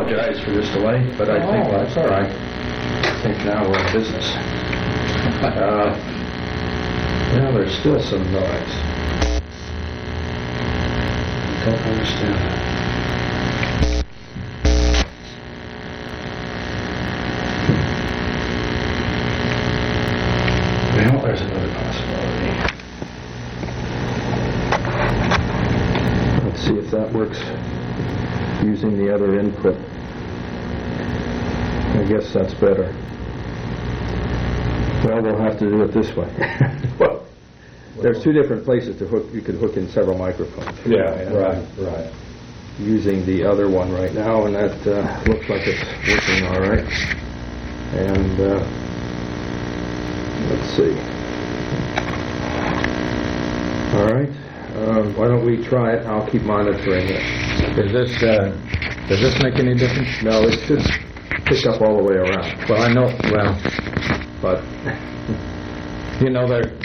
apologize for this delay, but I think that's all right. I think now we're in business. There's still some noise. I don't understand that. Well, there's another possibility. Let's see if that works using the other input. I guess that's better. Well, we'll have to do it this way. Well, there's two different places to hook. You could hook in several microphones. Yeah, right. Using the other one right now, and that looks like it's working all right. And let's see. All right. Why don't we try it? I'll keep monitoring it. Does this make any difference? No, it should pick up all the way around. Well, I know. Well, But they're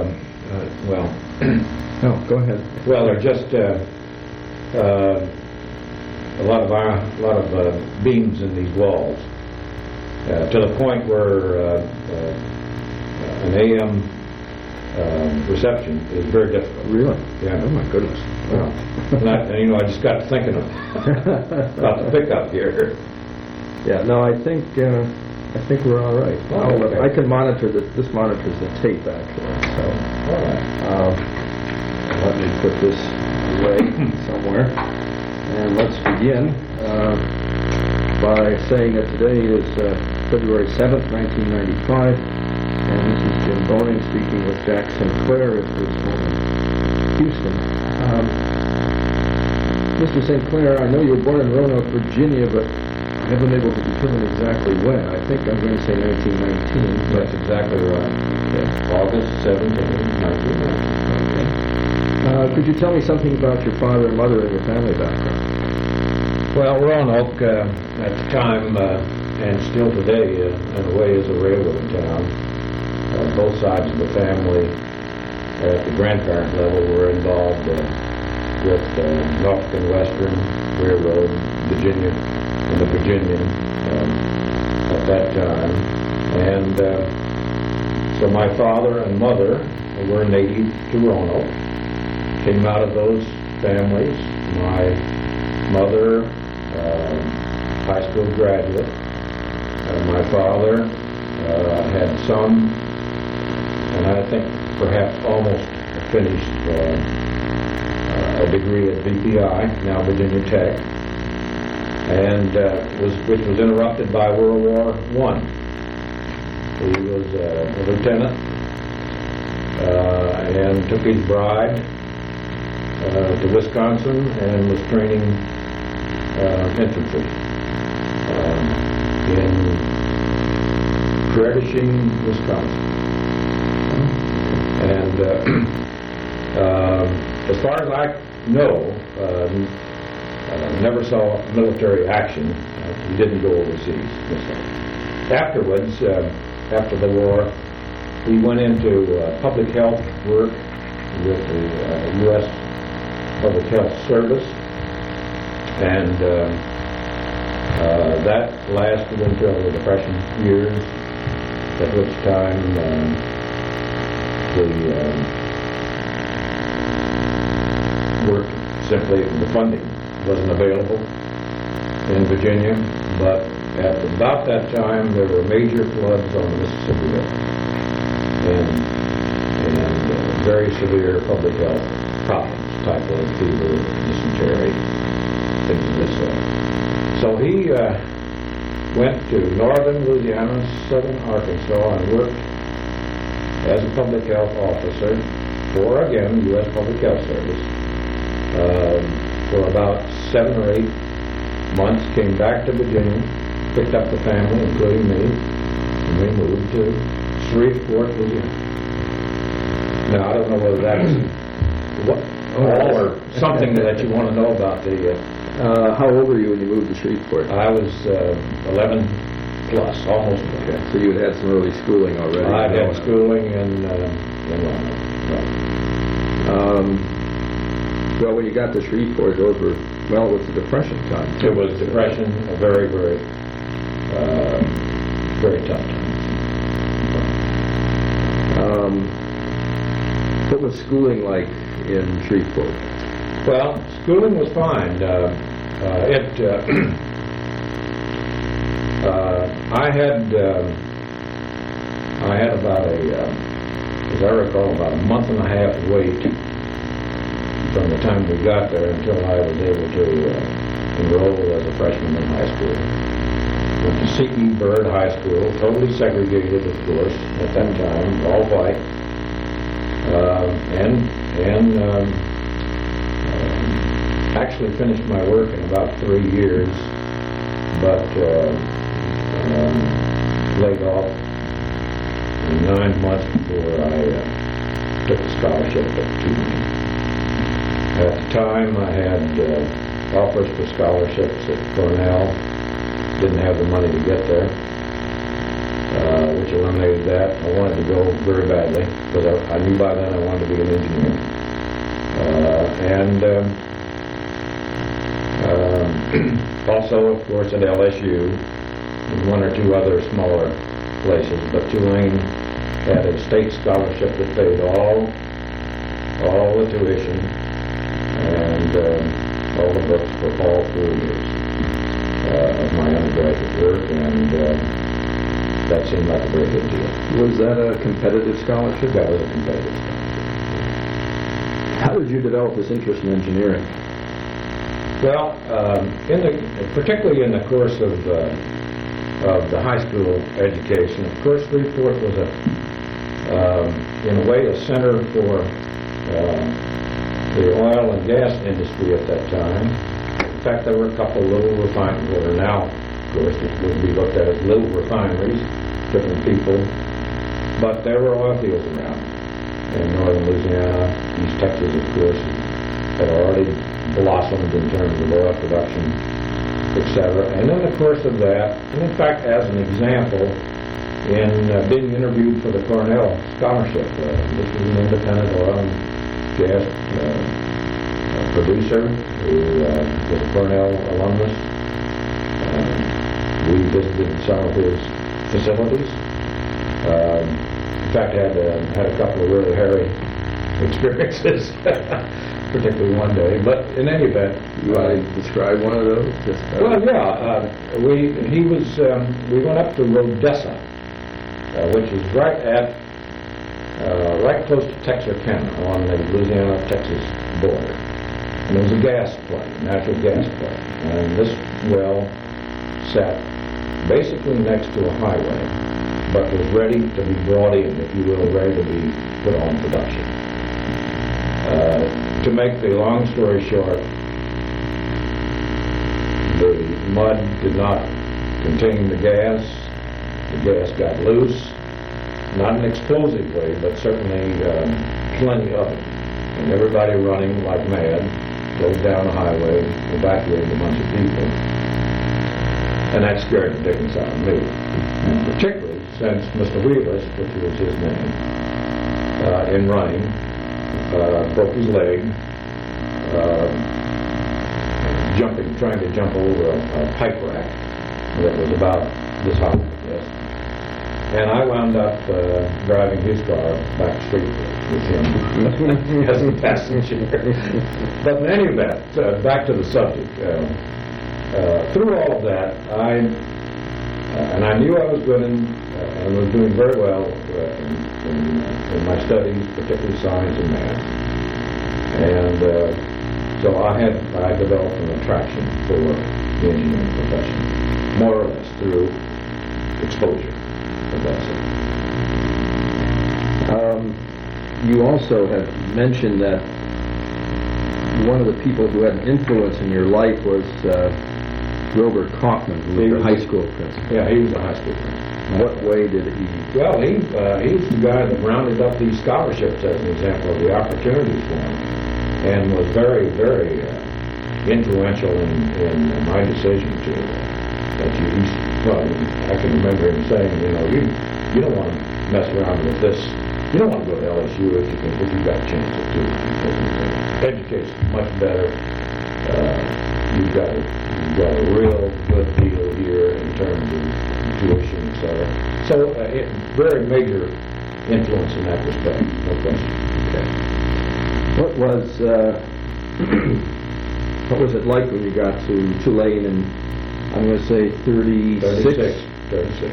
no, go ahead. well, they're just a lot of beams in these walls to the point where an AM reception is very difficult. Really? Yeah. Oh my goodness. Wow. And I just got thinking about the pickup here. Yeah. No, I think we're all right. Okay. I can monitor this monitors the tape actually. So All right. let me put this away somewhere, and let's begin by saying that today is February 7th, 1995, and this is Jim Boning speaking with Jack Sinclair at his home in Houston. Mr. Sinclair, I know you were born in Roanoke, Virginia, but I haven't been able to determine exactly when. I think I'm going to say 1919. That's exactly right. Okay. August 17th, 1990. Okay. Could you tell me something about your father and mother and your family background? Well, Roanoke at the time and still today, in a way, is a railroad town. Both sides of the family at the grandparent level were involved with Norfolk and Western Railroad, Virginia, and the Virginian at that time. And so my father and mother were native to Roanoke, came out of those families. My mother, high school graduate. My father had some, and I think perhaps almost finished a degree at VPI, now Virginia Tech, and which was interrupted by World War I. He was a lieutenant and took his bride to Wisconsin and was training infantry in Cretin, Wisconsin. And as far as I know, never saw military action. He didn't go overseas. Afterwards, after the war, he went into public health work with the U.S. Public Health Service, and that lasted until the Depression years, at which time the work, simply the funding wasn't available in Virginia, but at about that time there were major floods on the Mississippi River and very severe public health problems, typhoid fever, dysentery, things of this sort. So he went to northern Louisiana, southern Arkansas, and worked as a public health officer for, again, the U.S. Public Health Service for about 7 or 8 months, came back to Virginia, picked up the family, including me, and we moved to Shreveport, Louisiana. Now, I don't know whether that's all or something that you want to know about the... How old were you when you moved to Shreveport? I was 11 plus, almost. Okay, so you had some early schooling already. I had schooling in Roanoke. Well, when you got to Shreveport, those were Well, it was the Depression time. It was Depression, a very, very, very tough time. What was schooling like in Shreveport? Well, schooling was fine. I had about as I recall, about a month and a half wait from the time we got there until I was able to enroll as a freshman in high school. Went to C.E. Byrd High School, totally segregated, of course, at that time, all white, actually finished my work in about 3 years, but laid off in 9 months before I took the scholarship at Tulane. At the time, I had offers for scholarships at Cornell. Didn't have the money to get there, which eliminated that. I wanted to go very badly because I knew by then I wanted to be an engineer. Also, of course, at LSU and one or two other smaller places, but Tulane had a state scholarship that paid all the tuition and all the books for all 4 years of my undergraduate work, and that seemed like a very good deal. Was that a competitive scholarship? That was a competitive scholarship. How did you develop this interest in engineering? Well, particularly in the course of the high school education, of course, Shreveport was in a way, a center for the oil and gas industry at that time. In fact, there were a couple of little refineries that are now, of course, would be looked at as little refineries, different people, but there were oil fields around. In northern Louisiana, East Texas, of course, had already blossomed in terms of oil production, etc. And in the course of that, and in fact, as an example, in being interviewed for the Cornell scholarship, this was an independent oil and gas producer who was a Cornell alumnus. We visited some of his facilities. In fact, had a couple of really hairy experiences, particularly one day. But in any event, You want to describe one of those? well, yeah, we went up to Rodessa, which is right close to Texarkana on the Louisiana-Texas border. And it was a gas plant, natural gas plant. And this well sat basically next to a highway, but was ready to be brought in, if you will, ready to be put on production. To make the long story short, the mud did not contain the gas. The gas got loose, not in an explosive way, but certainly plenty of it. And everybody running like mad, drove down the highway, evacuated a bunch of people. And that scared the dickens out of me, particularly since Mr. Wheelis, which was his name, in running, broke his leg, trying to jump over a pipe rack that was about this high, I guess. And I wound up driving his car back to Shreveport with him as a passenger. But in any event, back to the subject. Through all of that, I knew I was good and was doing very well in my studies, particularly science and math. And so I developed an attraction for the engineering profession, more or less through exposure. That's it. You also have mentioned that one of the people who had an influence in your life was Wilbur Kaufman, who was your high school principal. Yeah, he was a high school principal. What way did he? Well, he was the guy that rounded up these scholarships as an example of the opportunities for him, and was very, very influential in my decision to well, I can remember him saying, you don't want to mess around with this. You don't want to go to LSU if you got a chance to. Education's much better. you've got a real good deal here in terms of tuition, etc. So very major influence in that respect, no question. Okay. What was it like when you got to Tulane in, I'm going to say 36? 36.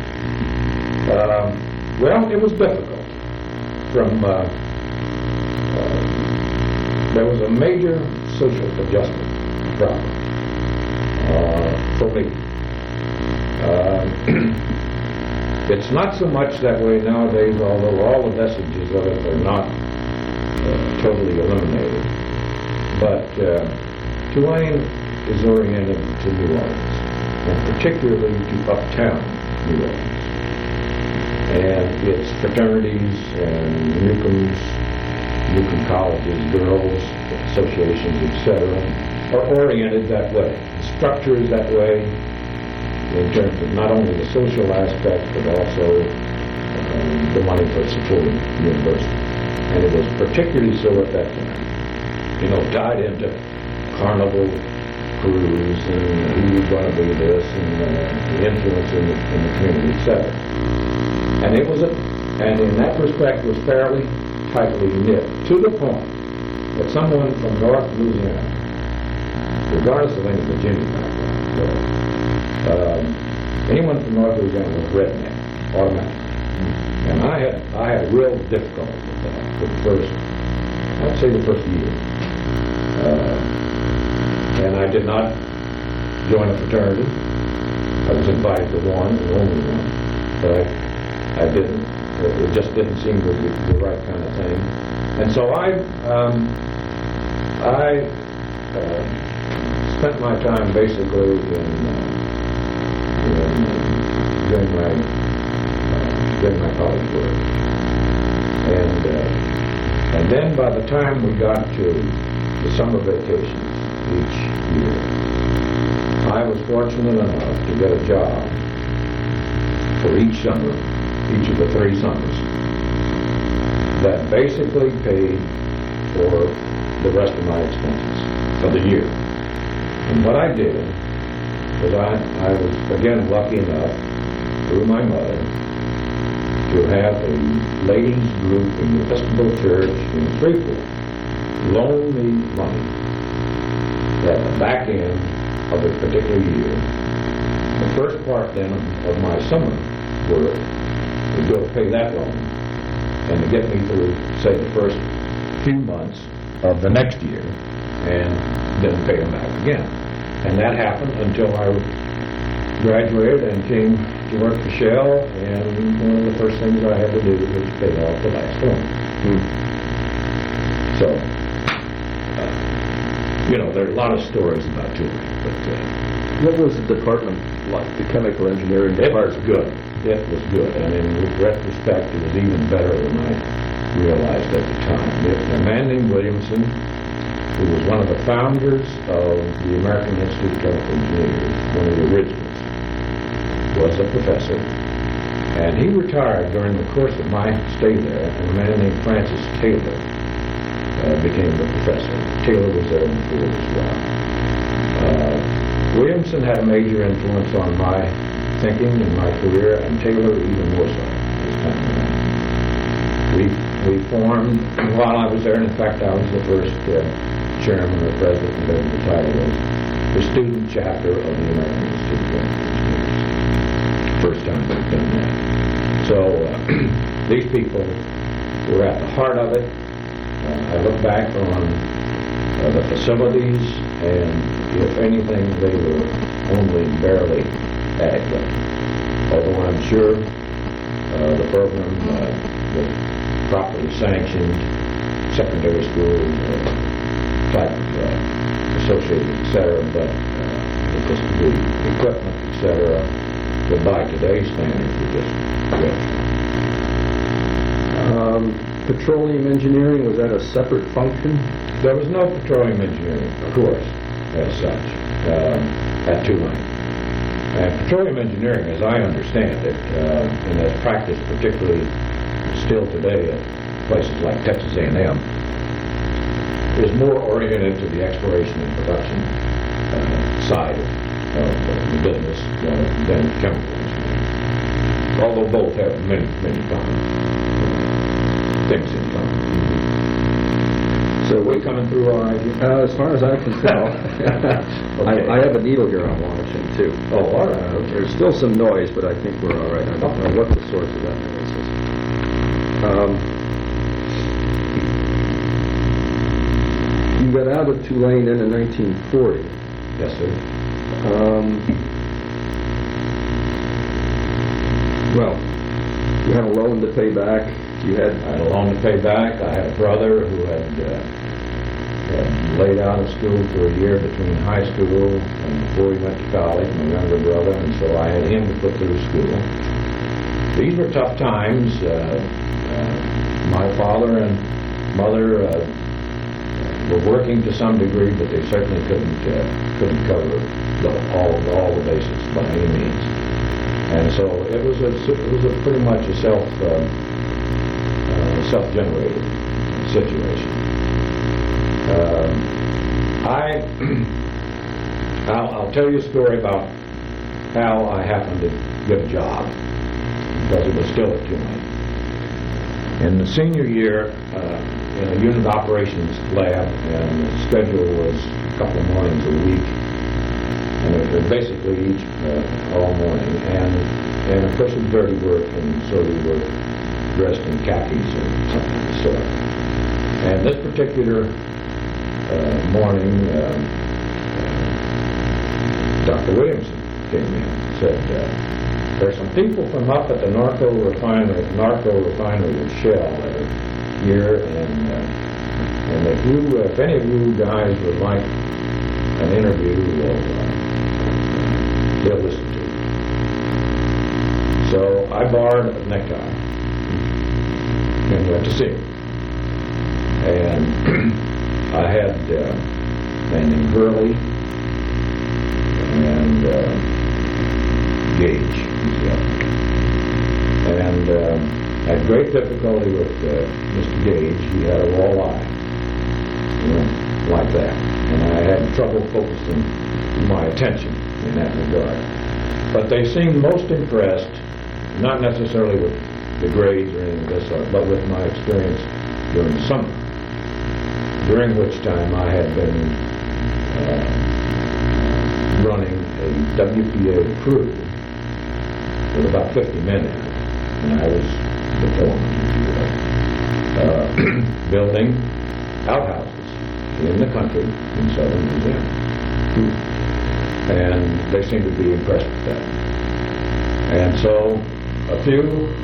Well, it was difficult. There was a major social adjustment problem for me. It's not so much that way nowadays, although all the vestiges of it are not totally eliminated. But Tulane is oriented to New Orleans, and particularly to uptown New Orleans. And its fraternities and Newcomb colleges, girls associations, etc., are oriented that way. The structure is that way in terms of not only the social aspect, but also the money for supporting the university. And it was particularly so at that time. You know, tied into Carnival Cruise and who's going to be this and the influence in the community, etc. And it was, and in that respect, was fairly tightly knit, to the point that someone from North Louisiana, regardless of any Virginia background, anyone from North Louisiana was redneck, automatically. And I had real difficulty with that for the first, I'd say the first year. And I did not join a fraternity. I was invited to one, the only one, but I didn't. It just didn't seem to be the right kind of thing. And so I spent my time basically in doing my college work. And then by the time we got to the summer vacations each year, I was fortunate enough to get a job for each summer, each of the 3 summers, that basically paid for the rest of my expenses for the year. And what I did was I was again lucky enough through my mother to have a ladies group in the Episcopal Church in Freeport loan me money at the back end of a particular year. The first part then of my summer work would go to pay that loan and to get me through, say, the first few months of the next year and then pay them back again. And that happened until I graduated and came to work for Shell, and one of the first things I had to do was pay off the last loan. So, there are a lot of stories about Tulane, but what was the department like, the chemical engineering department? It was good. It was good, and in retrospect, it was even better than I realized at the time. A man named Williamson, who was one of the founders of the American Institute of Chemical Engineers, one of the originals, was a professor, and he retired during the course of my stay there, and a man named Francis Taylor became the professor. Taylor was there before as well. Williamson had a major influence on my thinking and my career, and Taylor even more so this time around. We formed, while I was there, and in fact I was the first chairman or president, whatever the title was, the student chapter of the American Institute of Chemical Engineers. First time we've done that. So these people were at the heart of it. I look back on the facilities, and if anything, they were only barely adequate. Although I'm sure the program was properly sanctioned, secondary school type associated, etc., but the equipment, etc., that by today's standards were just rich. Petroleum engineering, was that a separate function? There was no petroleum engineering, of course, as such, at Tulane. And petroleum engineering, as I understand it, and as practiced particularly still today at places like Texas A&M, is more oriented to the exploration and production side of the business than chemical engineering. Although both have many common things in common. So we coming through all right here? As far as I can tell. Okay. I have a needle here I'm watching, too. Oh, all right. Okay. There's still some noise, but I think we're all right. I don't know what the source of that noise is. You got out of Tulane in 1940. Yes, sir. Well, you had a loan to pay back. I had a loan to pay back. I had a brother who had laid out of school for a year between high school and before he went to college, my younger brother, and so I had him to put through school. These were tough times. My father and mother were working to some degree, but they certainly couldn't cover all the bases by any means. And so it was pretty much a self-generated situation. I'll tell you a story about how I happened to get a job, because it was still at Tulane. In the senior year, in a unit operations lab, and the schedule was a couple of mornings a week, and it was basically each all morning, and of course it was dirty work, and so we were dressed in khakis or something of the sort. And this particular morning, Dr. Williamson came in and said, there's some people from up at the Narco refinery in Shell that are here, and if any of you guys would like an interview, they'll listen to you. So I borrowed a necktie and went to see him. And I had a man named Hurley and Gage, and had great difficulty with Mr. Gage. He had a walleye, like that, and I had trouble focusing my attention in that regard. But they seemed most impressed, not necessarily with the grades or anything of this sort, but with my experience during the summer, during which time I had been running a WPA crew with about 50 men in it, and I was the foreman, building outhouses in the country in southern Louisiana. And they seemed to be impressed with that. And so a few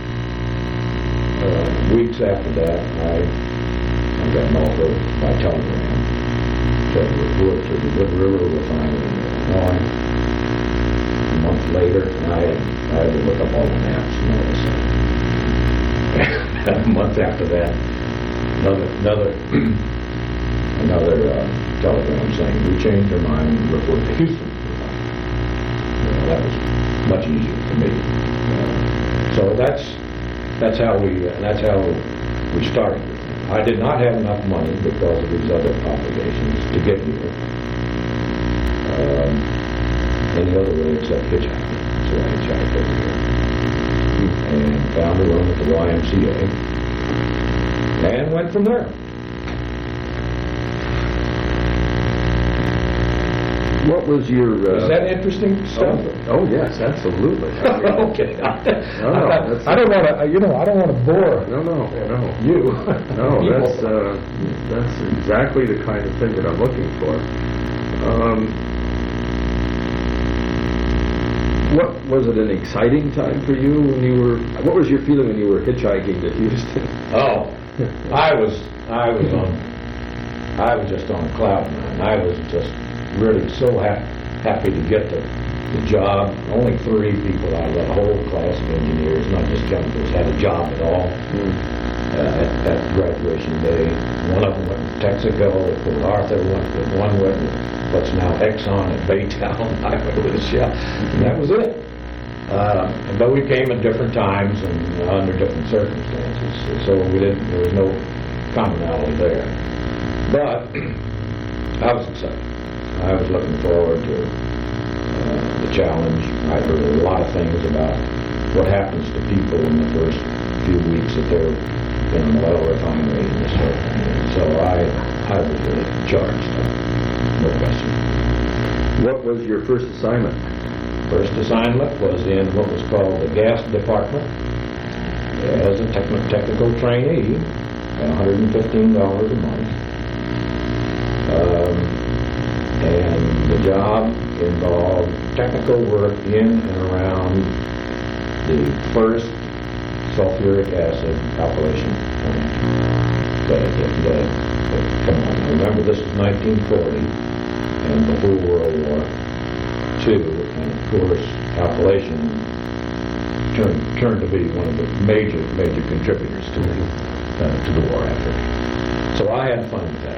weeks after that, I got an offer by telegram to report to the Wood River refinery in Illinois. A month later, I had to look up all the maps and all this. A month after that, another telegram saying we changed our mind and report to Houston. That was much easier for me. So that's how we started. I did not have enough money because of these other obligations to get here any other way except hitchhiking. So I hitchhiked over here and found a room at the YMCA and went from there. What was your... Is that interesting stuff? Oh yes, absolutely. Okay. No, I don't want to. I don't want to bore. No. You. No, that's exactly the kind of thing that I'm looking for. What was it? An exciting time for you when you were? What was your feeling when you were hitchhiking to Houston? Oh, I was just on cloud nine. I was just really so happy to get the job. Only 3 people out of that whole class of engineers, not just chemicals, had a job at all at graduation day. One of them went to Texaco at Port Arthur, one went to what's now Exxon at Baytown. I went with Shell, and that was it. But we came at different times and under different circumstances, so there was no commonality there. But I was excited. I was looking forward to the challenge. I heard a lot of things about what happens to people in the first few weeks that they're in the oil refinery and this sort of thing. And so I was really charged, no question. What was your first assignment? First assignment was in what was called the gas department as a technical trainee at $115 a month. And the job involved technical work in and around the first sulfuric acid alkylation plant. Come on, now remember this was 1940 and before World War II, and of course alkylation turned to be one of the major contributors to the war effort. So I had fun with that.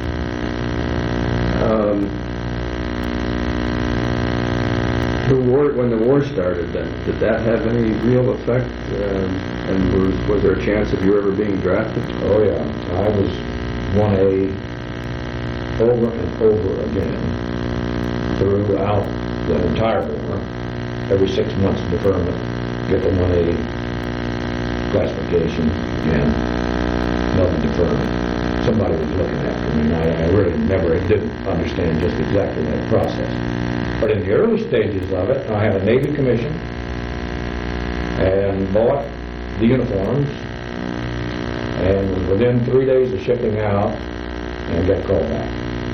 When the war started, then, did that have any real effect? And was there a chance of you ever being drafted? Oh yeah, I was 1A over and over again throughout the entire war. Every 6 months deferment, get the 1A classification, and another deferment. Somebody was looking after me, and I really didn't understand just exactly that process. But in the early stages of it, I had a Navy commission and bought the uniforms and was within 3 days of shipping out and got called back.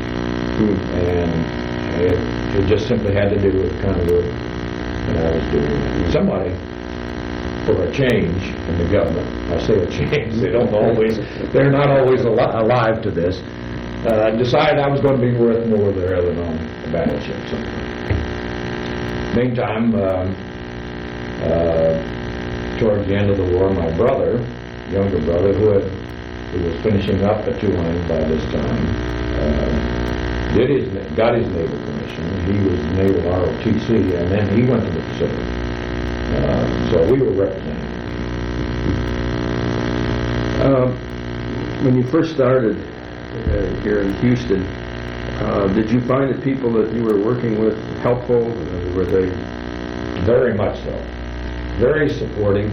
And it just simply had to do with the kind of work that I was doing. And somebody, for a change in the government, I say a change, they're not always alive to this, decided I was going to be worth more there than on a battleship somewhere. Meantime, towards the end of the war, my brother, younger brother, who was finishing up at Tulane by this time, got his naval commission. He was naval ROTC, and then he went to the Pacific. So we were represented. When you first started here in Houston, did you find the people that you were working with helpful? Were they? Very much so. Very supportive.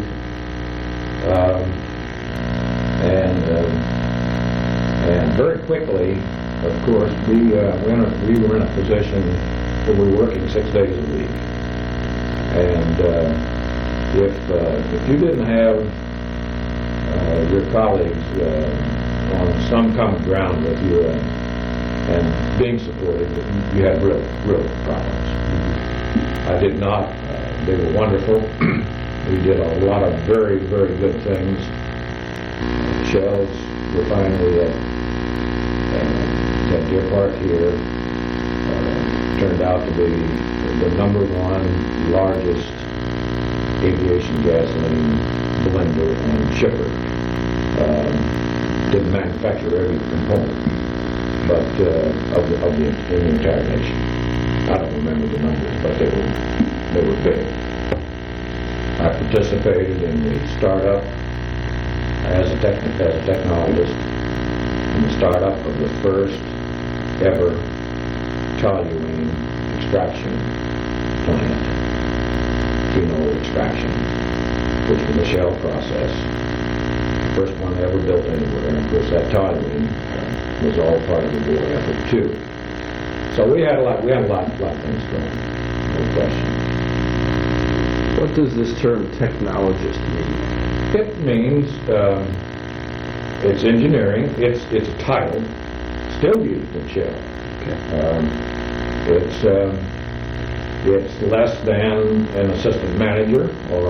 And very quickly, of course, we were in a position where we were working 6 days a week. And if you didn't have your colleagues on some common ground with you and being supportive, you had real problems. I did not. They were wonderful. We did a lot of very good things. Shell's refinery at Deer Park here turned out to be the #1 largest aviation gasoline blender and shipper. Didn't manufacture every component, but in the entire nation. I don't remember the numbers, but they were big. I participated in the startup as a technologist in the startup of the first ever toluene extraction plant, phenol extraction, which was a shell process. The first one ever built anywhere, and of course that toluene was all part of the war effort too. So we had a lot of things going, no question. What does this term technologist mean? It means it's engineering. It's a title, still used in Shell. Okay. It's less than an assistant manager,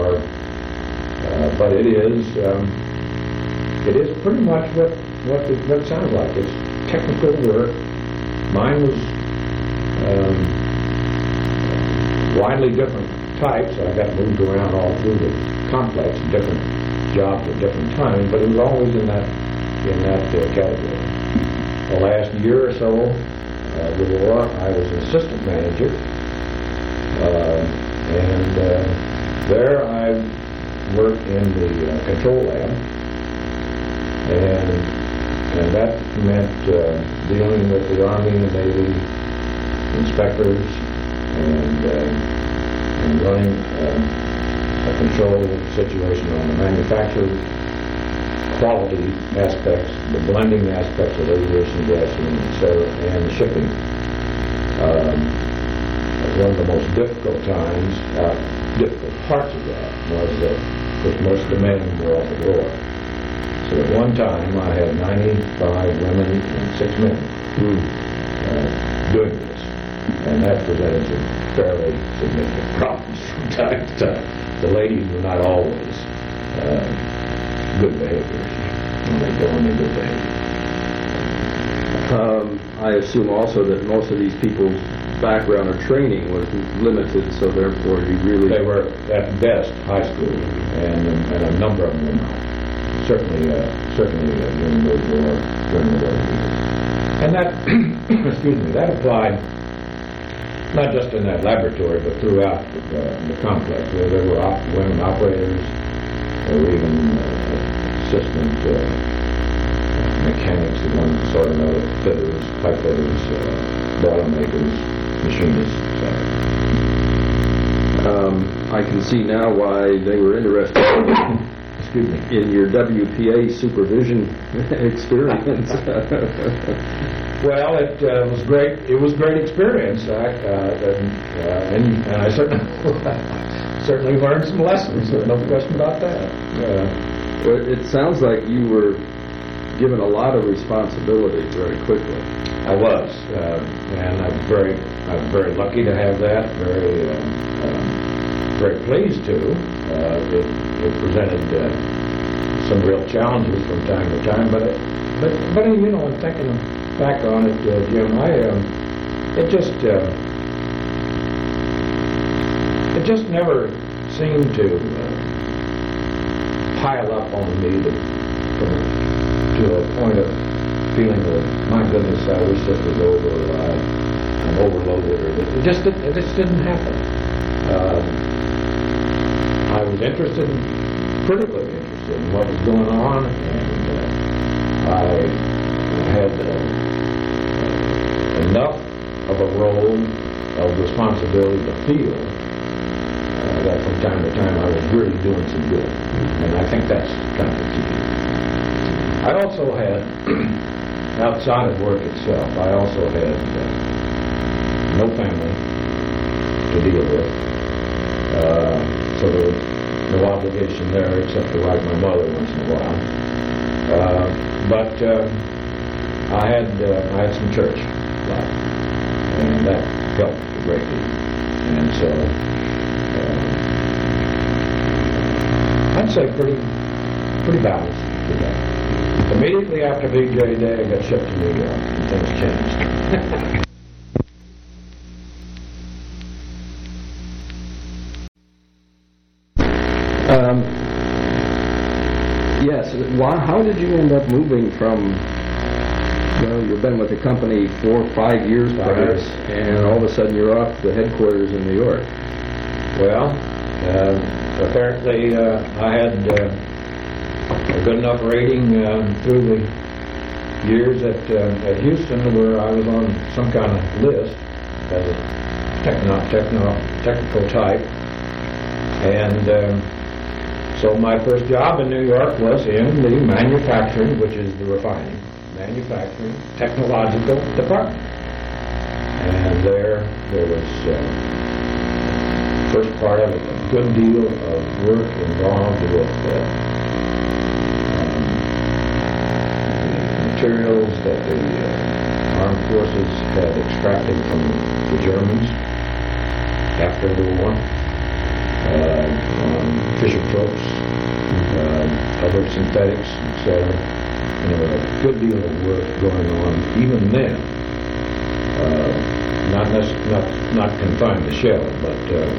but it is pretty much what it sounds like. It's technical work. Mine was widely different types. I got moved around all through the complex, different jobs at different times, but it was always in that category. The last year or so of the war, I was an assistant manager, and there I worked in the control lab, and and that meant dealing with the Army and Navy inspectors and running a control situation on the manufactured quality aspects, the blending aspects of aviation gasoline, etc., and the shipping. One of the most difficult parts of that was that, of course, most of the men were off the war. So at one time, I had 95 women and 6 men doing this, and that presented some fairly significant problems from time to time. The ladies were not always good behaviors when they go on their good behavior. I assume also that most of these people's background or training was limited, so therefore you really... They were, at best, high school, and a number of them were not. Certainly during the war, during the war years. And that, excuse me, that applied not just in that laboratory, but throughout the complex. There were women operators, there were even assistant mechanics of one sort or another, fitters, pipe fitters, boiler makers, machinists, etc. I can see now why they were interested Excuse me. in your WPA supervision experience. Well, it was great. It was great experience, and I certainly learned some lessons. There's no question about that. Well, it sounds like you were given a lot of responsibility very quickly. I was, and I'm very lucky to have that. Very pleased to. It presented some real challenges from time to time, but you know, in thinking back on it, Jim, it just never seemed to pile up on me to a point of feeling that, my goodness, I wish this was over, or I'm overloaded, or it just didn't happen. I was critically interested in what was going on, and I had enough of a role of responsibility to feel that from time to time I was really doing some good, and I think that's kind of the key. I also had, outside of work itself, I also had no family to deal with. So there was no obligation there except to write my mother once in a while. But I had some church life, and that helped a great deal. And so I'd say pretty balanced with that. Immediately after VJ Day, I got shipped to New York, and things changed. Yes. How did you end up moving from, you've been with the company 4 or 5 years perhaps, and all of a sudden you're off the headquarters in New York? Well, apparently I had a good enough rating through the years at Houston, where I was on some kind of list as a technical type, and so my first job in New York was in the manufacturing, which is the refining, manufacturing technological department. And there was, first part of it, a good deal of work involved with the materials that the armed forces had extracted from the Germans after the war. Fishing tropes, other synthetics, etc. And there was a good deal of work going on even then. Not confined to Shell, but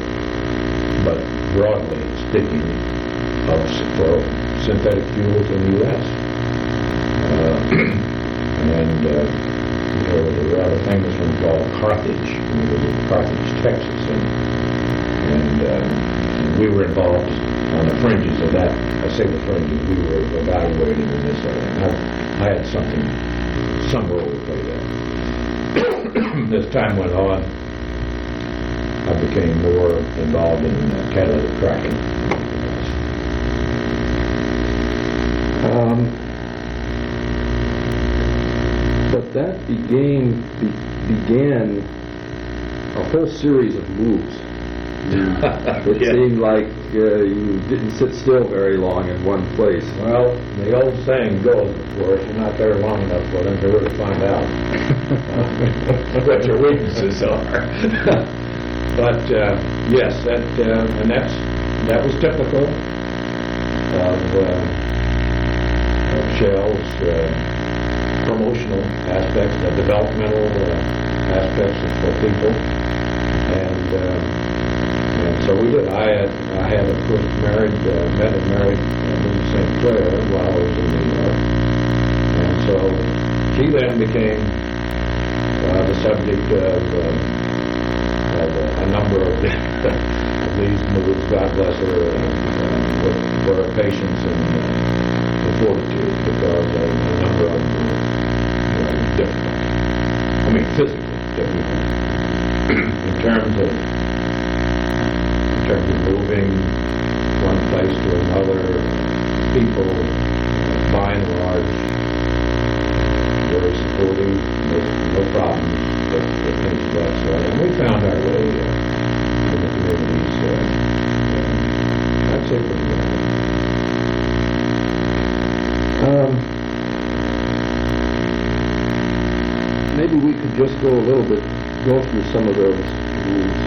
broadly speaking, for synthetic fuels in the U.S. And there was a rather famous one called Carthage. It was in Carthage, Texas, and we were involved on the fringes of that. I say the fringes, we were evaluating in this area. I had some role to play there. As time went on, I became more involved in catalytic cracking. But that began a whole series of moves. It seemed like you didn't sit still very long in one place. Well, the old saying goes, of course, you're not there long enough for them to really find out what your weaknesses are. But yes, that was typical of Shell's promotional aspects, the developmental aspects for people, and so we did. I had of course met and married in St. Clair while I was in New York, and so she then became the subject of a number of these moves. God bless her for her patience and fortitude, because a number of them were difficult. I mean, physically difficult. in terms of moving one place to another, people, by and large, very supportive, no problems with things of that sort. And we found our way in the communities, I'd say pretty well. Maybe we could just go through some of those rules.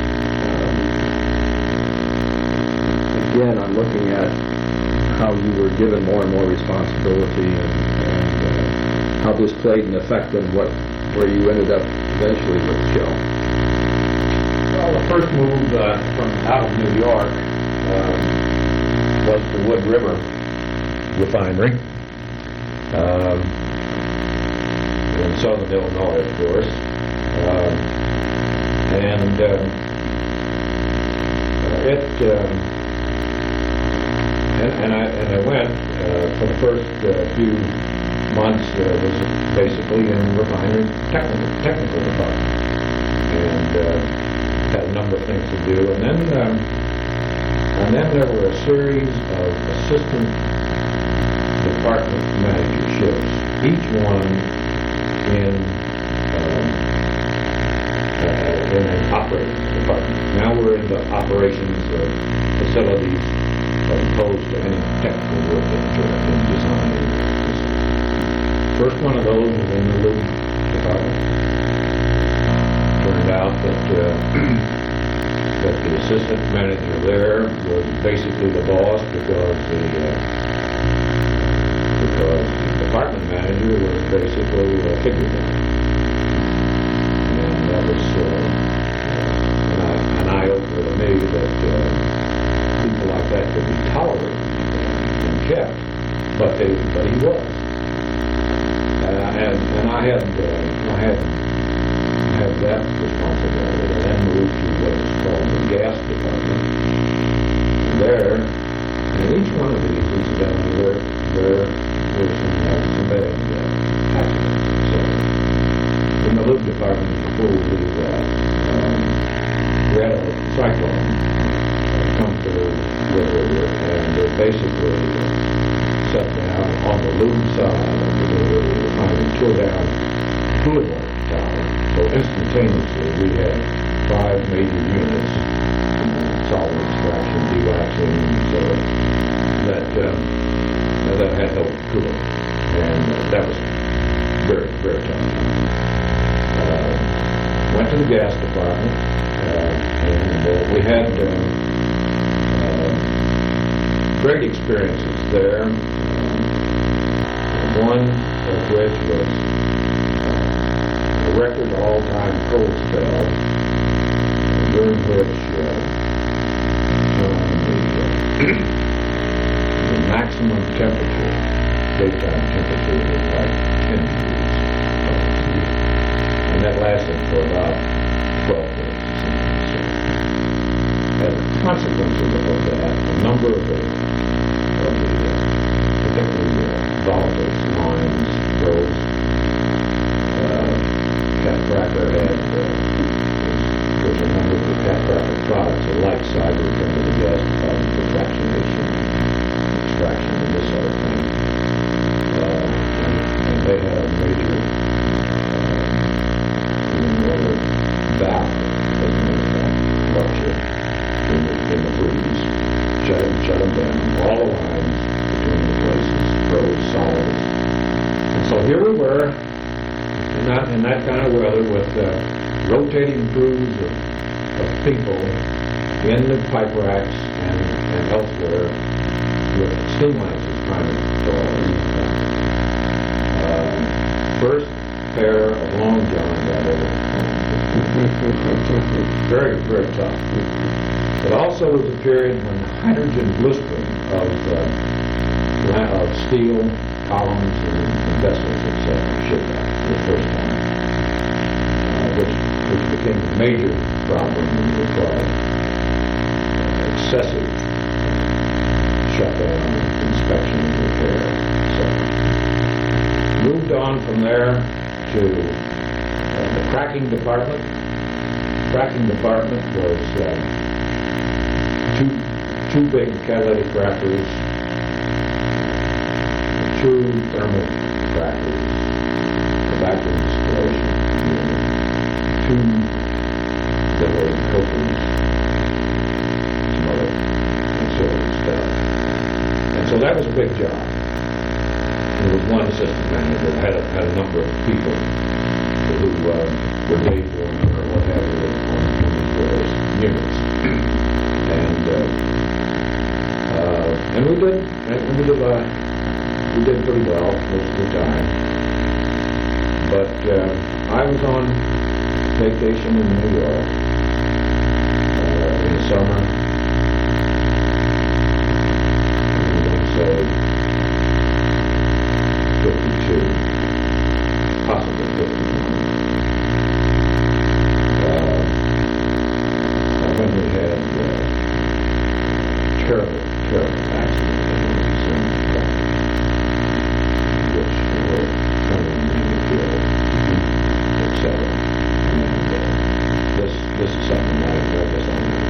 Again, I'm looking at how you were given more and more responsibility, and how this played an effect on where you ended up eventually with Shell. Well, the first move from out of New York was the Wood River Refinery. In southern Illinois, of course, and I went for the first few months was basically in refinery technical department, and had a number of things to do, and then there were a series of assistant department managerships, each one in an operating department. Now we're in the operations facilities as opposed to any technical work in design. First one of those was in the lube department. Turned out that the assistant manager there was basically the boss, because the department manager was basically a figurehead. And that was an eye-opener to me, that people like that could be tolerated and kept, but he was. And I had that responsibility, and then moved to what is called the gas department. And there, in each one of these incidentally, there was some bad accidents. So, in the lube department, before we leave that, we had a cyclone come through the river, and it basically set down on the lube side of the river. We were trying to tore down fluid tower. So instantaneously, we had 5 major units, solvent extraction, dewaxing, so that had no cooling, and that was very, very tough. Went to the gas department, and we had great experiences there. One of which was a record all-time cold spell, during which the maximum temperature, daytime temperature, was like 10 degrees. And that lasted for about 12 days. As a consequence of that, a number of the particularly volatile lines, Rose. Cat Cracker had, there's a number of the Cat Cracker products, the light side would come to the gas department for fractionation, extraction, and this sort of thing. And they had a major valve rupture in the breeze, shut them down, all the lines between the places, froze solid. And so here we were, in that kind of weather, with rotating crews of people in the pipe racks and elsewhere, with steam lancers trying to go all these first pair of long johns I ever very, very tough. But also was a period when hydrogen blistering of steel columns and vessels, etc., shipped out for the first time, which became a major problem and required excessive shutdown, inspection, and repair, etc. Moved on from there to the cracking department. Cracking department was two big catalytic crackers, two thermal crackers, a vacuum distillation unit, two distillery cookers, some other ancillary stuff. And so that was a big job. There was one assistant manager that had a number of people who were day foremen or whatever on various units, and we did pretty well most of the time. But I was on vacation in New York in the summer. I'm going to say 52, possibly 51. When we had terrible accident which were coming and killed, etc. And this is something I guess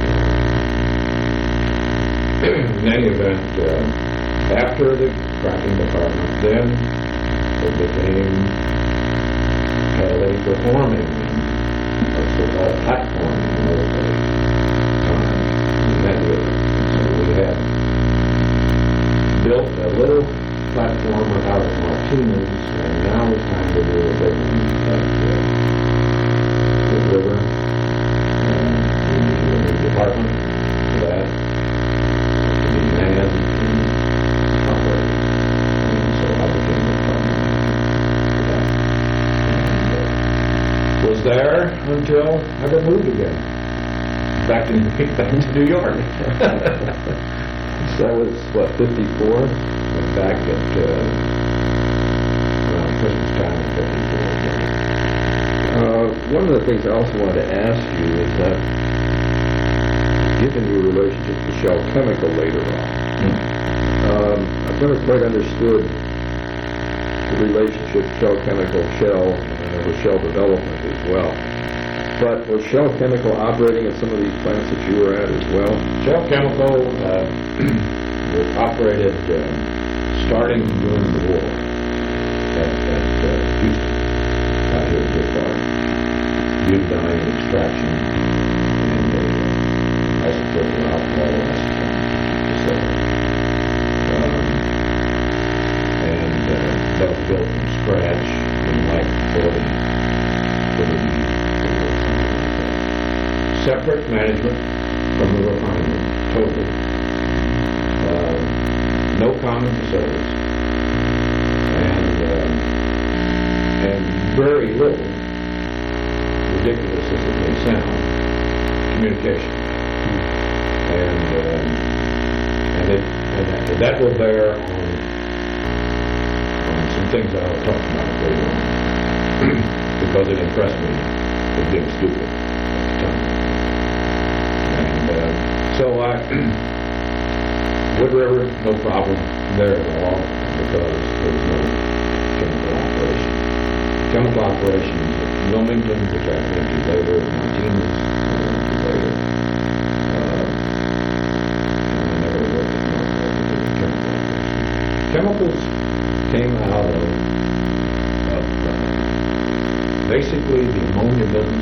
I'm in any event, after the cracking department, then it became catalytic reforming, or so-called platforming in those days. So we had built a little platformer out of Martinez, and now it's time to do a big one at Wood River. And we need a new department for that. To be manned and operated. And so I became the department for that. And was there until I got moved again. Back to New York. So that was, what, 54? Back at around Christmas time in 54. One of the things I also wanted to ask you is that, given your relationship to Shell Chemical later on, I've never quite understood the relationship Shell Chemical, Shell, and with Shell Development as well. But was Shell Chemical operating at some of these plants that you were at as well? Shell Chemical was operated starting during the war at Houston, out here at Giffard. Butadiene extraction and isopropyl alcohol acetone facility. And that was built from scratch in like 40 separate management from the refinery, totally. No common facilities. And very little, ridiculous as it may sound, communication. And that will bear on some things that I'll talk about later on, because it impressed me as being stupid at the time. And so Wood River, no problem there at all, because there was no chemical operations. Chemical operations at Wilmington, which I went to later, Martinez, I went to later. And I never worked at Norfolk to do chemical operations. Chemicals came out of basically the ammonia business.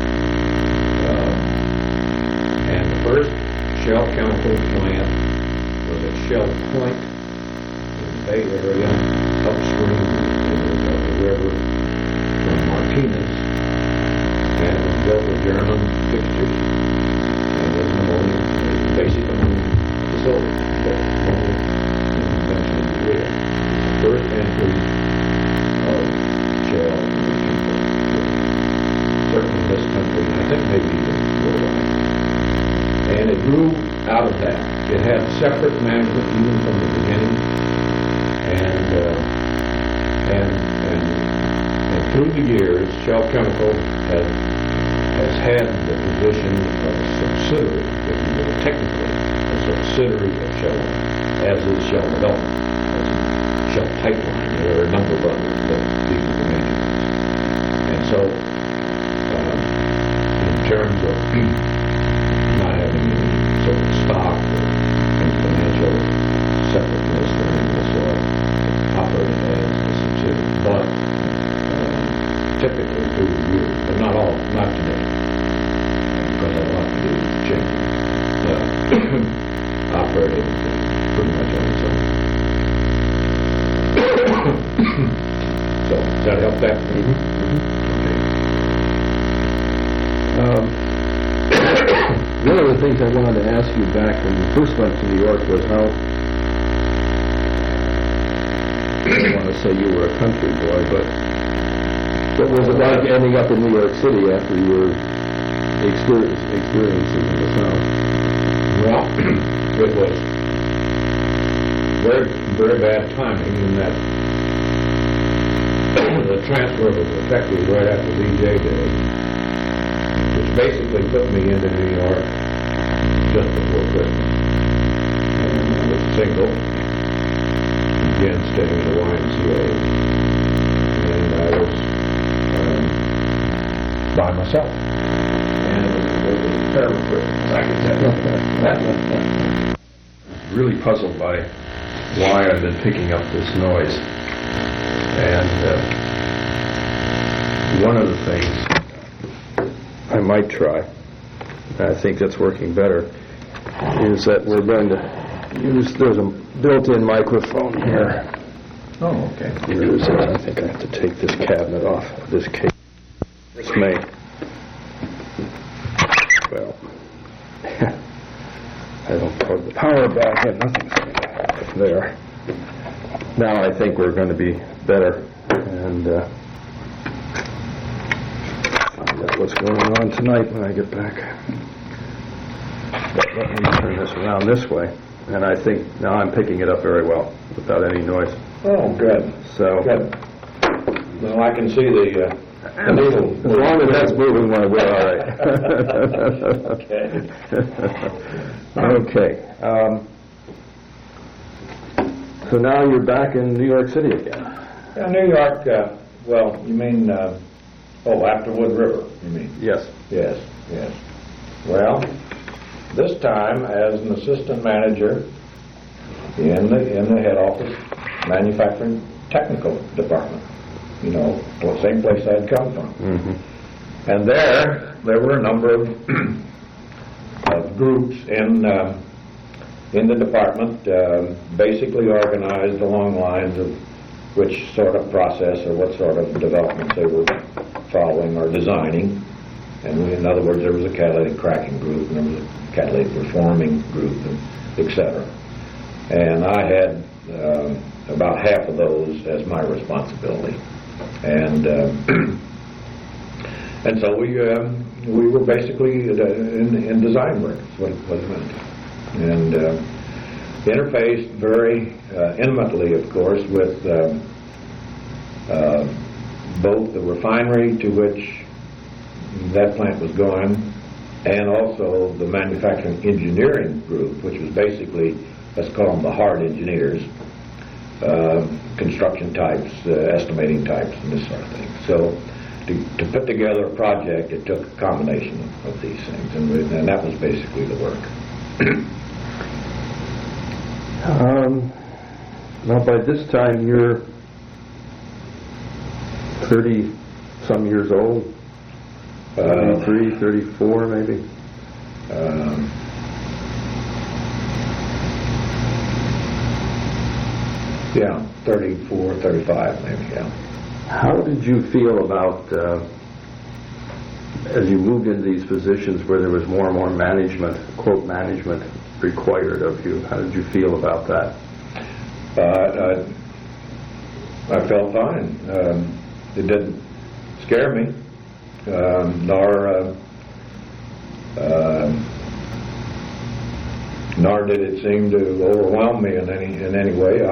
And the first Shell chemical plant was at Shell Point in the Bay Area, upstream of the river from Martinez, and it was built with German fixtures, and it was an ammonia, basic ammonia facility, but ammonia eventually urea. First entry of Shell in the chemical business. Certainly in this country, I think maybe even worldwide. And it grew out of that. It had separate management even from the beginning, and through the years, Shell Chemical has had the position of a subsidiary, if you will, technically a subsidiary of Shell, as is Shell Development, as is Shell Pipeline. There are a number of others, but these are the major ones. And so, in terms of not having any sort of stock or any financial separateness or anything, so operated as a subsidiary. But typically through the years, but not all, not today, because I want to do changing, but operated pretty much on its own. So, does that help that? Okay. One of the things I wanted to ask you back when you first went to New York was how, I don't want to say you were a country boy, but what was it like ending up in New York City after your experiences in the South? Well, it was very, very bad timing in that the transfer was effective right after VJ Day, which basically put me into New York just before Christmas. And I was single, again staying at the YMCA, and I was by myself. And it was a terrible Christmas, I can tell you. Really puzzled by why I've been picking up this noise. And one of the things I might try, and I think that's working better, is that we're going to use, there's a built-in microphone here. Oh, okay. I think I have to take this cabinet off of this case. This may, well, I don't plug the power back in, nothing's going to happen there. Now I think we're going to be better, and find out what's going on tonight when I get back. But let me turn this around this way, and I think now I'm picking it up very well without any noise. Oh, good. So, good. Well, I can see the needle. As long as that's moving, we're all right. Okay. Okay. So now you're back in New York City again. Yeah, New York, well, you mean, after Wood River, you mean? Yes. Yes, yes. Well, this time as an assistant manager in the head office, manufacturing technical department. You know, the same place I'd come from. Mm-hmm. And there were a number of, of groups in the department, basically organized along lines of which sort of process or what sort of developments they were following or designing. And in other words, there was a catalytic cracking group, and there was a catalytic reforming group, and et cetera. And I had about half of those as my responsibility. And and so we were basically in design work, is what it meant. And interfaced very intimately, of course, with both the refinery to which that plant was going, and also the manufacturing engineering group, which was basically, let's call them the hard engineers, construction types, estimating types, and this sort of thing. So to put together a project, it took a combination of these things, and that was basically the work. Now, by this time, you're 30-some years old, 33, 34, maybe? Yeah, 34, 35, maybe, yeah. How did you feel about, as you moved into these positions where there was more and more management, quote, management required of you? How did you feel about that? I felt fine. It didn't scare me, nor did it seem to overwhelm me in any way.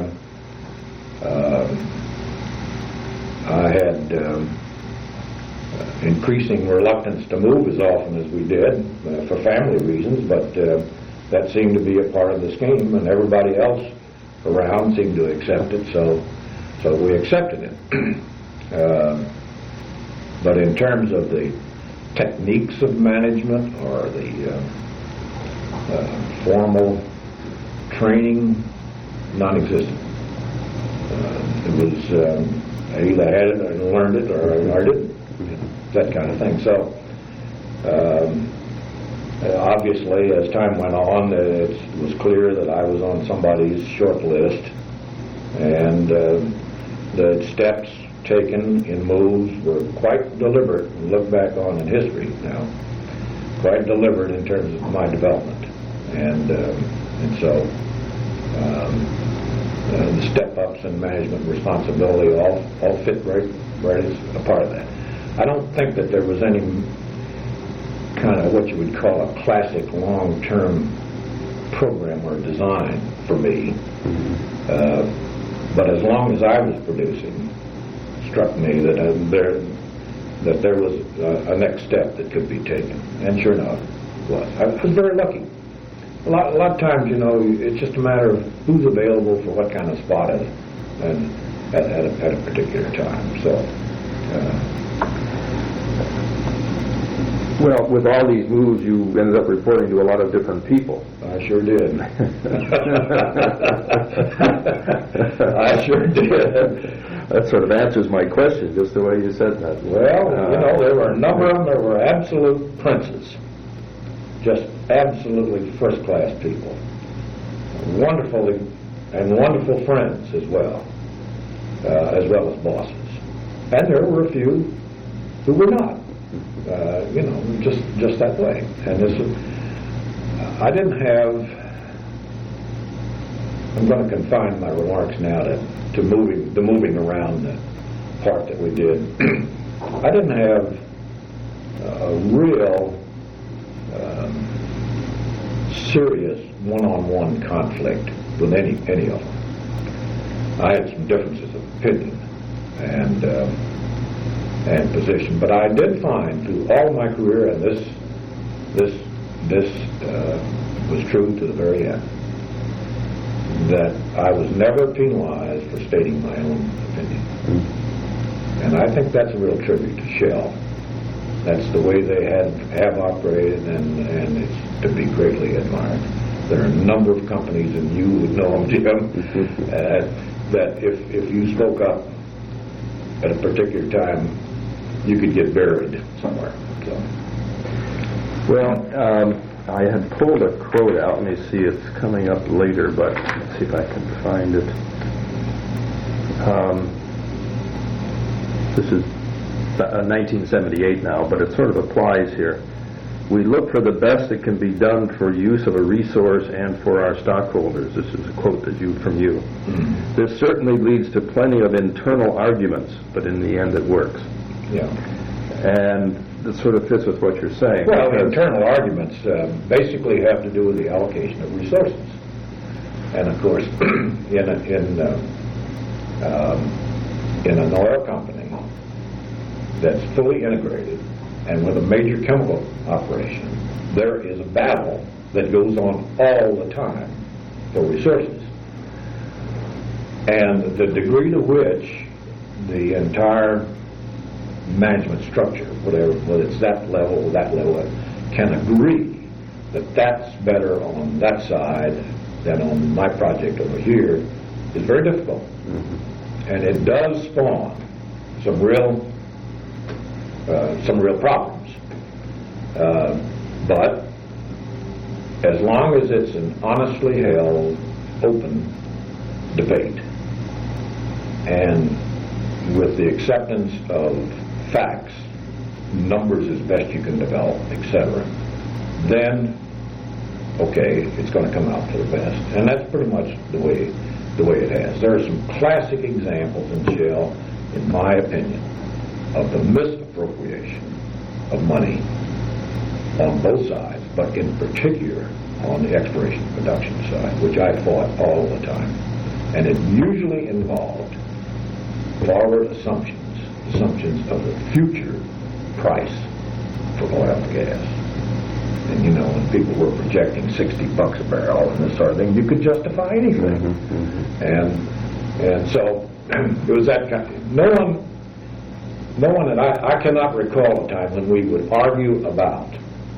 I had increasing reluctance to move as often as we did for family reasons, but that seemed to be a part of the scheme, and everybody else around seemed to accept it, so we accepted it. But in terms of the techniques of management or the formal training, non-existent. It was I either had it or learned it or didn't, that kind of thing. So obviously, as time went on, it was clear that I was on somebody's short list, and the steps taken in moves were quite deliberate. Look back on in history now, quite deliberate in terms of my development, and so the step-ups and management responsibility all fit right as a part of that. I don't think that there was any kind of what you would call a classic long-term program or design for me. But as long as I was producing, it struck me that there was a next step that could be taken. And sure enough, it was. I was very lucky. A lot of times, it's just a matter of who's available for what kind of spot at a particular time. So. Well, with all these moves, you ended up reporting to a lot of different people. I sure did. I sure did. That sort of answers my question, just the way you said that. Well, there were a number of them that were absolute princes. Just absolutely first-class people. Wonderful friends as well as bosses. And there were a few who were not. Just that way. And I didn't have. I'm going to confine my remarks now to the moving around part that we did. I didn't have a real serious one-on-one conflict with any of them. I had some differences of opinion and position, but I did find through all my career, and this was true to the very end, that I was never penalized for stating my own opinion. And I think that's a real tribute to Shell. That's the way they have operated, and it's to be greatly admired. There are a number of companies, and you would know them, Jim, that if you spoke up at a particular time, you could get buried somewhere. So. Well, I had pulled a quote out. Let me see. It's coming up later, but let's see if I can find it. This is 1978 now, but it sort of applies here. We look for the best that can be done for use of a resource and for our stockholders. This is a quote from you. Mm-hmm. This certainly leads to plenty of internal arguments, but in the end it works. Yeah. And this sort of fits with what you're saying. Well, internal arguments basically have to do with the allocation of resources. And of course, in an oil company that's fully integrated and with a major chemical operation, there is a battle that goes on all the time for resources. And the degree to which the entire management structure, whether it's that level or that level, can agree that that's better on that side than on my project over here is very difficult. And it does spawn some real problems. But as long as it's an honestly held, open debate, and with the acceptance of facts, numbers as best you can develop, etc., then okay, it's going to come out for the best. And that's pretty much the way it has. There are some classic examples in Shell, in my opinion, of the misappropriation of money on both sides, but in particular on the exploration and production side, which I fought all the time. And it usually involved forward assumptions of the future price for oil and gas. And you know, when people were projecting $60 a barrel and this sort of thing, you could justify anything. And so it was that kind. No one, and I cannot recall a time when we would argue about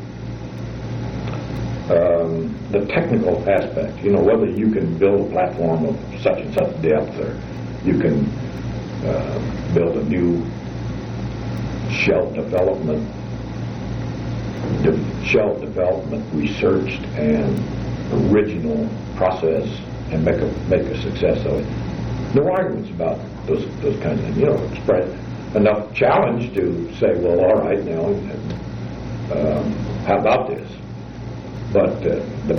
the technical aspect. You know, whether you can build a platform of such and such depth, or you can build a new shelf development researched and original process and make a success of it. No arguments about those kinds of things. You know, express enough challenge to say, well, all right, now, how about this? But the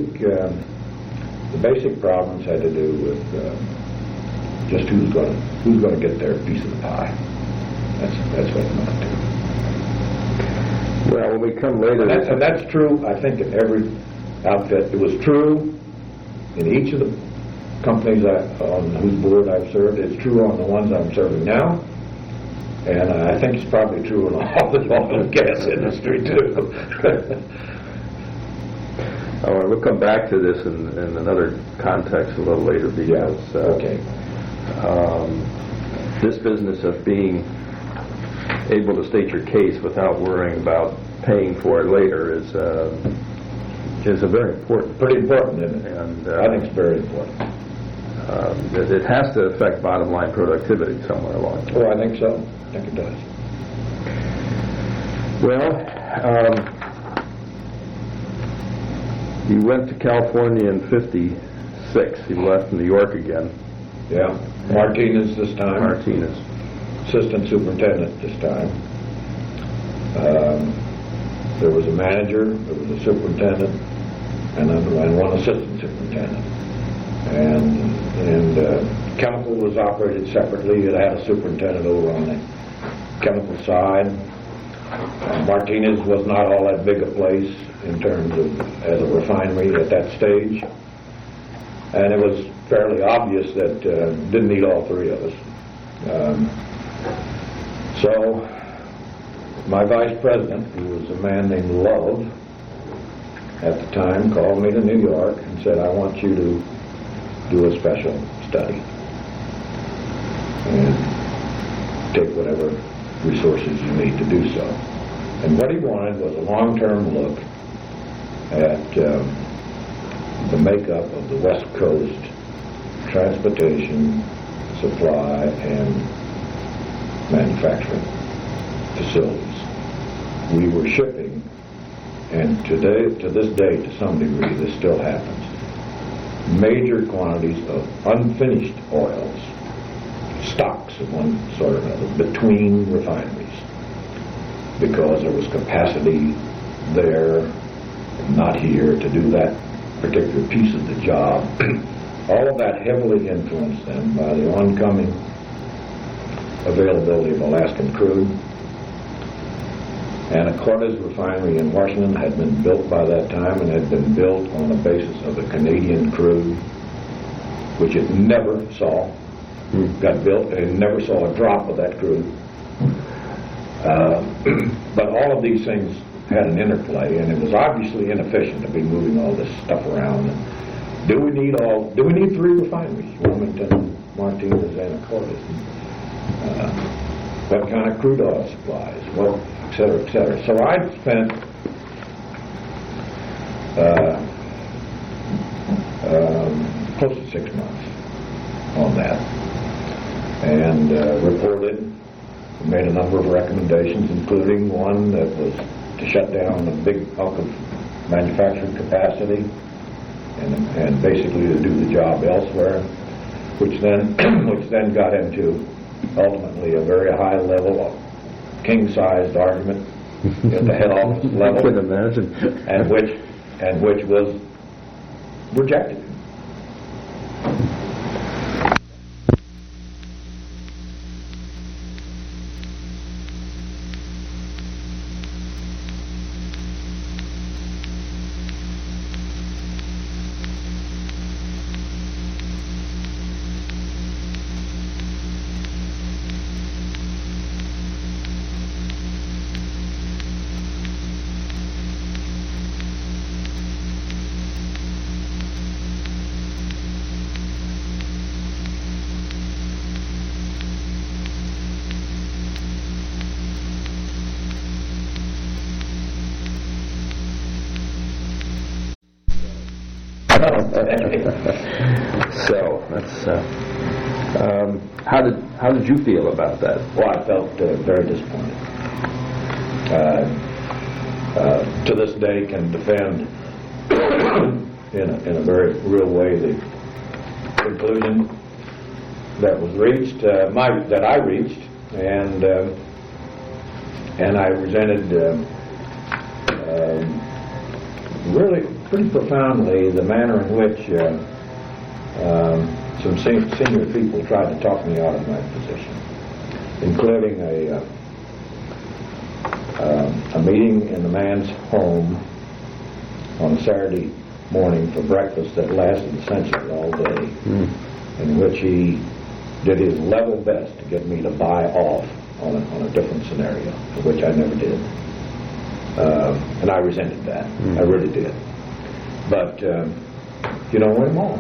basic problems had to do with just who's going to get their piece of the pie. That's what it amounted to. Well, when we come later... And that's true, I think, in every outfit. It was true in each of the companies on whose board I've served. It's true on the ones I'm serving now. And I think it's probably true in all the oil and gas industry, too. We'll come back to this in another context a little later, because this business of being able to state your case without worrying about paying for it later is a very important. Pretty important, isn't it? And I think it's very important. It has to affect bottom line productivity somewhere along the way. Oh, I think so. I think it does. Well, you went to California in '56. You left New York again. Yeah. Martinez this time. Martinez. Assistant superintendent this time. There was a manager, there was a superintendent, and one assistant superintendent. And chemical was operated separately. It had a superintendent over on the chemical side. Martinez was not all that big a place in terms of as a refinery at that stage. And it was fairly obvious that didn't need all three of us. So my vice president, who was a man named Love at the time, called me to New York and said, I want you to do a special study and take whatever resources you need to do so. And what he wanted was a long-term look at the makeup of the West Coast transportation, supply, and manufacturing facilities. We were shipping, and to this day, to some degree, this still happens, major quantities of unfinished oils, stocks of one sort or another, between refineries, because there was capacity there, not here, to do that particular piece of the job. All of that heavily influenced then by the oncoming availability of Alaskan crude. And a Cortez refinery in Washington had been built by that time, and had been built on the basis of the Canadian crude, which it never saw. Got built and never saw a drop of that crude. But all of these things had an interplay, and it was obviously inefficient to be moving all this stuff around. Do we need three refineries? Wilmington, Martinez Anacortes, what kind of crude oil supplies, what, et cetera, et cetera. So I spent close to 6 months on that, and reported, made a number of recommendations, including one that was to shut down the big bulk of manufacturing capacity and basically to do the job elsewhere, which then got into ultimately a very high level of king-sized argument at the head office level. I can imagine. and which was rejected. So that's how did you feel about that? Well, I felt very disappointed. To this day, can defend in a very real way the conclusion that was reached, that I reached, and I resented really pretty profoundly the manner in which some senior people tried to talk me out of my position, including a meeting in the man's home on a Saturday morning for breakfast that lasted essentially all day, in which he did his level best to get me to buy off on a different scenario, which I never did. And I resented that. I really did. But you don't win them all.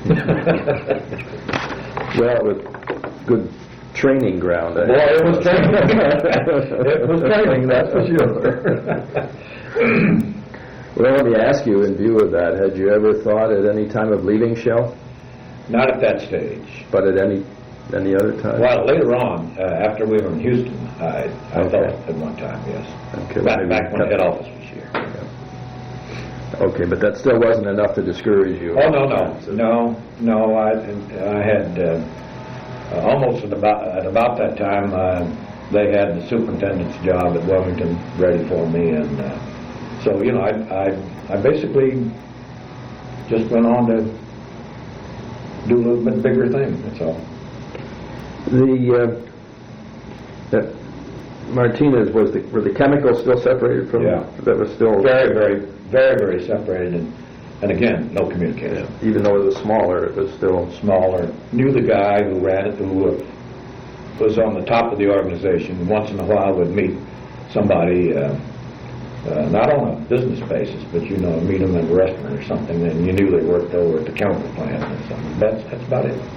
Well, with good training ground. Well, it was training. It was training, that's for sure. Well, let me ask you, in view of that, had you ever thought at any time of leaving Shell? Not at that stage. But at any other time? Well, later on, after we were in Houston, I thought at one time, yes. Okay, back when the head office was here. Okay, but that still wasn't enough to discourage you. Oh, no. I had almost at about that time, they had the superintendent's job at Wilmington ready for me, and so I basically just went on to do a little bit bigger thing. That's all. That Martinez, were the chemicals still separated from? Yeah. That was still very, very separated, and again, no communication. Yeah. Even though it was smaller, it was still smaller. Knew the guy who ran it, who was on the top of the organization. Once in a while would meet somebody, not on a business basis, but meet them at a restaurant or something, and you knew they worked over at the chemical plant or something. That's about it.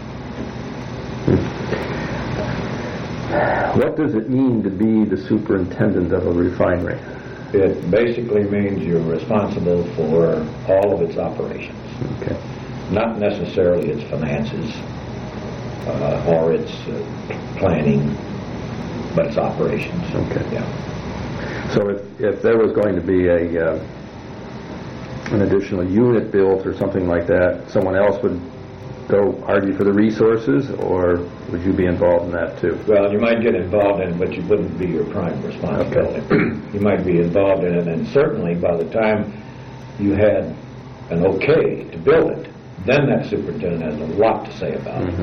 What does it mean to be the superintendent of a refinery? It basically means you're responsible for all of its operations. Okay. Not necessarily its finances or its planning, but its operations. Okay. Yeah. So if there was going to be an additional unit built or something like that, someone else would go argue for the resources, or would you be involved in that too? Well, you might get involved in it, but you wouldn't be your prime responsibility. Okay. You might be involved in it, and certainly by the time you had an okay to build it, then that superintendent has a lot to say about it.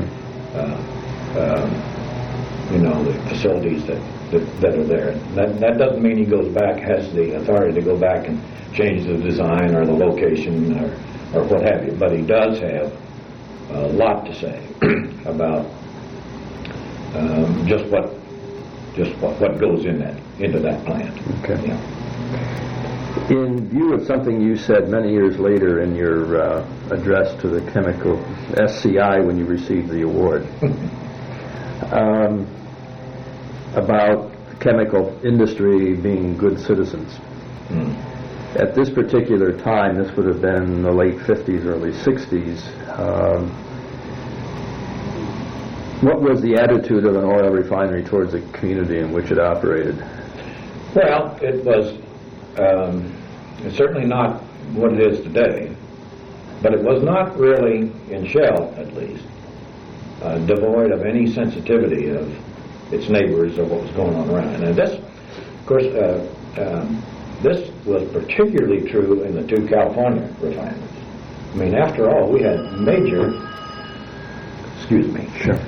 The facilities that are there. That doesn't mean he goes back, has the authority to go back and change the design or the location or what have you, but he does have a lot to say about just what goes into that plant. Okay. Yeah. In view of something you said many years later in your address to the chemical SCI when you received the award, about the chemical industry being good citizens. At this particular time, this would have been the late 50s, early 60s, what was the attitude of an oil refinery towards the community in which it operated? Well, it was certainly not what it is today, but it was not really, in Shell at least, devoid of any sensitivity of its neighbors or what was going on around. And this, of course, this was particularly true in the two California refineries. I mean, after all, we had major... Excuse me. Sure.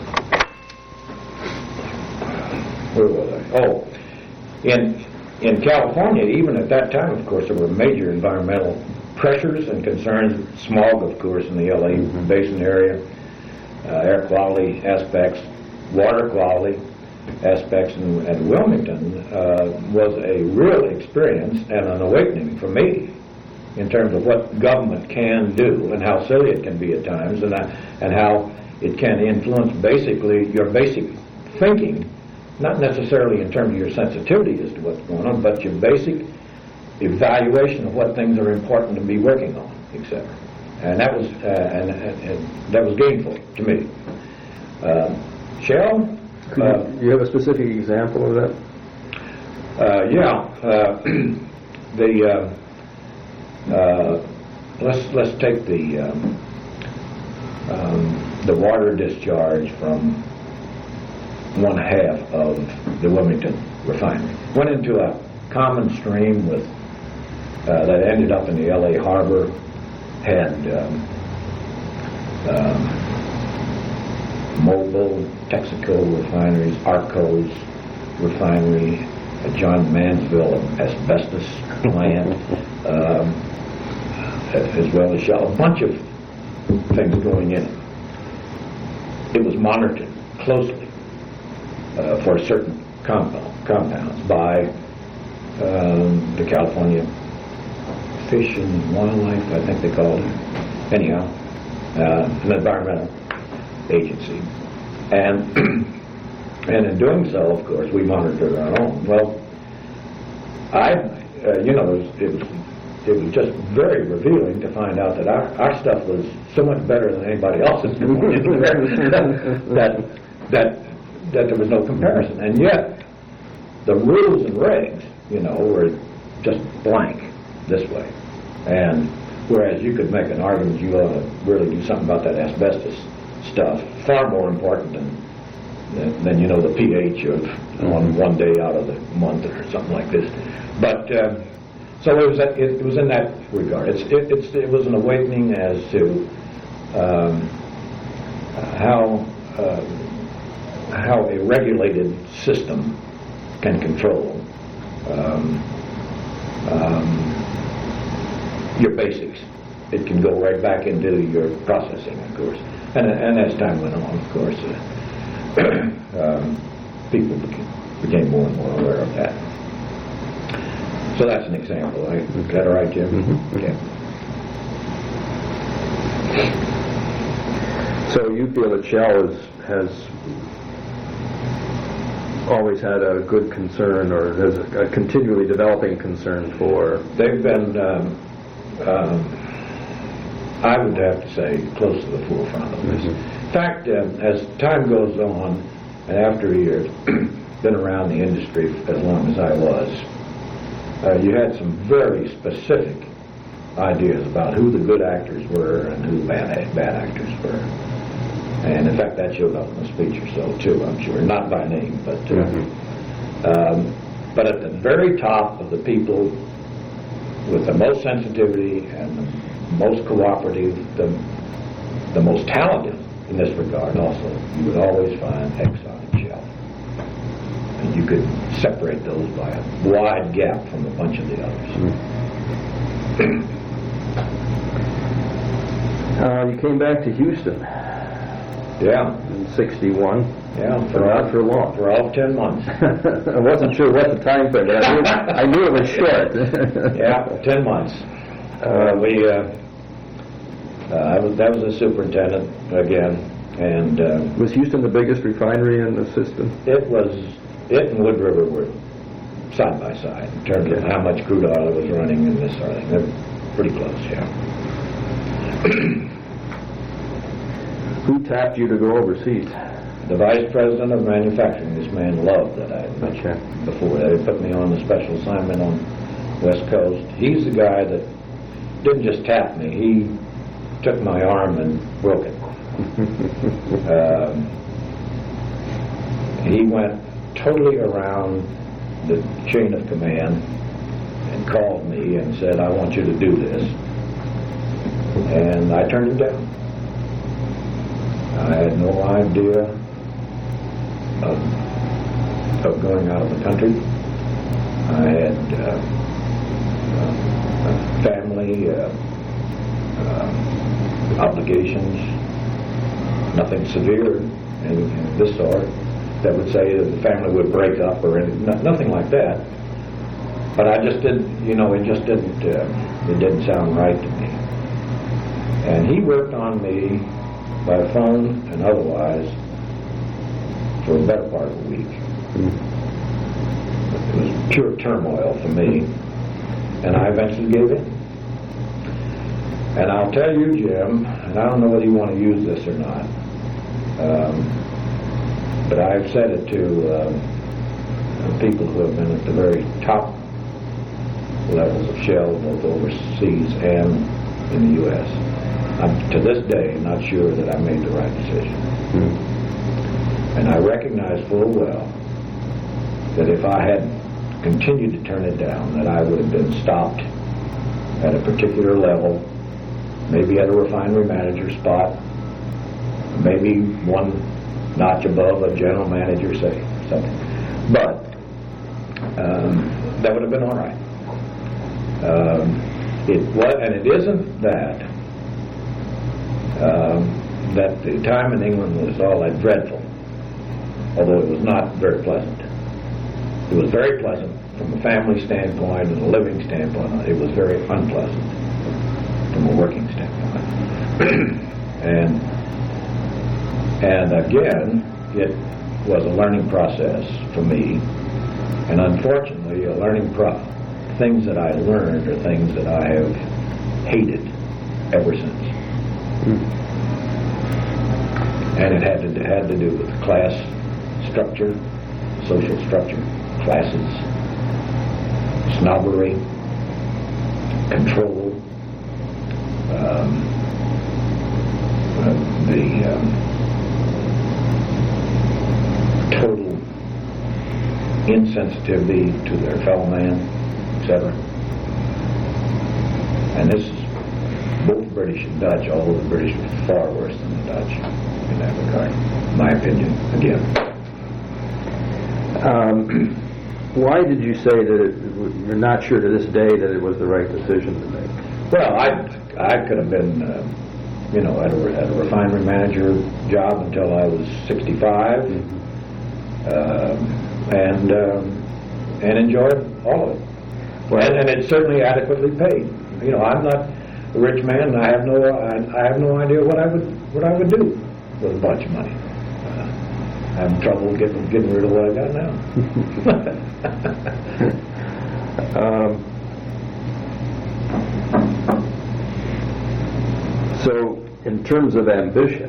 Where was I? Oh, in California, even at that time, of course, there were major environmental pressures and concerns. Smog, of course, in the LA basin area, air quality aspects, water quality aspects, and Wilmington was a real experience and an awakening for me in terms of what government can do and how silly it can be at times, and how it can influence basically your basic thinking, not necessarily in terms of your sensitivity as to what's going on, but your basic evaluation of what things are important to be working on, etc. And that was and that was gainful to me. Shell. Do you have a specific example of that? Let's take the water discharge from one half of the Wilmington refinery. Went into a common stream with that ended up in the LA harbor. Had Mobile, Texaco refineries, Arco's refinery, John Mansville asbestos plant, as well as Shell. A bunch of things going in. It was monitored closely for certain compounds by the California Fish and Wildlife, I think they called it. Anyhow, an environmental agency. And in doing so, of course, we monitored our own. Well, it was just very revealing to find out that our stuff was so much better than anybody else's that there was no comparison. And yet, the rules and regs, were just blank this way. And whereas you could make an argument you ought to really do something about that asbestos stuff, far more important than the pH of on one day out of the month or something like this. But so it was in that regard. It was an awakening as to how a regulated system can control your basics. It can go right back into your processing, of course. And as time went on, of course, people became more and more aware of that. So that's an example. Is that all right, Jim? Mm-hmm. Okay. So you feel that Shell has always had a good concern, or has a continually developing concern for... They've been, I would have to say, close to the forefront of this. In fact, as time goes on, and after you've been around the industry as long as I was, you had some very specific ideas about who the good actors were and who bad actors were. And in fact, that showed up in the speech or so too, I'm sure. Not by name, but at the very top of the people with the most sensitivity and the most cooperative, the most talented in this regard also, you would always find Exxon and Shell. And you could separate those by a wide gap from a bunch of the others. You came back to Houston. Yeah. in 61. Yeah. Not for long. For all 10 months. I wasn't sure what the time frame, but I knew it was short. Yeah, 10 months. That was a superintendent again, and Was Houston the biggest refinery in the system? it and Wood River were side by side in terms of how much crude oil it was running and this sort of thing. They're pretty close, yeah. Who tapped you to go overseas? The vice president of manufacturing, this man Love that I had mentioned before, they put me on a special assignment on West Coast. He's the guy that didn't just tap me, he took my arm and broke it. He went totally around the chain of command and called me and said, I want you to do this. And I turned him down. I had no idea of going out of the country. I had family obligations, nothing severe and this sort that would say that the family would break up or nothing like that. But I just didn't, it just didn't, it didn't sound right to me. And he worked on me by phone and otherwise for a better part of a week. It was pure turmoil for me, and I eventually gave in. And I'll tell you, Jim, and I don't know whether you want to use this or not, but I've said it to people who have been at the very top levels of Shell, both overseas and in the U.S. I'm to this day not sure that I made the right decision. And I recognize full well that if I had continued to turn it down, that I would have been stopped at a particular level, maybe at a refinery manager spot, maybe one notch above a general manager, say, something. But that would have been all right. And it isn't that the time in England was all that dreadful, although it was not very pleasant. It was very pleasant from a family standpoint and a living standpoint. It was very unpleasant from a working standpoint. And again, it was a learning process for me, and unfortunately, a learning things that I learned are things that I have hated ever since. And it had to do with class structure, social structure, classes, snobbery, control, the total insensitivity to their fellow man, etc. And this is both British and Dutch, although the British were far worse than the Dutch in that regard, my opinion, again. Why did you say that you're not sure to this day that it was the right decision to make? Well, I could have been, at a refinery manager job until I was 65, and enjoyed all of it. Well, and it's certainly adequately paid. I'm not a rich man, and I have no idea what I would do with a bunch of money. I have trouble getting rid of what I got now. So, in terms of ambition,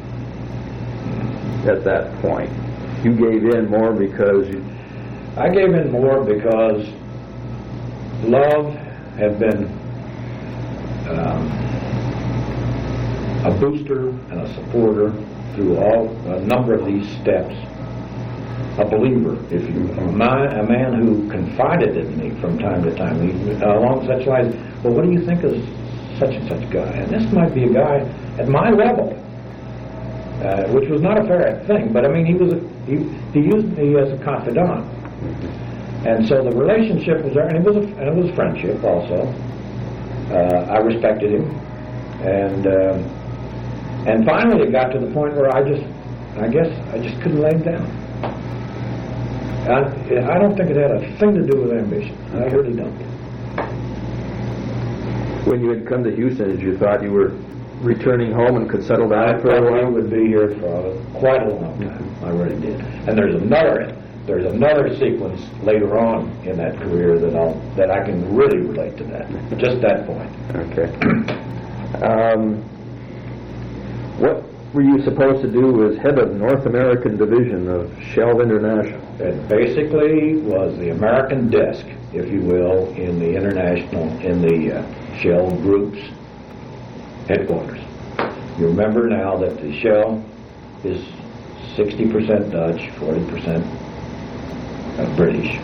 at that point, you gave in more because I gave in more because Love had been a booster and a supporter through a number of these steps. A believer, if you will. A man who confided in me from time to time, along such lines. Well, what do you think of such and such guy? And this might be a guy at my level, which was not a fair thing. But I mean, he used me as a confidant, and so the relationship was there, and it was a friendship also. I respected him, And finally it got to the point where I guess I just couldn't lay him down. I don't think it had a thing to do with ambition. I really don't. When you had come to Houston, you thought you were returning home and could settle down for a I while? would be here for quite a long time. I really did. And there's another sequence later on in that career that I can really relate to that. Just that point. Okay. What were you supposed to do as head of North American Division of Shell International? It basically was the American desk, if you will, in the Shell Group's headquarters. You remember now that the Shell is 60% Dutch, 40% British.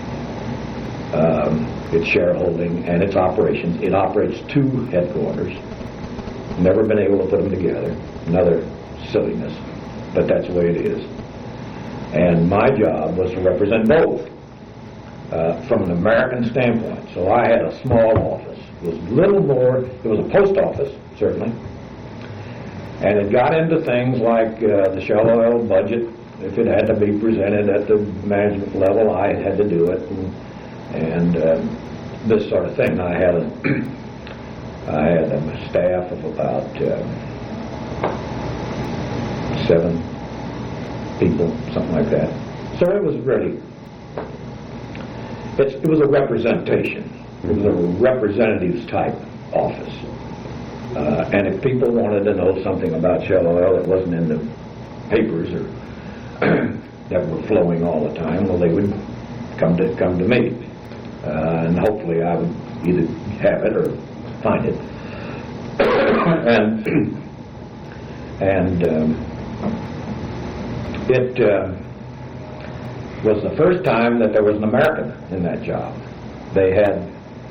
Its shareholding and its operations. It operates 2 headquarters. Never been able to put them together. Another silliness, but that's the way it is. And my job was to represent both from an American standpoint. So I had a small office. It was little more, it was a post office, certainly. And it got into things like the Shell Oil budget. If it had to be presented at the management level, I had to do it, and this sort of thing. I had a staff of about 7 people, something like that. So it was really, it was a representation. It was a representatives type office. And if people wanted to know something about Shell Oil that wasn't in the papers or that were flowing all the time, well, they would come to me, and hopefully I would either have it or find it. It was the first time that there was an American in that job. They had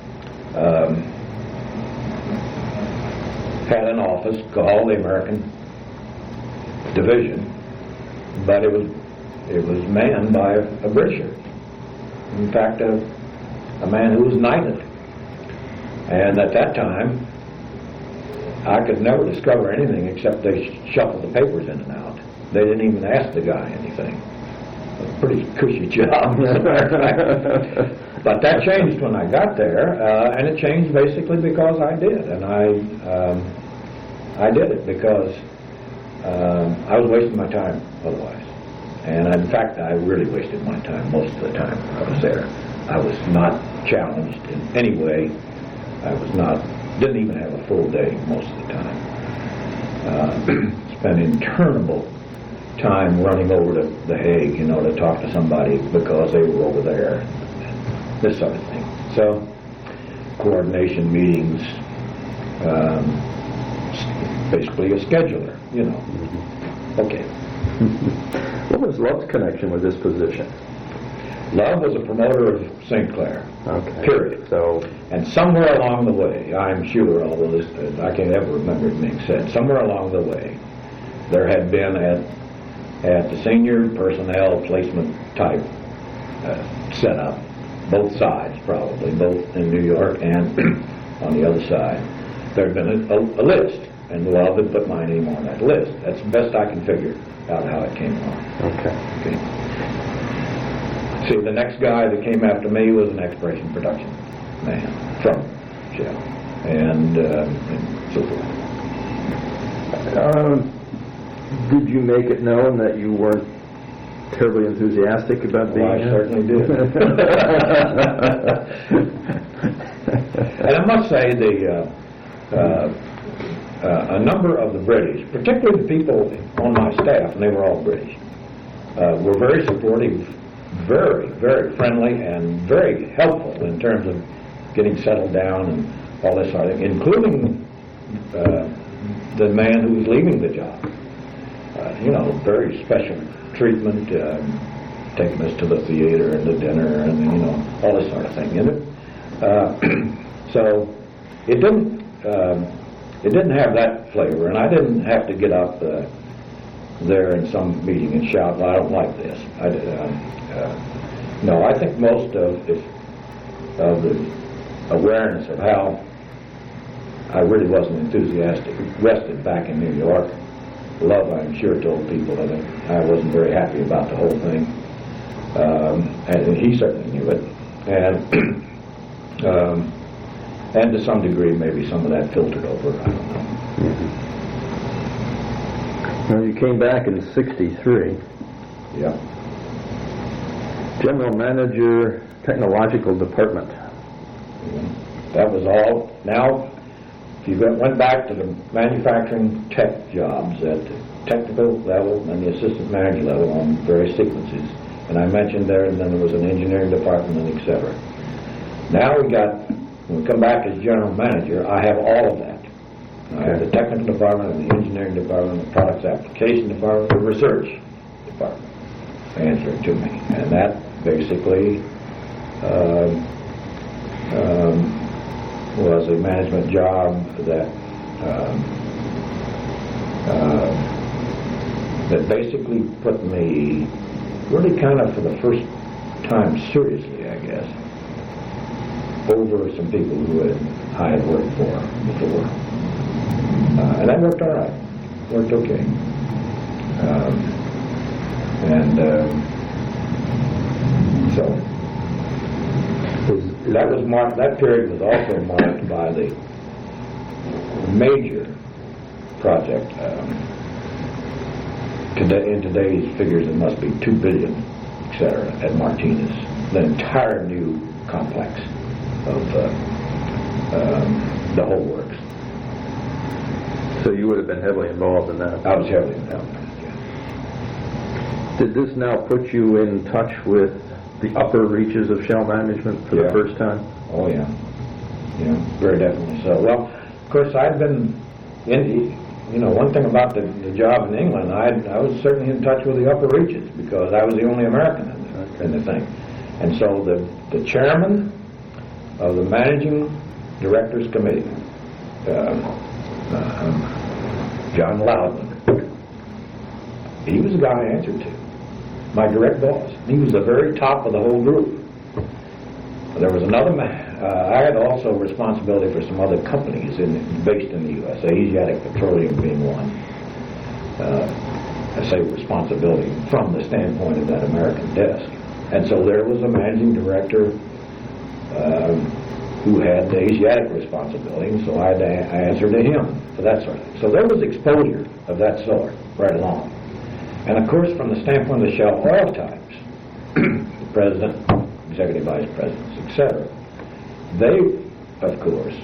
an office called the American Division, but it was manned by a Britisher. In fact, a man who was knighted. And at that time, I could never discover anything except they shuffled the papers in and out. They didn't even ask the guy anything. A pretty cushy job, as a matter of fact. But that changed when I got there, and it changed basically because I did. And I did it because I was wasting my time otherwise. And in fact, I really wasted my time most of the time I was there. I was not challenged in any way. I was not, didn't even have a full day most of the time. Spent interminable time running over to The Hague, to talk to somebody because they were over there. This sort of thing. So, coordination meetings, basically a scheduler, Okay. What was Love's connection with this position? Love was a promoter of St. Clair. Okay. Period. And somewhere along the way, I'm sure, although I can't ever remember it being said, somewhere along the way, there had been at the senior personnel placement type setup, both sides probably, both in New York and on the other side, there had been a list, and Love had put my name on that list. That's the best I can figure out how it came along. Okay. See, the next guy that came after me was an exploration production man from Shell, and so forth. Did you make it known that you weren't terribly enthusiastic about being I here? certainly did. And I must say, a number of the British, particularly the people on my staff, and they were all British, were very supportive, very, very friendly, and very helpful in terms of getting settled down and all this sort of thing, including the man who was leaving the job. Very special treatment, taking us to the theater and the dinner and, all this sort of thing. So it didn't have that flavor, and I didn't have to get up there in some meeting and shout, "Well, I don't like this." No, I think most of the awareness of how I really wasn't enthusiastic rested back in New York, Love, I'm sure, told people that I wasn't very happy about the whole thing. And he certainly knew it. And to some degree, maybe some of that filtered over, I don't know. Well, you came back in '63. Yeah. General Manager, Technological Department. That was all. Now, if you went back to the manufacturing tech jobs at the technical level and the assistant manager level on various sequences, and I mentioned there, and then there was an engineering department, and etc. Now when we come back as general manager, I have all of that. I have the technical department, the engineering department, the products application department, the research department answering to me, and that basically was a management job that that basically put me really kind of for the first time seriously, I guess, over some people who I had worked for before, and that worked all right, worked okay, so. That period was also marked by the major project. In today's figures, it must be $2 billion, etc. at Martinez. The entire new complex of the whole works. So you would have been heavily involved in that. I was heavily involved in that. Yeah. Did this now put you in touch with the upper reaches of Shell management for the first time? Oh, yeah. Yeah, very definitely so. Well, of course, I'd been in, one thing about the job in England, I was certainly in touch with the upper reaches because I was the only American in the thing. And so the chairman of the managing directors committee, John Loudon, he was the guy I answered to. My direct boss. He was the very top of the whole group. There was another man. I had also responsibility for some other companies based in the U.S., Asiatic Petroleum being one. I say responsibility from the standpoint of that American desk. And so there was a managing director who had the Asiatic responsibility, and so I had to answer to him for that sort of thing. So there was exposure of that sort right along. And of course, from the standpoint of the Shell Oil Times, the president, executive vice presidents, etc., they, of course,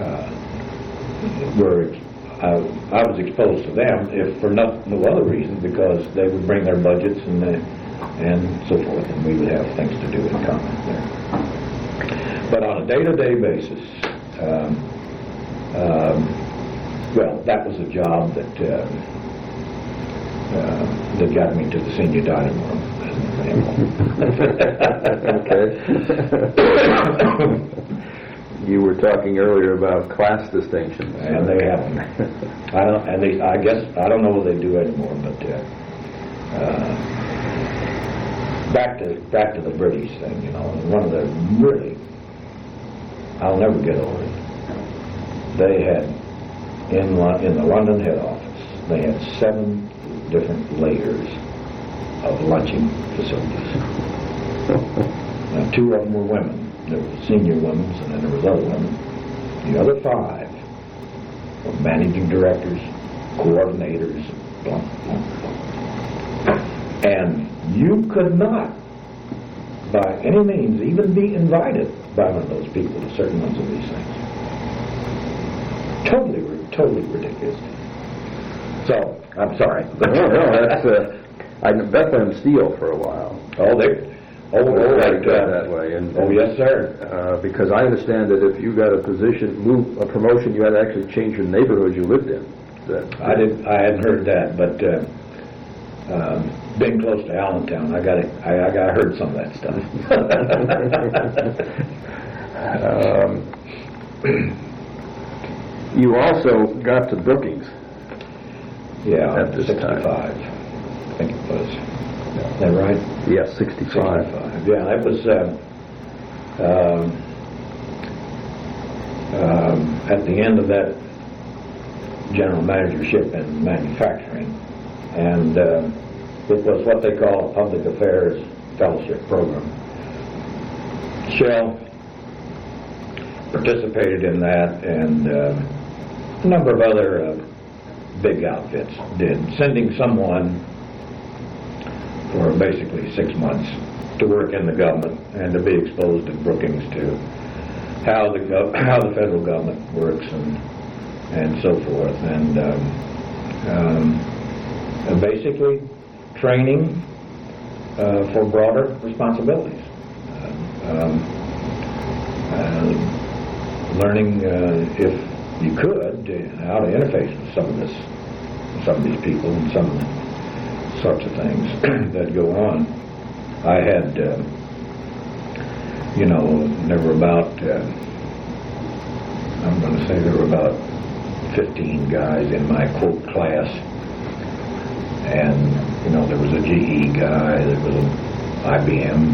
were. I was exposed to them, if for no other reason, because they would bring their budgets and so forth, and we would have things to do in common there. But on a day-to-day basis, well, that was a job that got me to the senior dining room, as an example. Okay. You were talking earlier about class distinctions. And they have them. I guess I don't know what they do anymore, but back to the British thing, one of the really, I'll never get over it. They had in the London head office, they had 7 different layers of lunching facilities. Now, 2 of them were women. There were senior women, and then there was other women. The other 5 were managing directors, coordinators, blah, blah, blah. And you could not, by any means, even be invited by one of those people to certain ones of these things. Totally ridiculous. So, I'm sorry. No, that's I knew Bethlehem Steel for a while. That way. And, yes, sir. Because I understand that if you got a promotion, you had to actually change your neighborhood you lived in. I hadn't heard that, but being close to Allentown, I heard some of that stuff. You also got to Brookings. Yeah, at this 65. time. I think it was. Is that right? Yes, 65. Yeah, that was at the end of that general managership in manufacturing, and it was what they call a public affairs fellowship program. Shell participated in that, and a number of other big outfits did, sending someone for basically 6 months to work in the government and to be exposed in Brookings to how the federal government works and so forth, and basically training for broader responsibilities, learning if you could how to interface with some of these people and some sorts of things that go on. I had, there were about, I'm going to say there were about 15 guys in my quote class, and there was a GE guy, there was an IBM,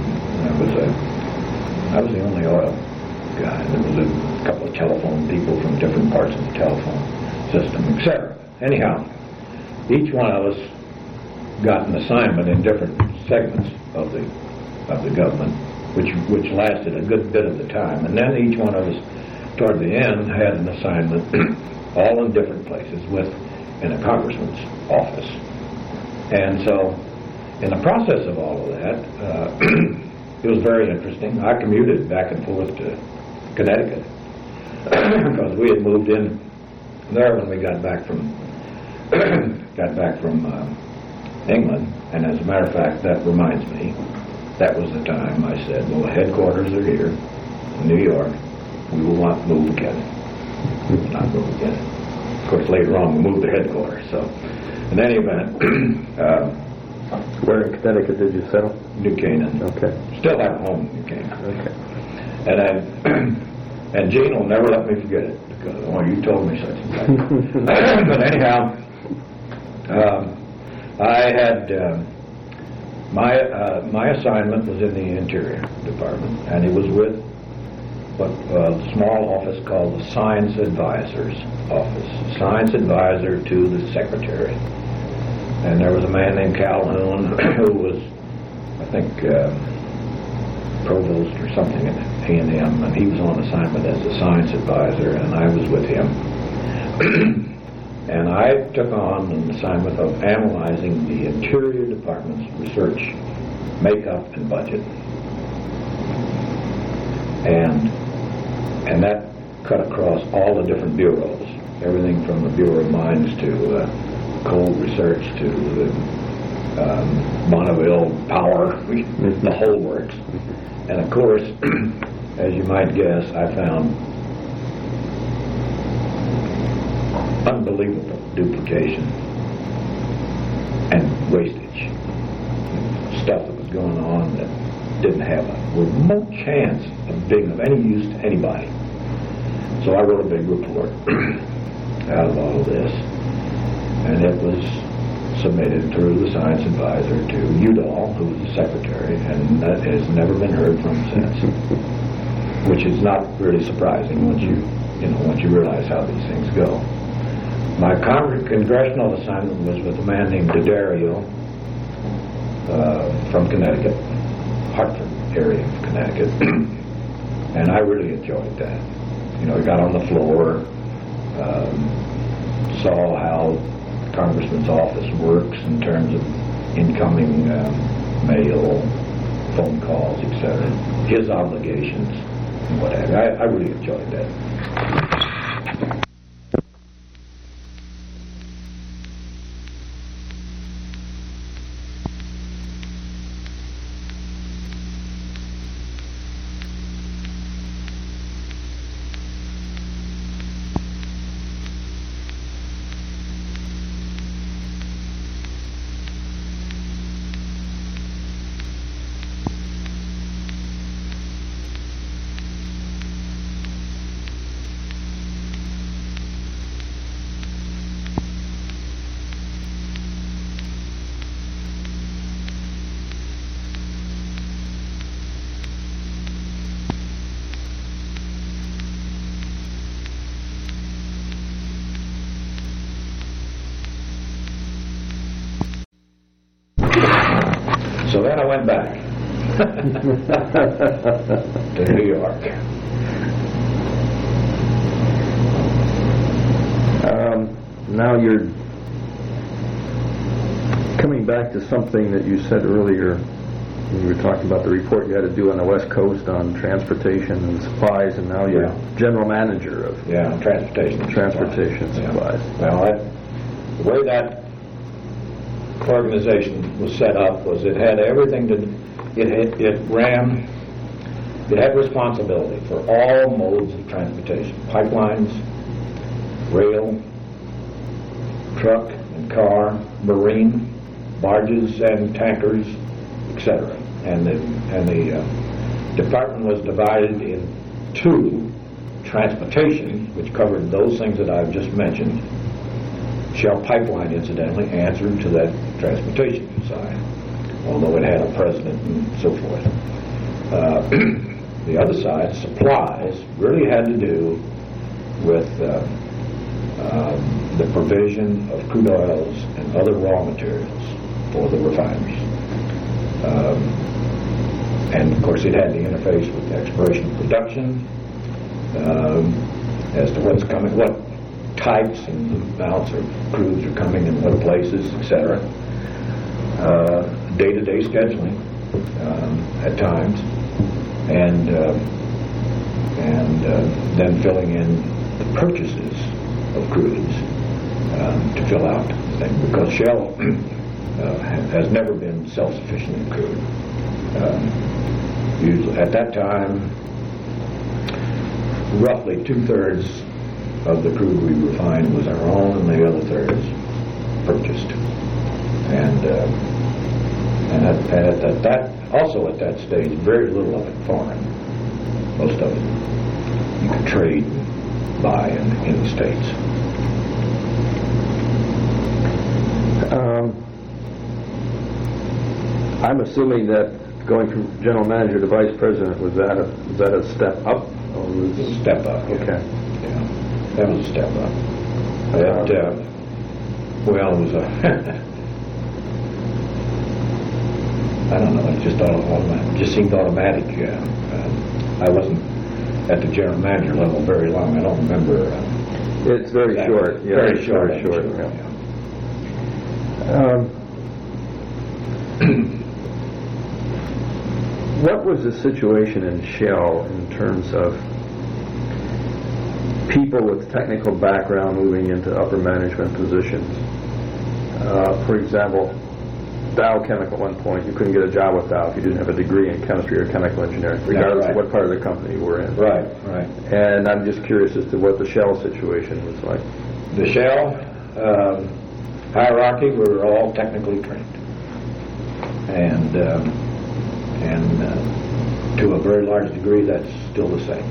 I was the only oil guy. There was a couple of telephone people from different parts of the telephone system, etc. Anyhow, each one of us got an assignment in different segments of the government, which lasted a good bit of the time, and then each one of us, toward the end, had an assignment, all in different places, in a congressman's office. And so, in the process of all of that, it was very interesting. I commuted back and forth to Connecticut because we had moved in there when we got back from England. And as a matter of fact, that reminds me, that was the time I said, well, the headquarters are here in New York. We will not move again. We will not move again. Of course, later on, we moved the headquarters. So, in any event, where in Connecticut did you settle? New Canaan. Okay. Still have a home in New Canaan. Okay. And Gene will never let me forget it because, you told me such and such. But anyhow, I had my assignment was in the Interior Department, and it was with a small office called the Science Advisor's Office, Science Advisor to the Secretary. And there was a man named Calhoun who was, I think, provost or something at A&M, and he was on assignment as a science advisor, and I was with him. And I took on an assignment of analyzing the Interior Department's research makeup and budget. And that cut across all the different bureaus, everything from the Bureau of Mines to coal research to Bonneville Power, the whole works. And of course, as you might guess, I found unbelievable duplication and wastage. Stuff that was going on that didn't have a remote chance of being of any use to anybody. So I wrote a big report out of all of this, and it was submitted through the science advisor to Udall, who was the secretary, and that has never been heard from since. Which is not really surprising once you realize how these things go. My congressional assignment was with a man named D'Addario from Connecticut, Hartford area of Connecticut, and I really enjoyed that. I got on the floor, saw how the congressman's office works in terms of incoming mail, phone calls, etc., his obligations, and what have you. I really enjoyed that. So then I went back to New York. Now you're coming back to something that you said earlier when you were talking about the report you had to do on the West Coast on transportation and supplies, and now you're general manager of transportation supplies. Well, the way that organization was set up was it had everything to it had responsibility for all modes of transportation: pipelines, rail, truck and car, marine, barges and tankers, etc. And the department was divided in two: transportation, which covered those things that I've just mentioned. Shell Pipeline, incidentally, answered to that transportation side, although it had a president and so forth. The other side, supplies, really had to do with the provision of crude oils and other raw materials for the refineries. And of course it had to interface with exploration and production as to what's coming, what types and amounts of crudes are coming in what places, etc. Day-to-day scheduling at times, and then filling in the purchases of crudes to fill out the thing, because Shell has never been self-sufficient in crude. Usually, at that time, roughly 2/3 of the crude we refined was our own, and the other third is purchased. And at that also at that stage, very little of it foreign. Most of it you could trade and buy in the States. I'm assuming that going from general manager to vice president, was that a step up? Or was a step up. Okay. Yeah, that was a step up. It was a I don't know. It just just seemed automatic. I wasn't at the general manager level very long. I don't remember. It's very short. Yeah, very short. What was the situation in Shell in terms of people with technical background moving into upper management positions? For example, Dow Chemical at one point, you couldn't get a job with Dow if you didn't have a degree in chemistry or chemical engineering, regardless of what part of the company you were in. Right. And I'm just curious as to what the Shell situation was like. The Shell hierarchy were all technically trained, and to a very large degree, that's still the same.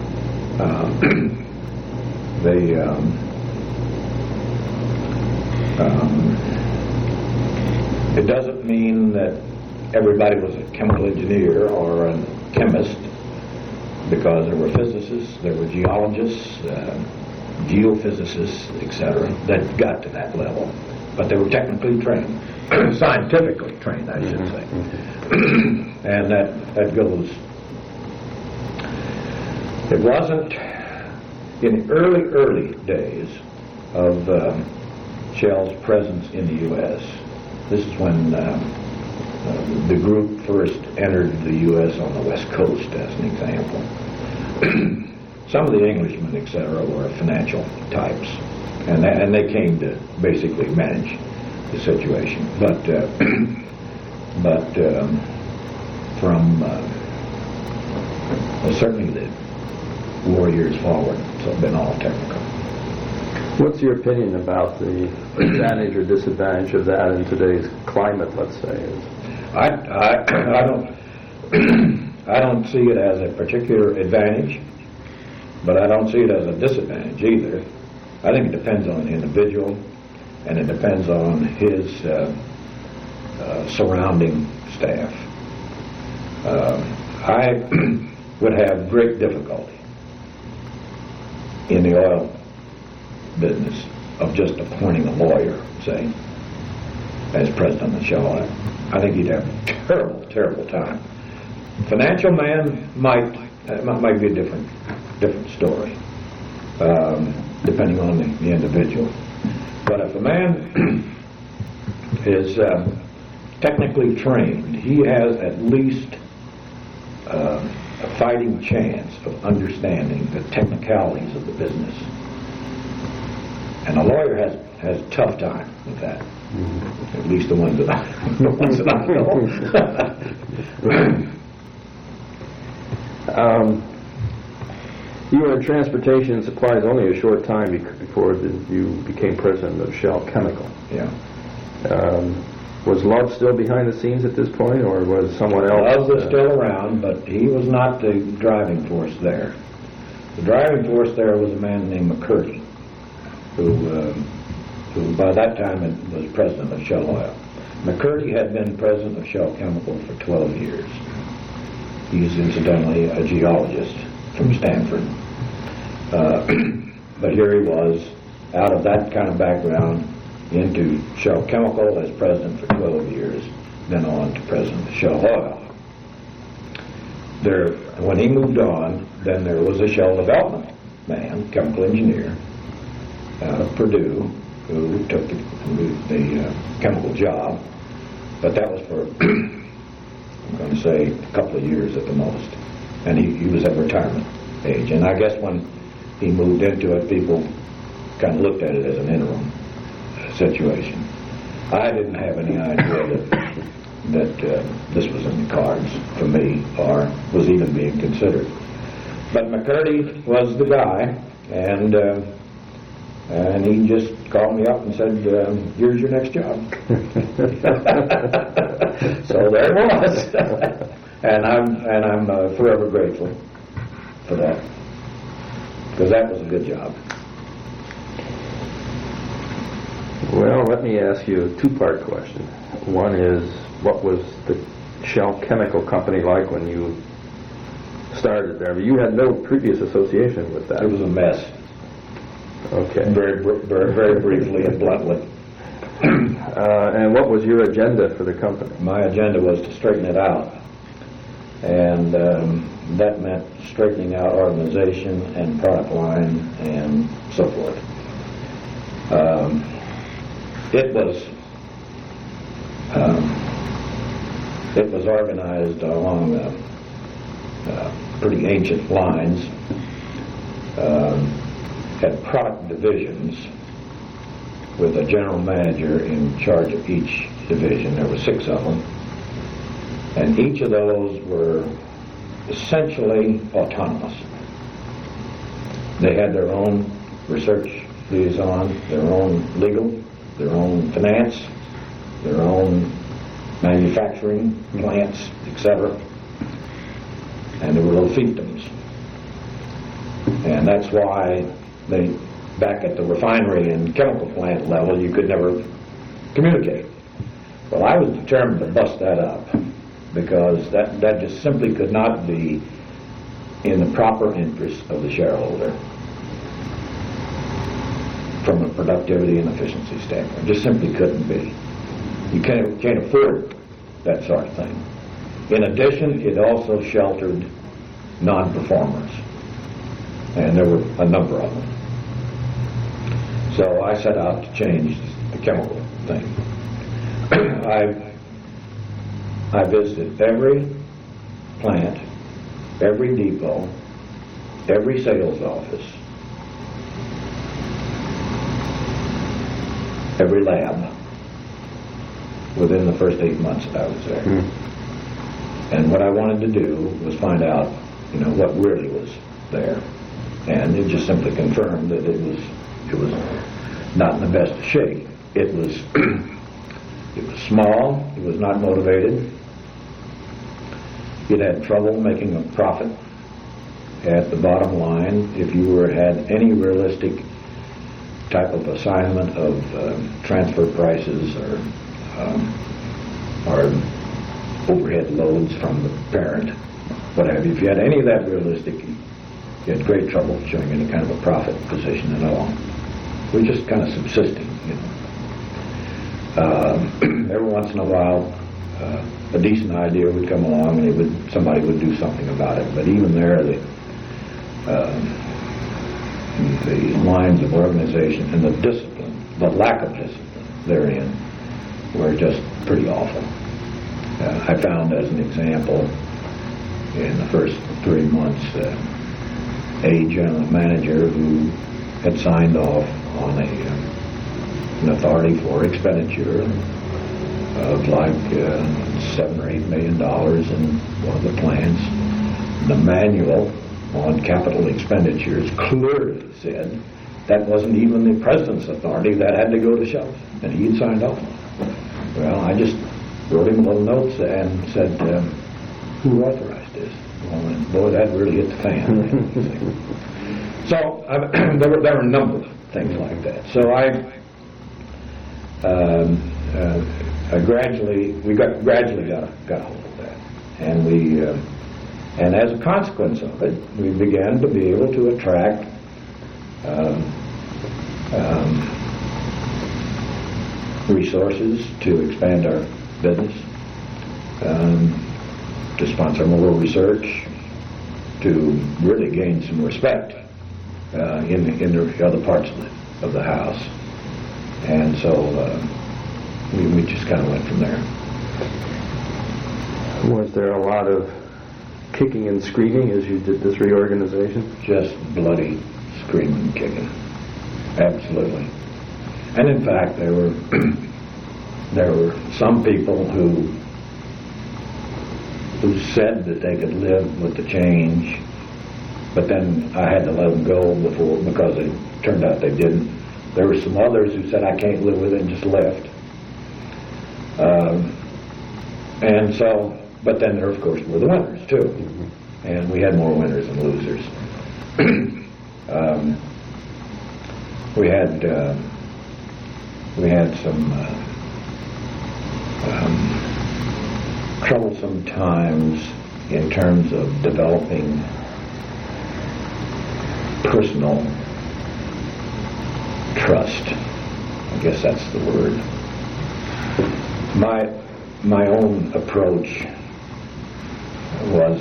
It doesn't mean that everybody was a chemical engineer or a chemist, because there were physicists, there were geologists, geophysicists, etc., that got to that level. But they were technically trained, scientifically trained, I should say. And that goes. It wasn't in the early days of Shell's presence in the U.S. This is when the group first entered the U.S. on the West Coast, as an example. Some of the Englishmen, etc., were financial types, and they came to basically manage the situation. But from certainly the war years forward, so it's been all technical. What's your opinion about the advantage or disadvantage of that in today's climate, let's say? I don't see it as a particular advantage, but I don't see it as a disadvantage either. I think it depends on the individual, and it depends on his surrounding staff. I would have great difficulty in the oil business of just appointing a lawyer, say, as president of Shell. I think he'd have a terrible, terrible time. Financial man might be a different story, depending on the individual. But if a man is technically trained, he has at least a fighting chance of understanding the technicalities of the business. And a lawyer has a tough time with that. Mm-hmm. At least the ones that I know. You were in transportation and supplies only a short time before you became president of Shell Chemical. Yeah. Was Love still behind the scenes at this point, or was someone else? Love was still around, but he was not the driving force there. The driving force there was a man named McCurdy, who by that time was president of Shell Oil. McCurdy had been president of Shell Chemical for 12 years. He's incidentally a geologist from Stanford. But here he was, out of that kind of background, into Shell Chemical as president for 12 years, then on to president of Shell Oil. When he moved on, then there was a Shell development man, chemical engineer, out of Purdue, who took the chemical job, but that was for, I'm going to say, a couple of years at the most, and he was at retirement age. And I guess when he moved into it, people kind of looked at it as an interim situation. I didn't have any idea that this was in the cards for me, or was even being considered. But McCurdy was the guy, and he just called me up and said, "Here's your next job." So there it was, and I'm forever grateful for that, because that was a good job. Well, let me ask you a two-part question. One is, what was the Shell Chemical Company like when you started there? You had no previous association with that. It was a mess. Okay. Very briefly and bluntly. And what was your agenda for the company? My agenda was to straighten it out. And that meant straightening out organization and product line and so forth. It was organized along pretty ancient lines. Had product divisions with a general manager in charge of each division. There were 6 of them, and each of those were essentially autonomous. They had their own research liaison, their own legal, their own finance, their own manufacturing plants, etc. And there were little fiefdoms. And that's why back at the refinery and chemical plant level, you could never communicate. Well, I was determined to bust that up, because that just simply could not be in the proper interest of the shareholder from a productivity and efficiency standpoint. It just simply couldn't be. You can't afford that sort of thing. In addition, it also sheltered non-performers, and there were a number of them. So I set out to change the chemical thing. I visited every plant, every depot, every sales office, every lab within the first 8 months that I was there. And what I wanted to do was find out, what really was there. And it just simply confirmed that it was not in the best of shape. It was small, it was not motivated, it had trouble making a profit at the bottom line. If you had any realistic type of assignment of transfer prices or overhead loads from the parent, what have you, if you had any of that realistic, you had great trouble showing any kind of a profit position at all. We're just kind of subsisting, Every once in a while, a decent idea would come along and somebody would do something about it. But even there, the lines of organization and the discipline, the lack of discipline therein, were just pretty awful. I found, as an example, in the first 3 months, a general manager who had signed off on an authority for expenditure of like $7 or $8 million in one of the plants. The manual on capital expenditures clearly said that wasn't even the president's authority, that had to go to Shelf, and he had signed off on it. Well, I just wrote him a little note and said, who authorized this? Well, and boy, that really hit the fan. So there were a number of things like that. So I gradually got a hold of that, and as a consequence of it, we began to be able to attract resources to expand our business, to sponsor more research, to really gain some respect in the other parts of the house, and so we just kind of went from there. Was there a lot of kicking and screaming as you did this reorganization? Just bloody screaming and kicking, absolutely. And in fact, there were some people who said that they could live with the change, but then I had to let them go because it turned out they didn't. There were some others who said, I can't live with it, and just left. And so, but then there, of course, were the winners too, and we had more winners than losers. We had some troublesome times in terms of developing personal trust. I guess that's the word. My own approach was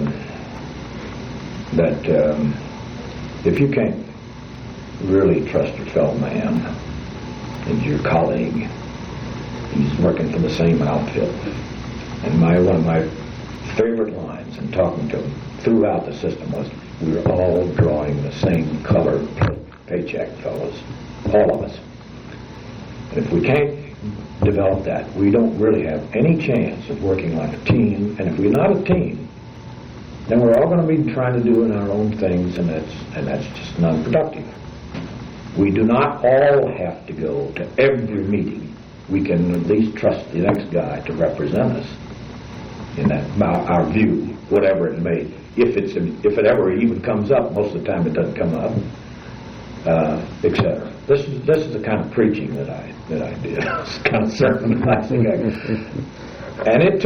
that if you can't really trust your fellow man and your colleague, he's working for the same outfit. And one of my favorite lines in talking to him throughout the system was, we're all drawing the same color paycheck, fellas, all of us. And if we can't develop that, we don't really have any chance of working like a team. And if we're not a team, then we're all going to be trying to do our own things, and that's just non-productive. We do not all have to go to every meeting. We can at least trust the next guy to represent us in that our view, whatever it may. If it ever even comes up, most of the time it doesn't come up, etc. This is the kind of preaching that I did. It's kind of sermonizing, and it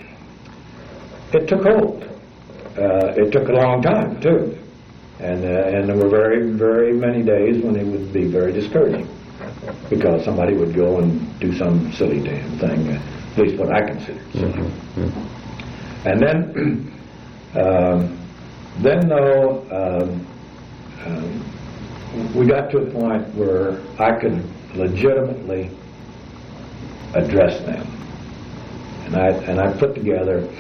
took hold. It took a long time too, and there were very, very many days when it would be very discouraging because somebody would go and do some silly damn thing, at least what I considered silly. Mm-hmm. And then we got to a point where I could legitimately address them, and I put together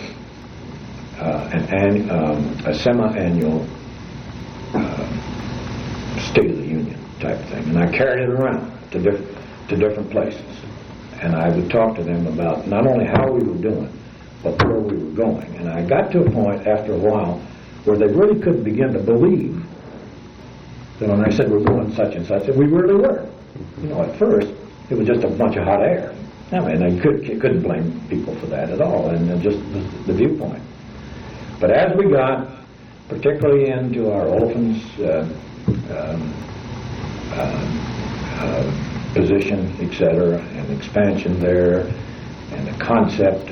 a semi-annual State of the Union type thing, and I carried it around to different places, and I would talk to them about not only how we were doing, but where we were going. And I got to a point after a while where they really couldn't begin to believe that when I said we're going such and such, that we really were. You know, at first it was just a bunch of hot air. I mean, you couldn't blame people for that at all, and just the viewpoint. But as we got, particularly into our olefins position, etc., and expansion there, and the concept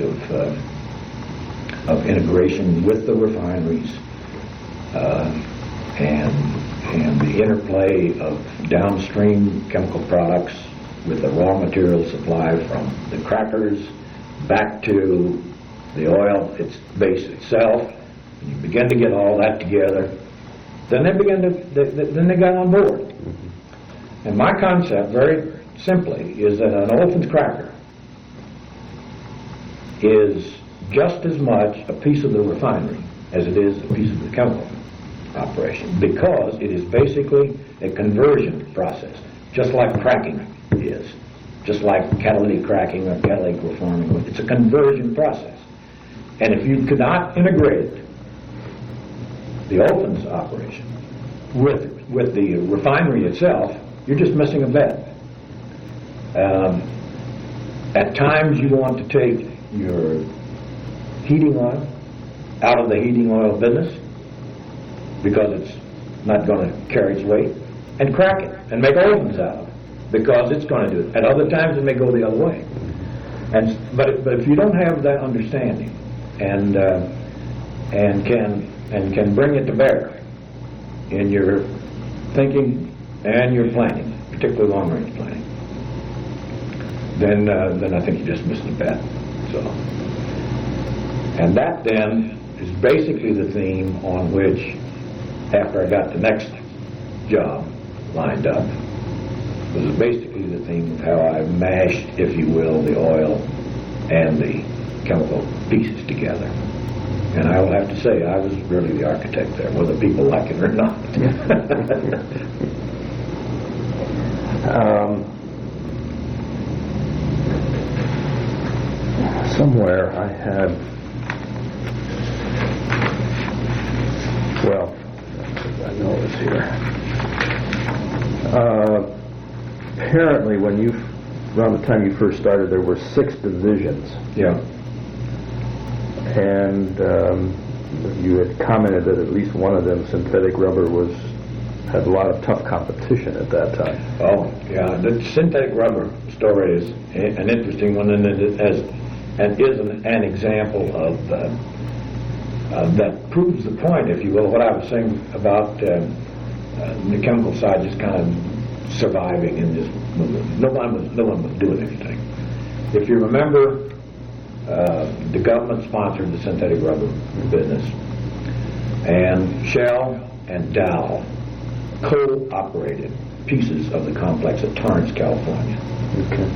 of integration with the refineries, and the interplay of downstream chemical products with the raw material supply from the crackers back to the oil, its base itself. You begin to get all that together. Then they got on board. And my concept, very simply, is that an Olefins cracker is just as much a piece of the refinery as it is a piece of the chemical operation, because it is basically a conversion process, just like cracking is, just like catalytic cracking or catalytic reforming. It's a conversion process. And if you could not integrate the Olefins operation with the refinery itself, you're just missing a bet. At times you want to take your heating oil out of the heating oil business because it's not going to carry its weight, and crack it and make olefins out of it because it's going to do it. At other times it may go the other way. But if you don't have that understanding and can bring it to bear in your thinking and your planning, particularly long-range planning, then I think you just missed the bet. So, and that then is basically the theme on which, after I got the next job lined up, was basically the theme of how I mashed, if you will, the oil and the chemical pieces together. And I will have to say, I was really the architect there, whether people like it or not. Somewhere I had, well, I know it's here. Apparently, around the time you first started, there were 6 divisions. Yeah. And you had commented that at least one of them, synthetic rubber, had a lot of tough competition at that time. Oh, yeah. The synthetic rubber story is an interesting one, and it is an example of that proves the point, if you will, what I was saying about the chemical side just kind of surviving in this movement. No one was doing anything. If you remember, the government sponsored the synthetic rubber business, and Shell and Dow co-operated pieces of the complex at Torrance, California. Okay.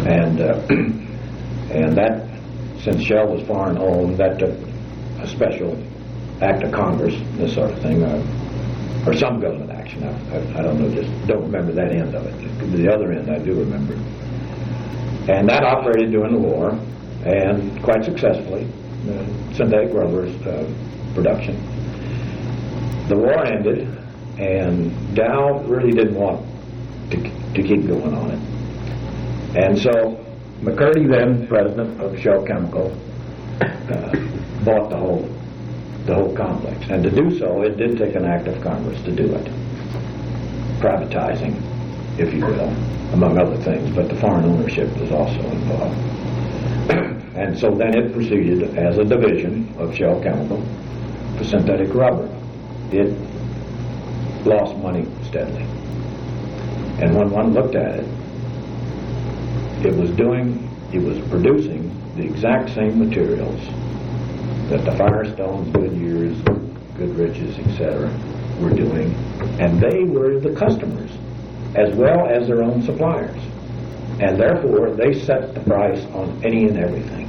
And that, since Shell was foreign owned, that took a special act of Congress, this sort of thing, or some government action. I don't know, just don't remember that end of it. The other end I do remember. And that operated during the war, and quite successfully, synthetic rubber's production. The war ended, and Dow really didn't want to keep going on it. And so McCurdy, then president of Shell Chemical, bought the whole complex. And to do so, it did take an act of Congress to do it. Privatizing, if you will, among other things, but the foreign ownership was also involved. And so then it proceeded as a division of Shell Chemical for synthetic rubber. It lost money steadily. And when one looked at it, it was producing the exact same materials that the Firestones, Goodyears, Goodriches, etc. were doing, and they were the customers as well as their own suppliers. And therefore, they set the price on any and everything.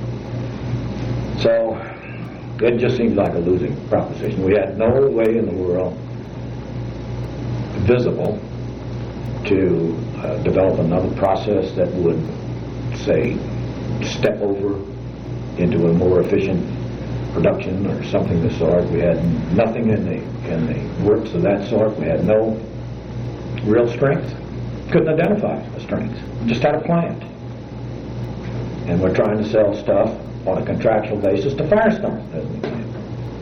So, it just seemed like a losing proposition. We had no way in the world visible to develop another process that would, say, step over into a more efficient production or something of the sort. We had nothing in the works of that sort. We had no real strength. Couldn't identify a strength. Just had a plant. And we're trying to sell stuff on a contractual basis to Firestone, as an example.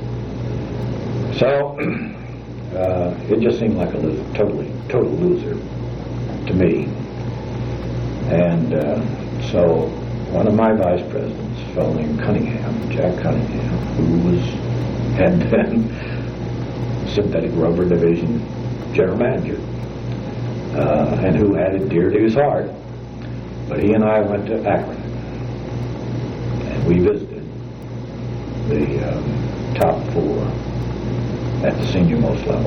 So, it just seemed like a total loser to me. And so one of my vice presidents, a fellow named Cunningham, Jack Cunningham, who had been synthetic rubber division general manager, and who had it dear to his heart, but he and I went to Akron we visited the top four at the senior-most level.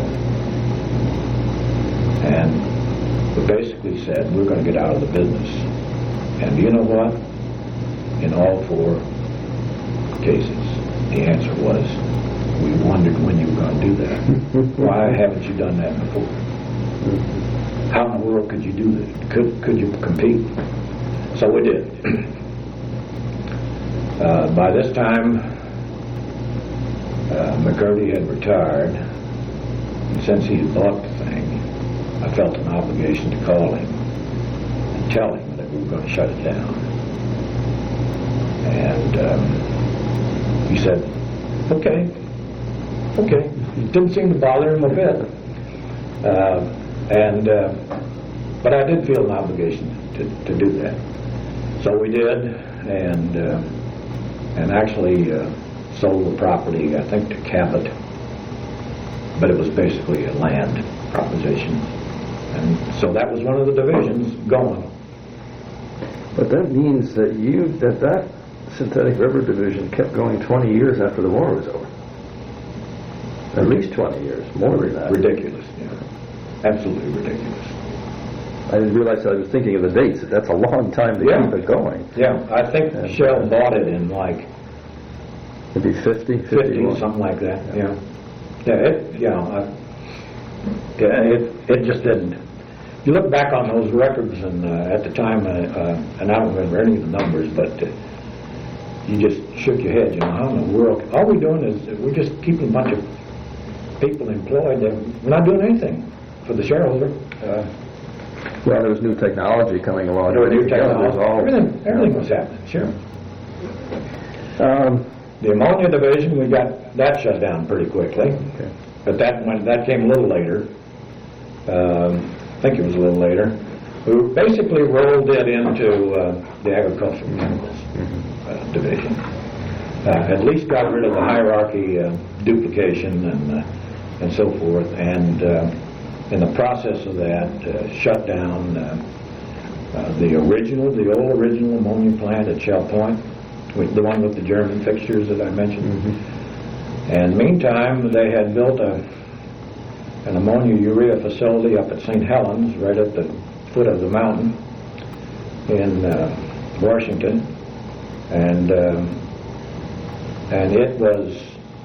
And we basically said, we're going to get out of the business. And you know what? In all four cases, the answer was, we wondered when you were going to do that. Why haven't you done that before? How in the world could you do that? Could you compete? So we did. By this time, McCurdy had retired. And since he had bought the thing, I felt an obligation to call him and tell him that we were going to shut it down. And he said, okay. It didn't seem to bother him a bit. But I did feel an obligation to do that. So we did, and actually sold the property, I think, to Cabot. But it was basically a land proposition. And so that was one of the divisions going. But that means that that Synthetic River Division kept going 20 years after the war was over. At least 20 years, more than that. Ridiculous, yeah. Absolutely ridiculous. I didn't realize I was thinking of the dates. That's a long time to keep it going. Yeah, I think Shell bought it in like... Maybe 50, something like that, yeah. It just didn't. You look back on those records, and at the time, and I don't remember any of the numbers, but you just shook your head, how in the world? All we're doing is we're just keeping a bunch of people employed. We're not doing anything for the shareholder. Well, there was new technology coming along. There was new technology. Everything was happening, sure. The ammonia division, we got that shut down pretty quickly. Okay. But that came a little later. I think it was a little later. We basically rolled it into the agricultural chemicals division. At least got rid of the hierarchy duplication and so forth. And in the process of that, shut down the old original ammonia plant at Shell Point, the one with the German fixtures that I mentioned. And meantime, they had built an ammonia urea facility up at St. Helens, right at the foot of the mountain in Washington, and it was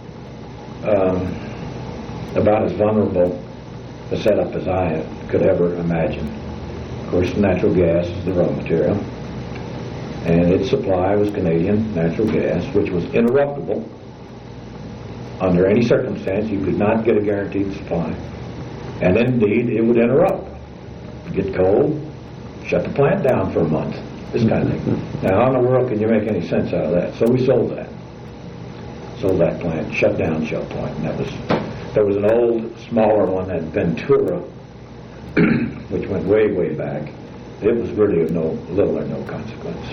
about as vulnerable a setup as I could ever imagine. Of course, natural gas is the raw material, and its supply was Canadian natural gas, which was interruptible. Under any circumstance, you could not get a guaranteed supply. And indeed, it would interrupt. Get cold, shut the plant down for a month, this kind of thing. Now, how in the world can you make any sense out of that? So we sold that. Sold that plant, shut down Shell Point. And there was an old, smaller one at Ventura, which went way, way back. It was really of little or no consequence.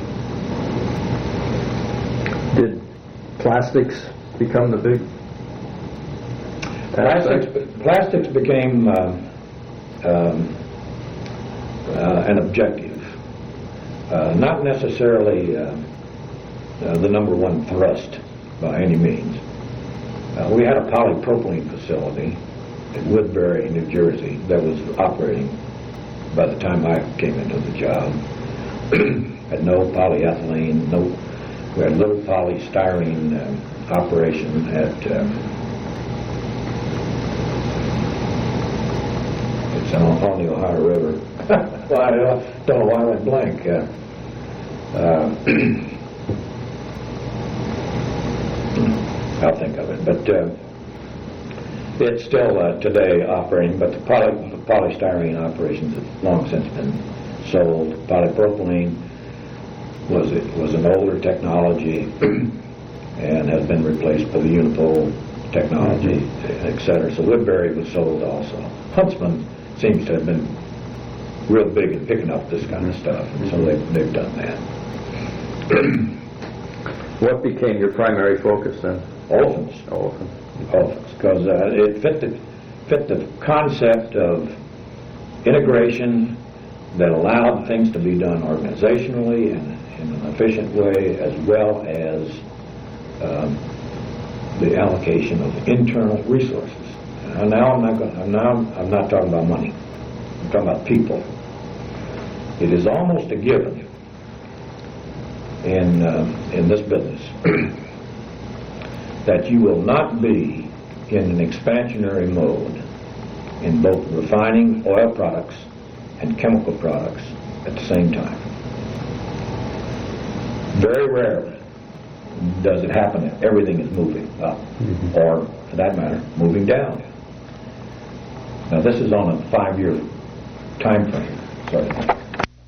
Did plastics become the big... Plastics became an objective, not necessarily the number one thrust by any means. We had a polypropylene facility in Woodbury, New Jersey, that was operating by the time I came into the job. Had no polyethylene, we had a little polystyrene operation at it's on the Ohio River. Well, I don't know why I went blank. I'll think of it. But it's still today operating, but the polystyrene operations have long since been sold. Polypropylene was an older technology and has been replaced by the Unipol technology, etc. So Woodbury was sold also. Huntsman seems to have been real big in picking up this kind of stuff, and so they've done that. What became your primary focus then? Olefins, because it fit the concept of integration that allowed things to be done organizationally and in an efficient way, as well as the allocation of internal resources. And now I'm not talking about money. I'm talking about people. It is almost a given in this business that you will not be in an expansionary mode in both refining oil products and chemical products at the same time. Very rarely does it happen that everything is moving up, or for that matter, moving down. Now this is on a 5-year time frame, sort of thing.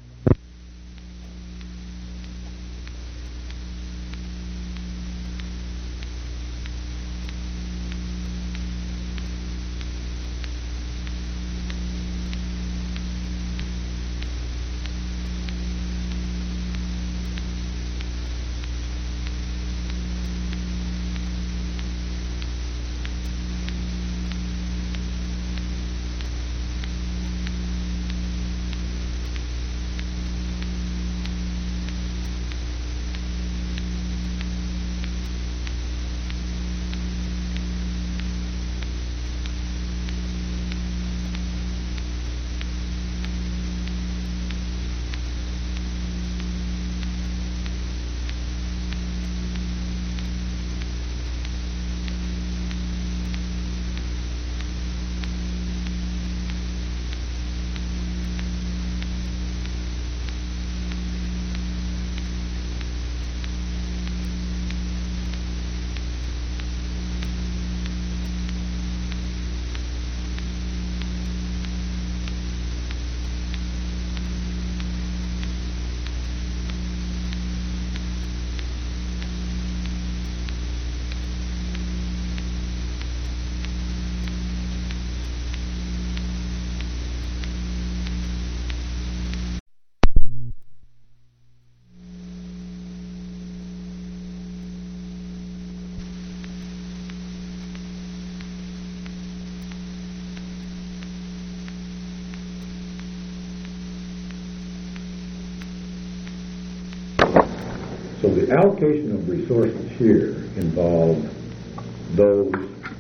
So the allocation of resources here involve those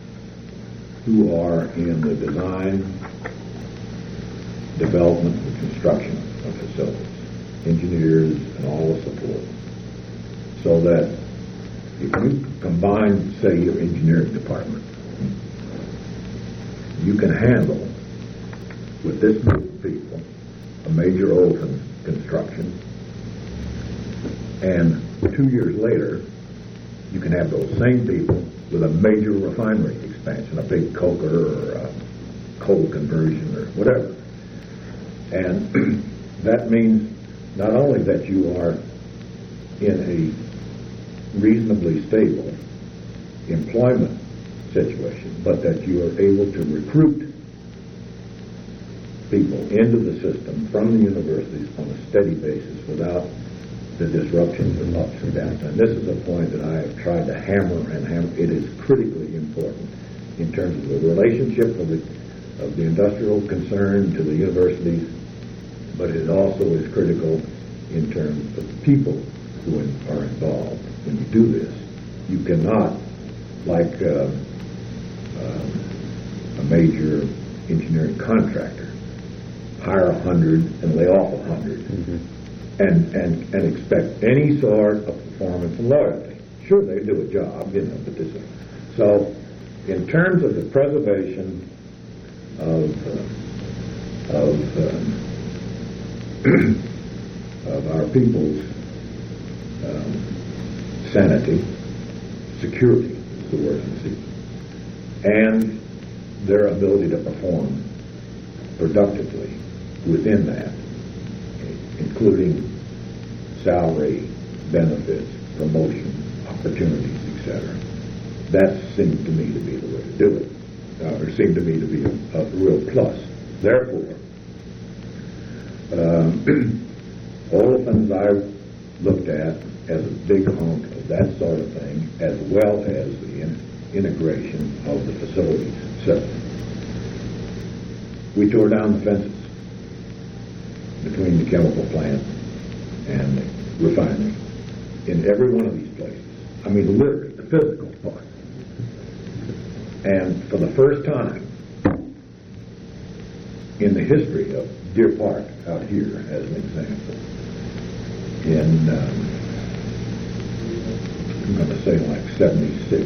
who are in the design, development, and construction of facilities, engineers, and all the support. So that if you combine, say, your engineering department, you can handle, with this group of people, a major olefin construction, and 2 years later, you can have those same people with a major refinery expansion, a big coker or a coal conversion or whatever. And that means not only that you are in a reasonably stable employment situation, but that you are able to recruit people into the system from the universities on a steady basis without the disruptions and ups and downs. And this is a point that I have tried to hammer and hammer. It is critically important in terms of the relationship of the industrial concern to the universities, but it also is critical in terms of the people who are involved. When you do this, you cannot, like a major engineering contractor, hire 100 and lay off 100. And expect any sort of performance and loyalty. Sure, they do a job, but this is... So, in terms of the preservation of our people's sanity, security is the word I see, and their ability to perform productively within that, including salary, benefits, promotion, opportunities, etc. That seemed to me to be the way to do it, or seemed to me to be a real plus. Therefore, olefins I looked at as a big hunk of that sort of thing, as well as the integration of the facilities system. We tore down the fences. between the chemical plant and the refinery in every one of these places. I mean, literally, the physical part. And for the first time in the history of Deer Park out here, as an example, in, I'm going to say like 76,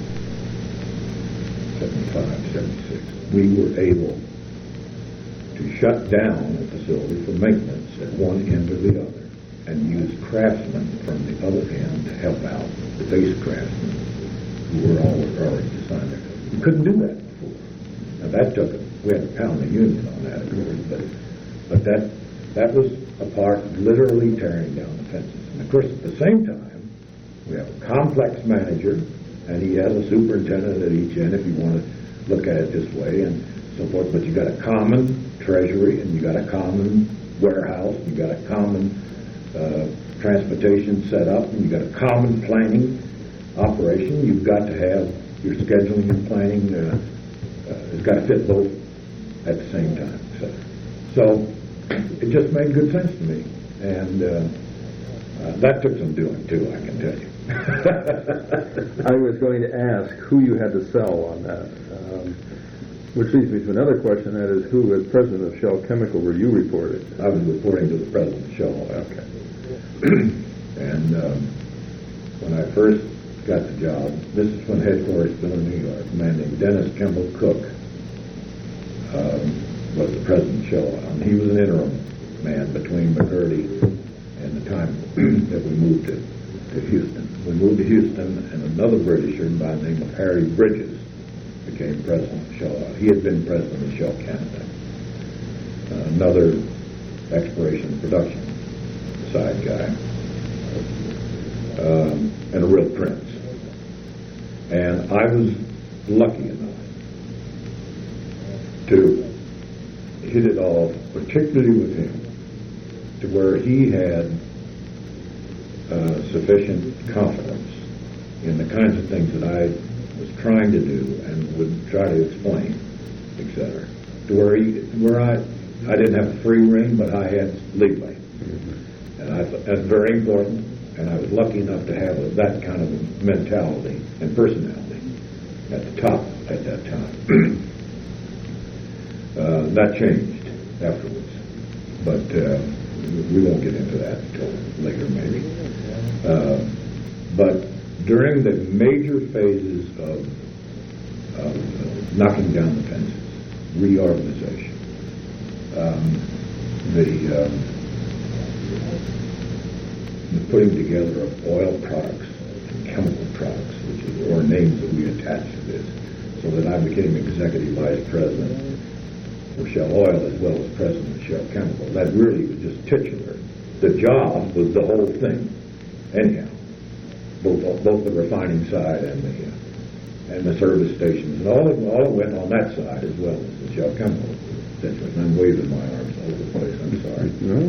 75, 76, we were able to shut down a facility for maintenance at one end or the other and use craftsmen from the other end to help out the base craftsmen who were already designed there. We couldn't do that before. Now that took we had to pound the union on that, of course, but that was a part of literally tearing down the fences. And of course, at the same time, we have a complex manager, and he has a superintendent at each end, if you want to look at it this way, and so forth. But you got a common treasury, and you got a common warehouse, you got a common transportation set up, and you got a common planning operation. You've got to have your scheduling and planning has got to fit both at the same time. So it just made good sense to me, and that took some doing too, I can tell you. I was going to ask who you had to sell on that, which leads me to another question, that is, who, as president of Shell Chemical, were you reporting? I was reporting to the president of Shell. Okay. And when I first got the job, this is when headquarters was in New York, a man named Dennis Kimball Cook was the president of Shell. And he was an interim man between McCurdy and the time that we moved to Houston. We moved to Houston, and another Britisher by the name of Harry Bridges became president of Shell. He had been president of Shell Canada. Another exploration and production side guy, and a real prince. And I was lucky enough to hit it off, particularly with him, to where he had sufficient confidence in the kinds of things that I was trying to do and would try to explain, etc. To where I didn't have a free rein, but I had leeway. And I thought that's very important, and I was lucky enough to have that kind of mentality and personality at the top at that time. That changed afterwards, but we won't get into that until later, maybe. But during the major phases of knocking down the fences, reorganization, the putting together of oil products and chemical products, or names that we attached to this, so that I became executive vice president for Shell Oil as well as president of Shell Chemical. That really was just titular. The job was the whole thing, anyhow, both the refining side and the service stations, and all it went on that side as well as the Shell Chemical. And I'm waving my arms all over the place. I'm sorry,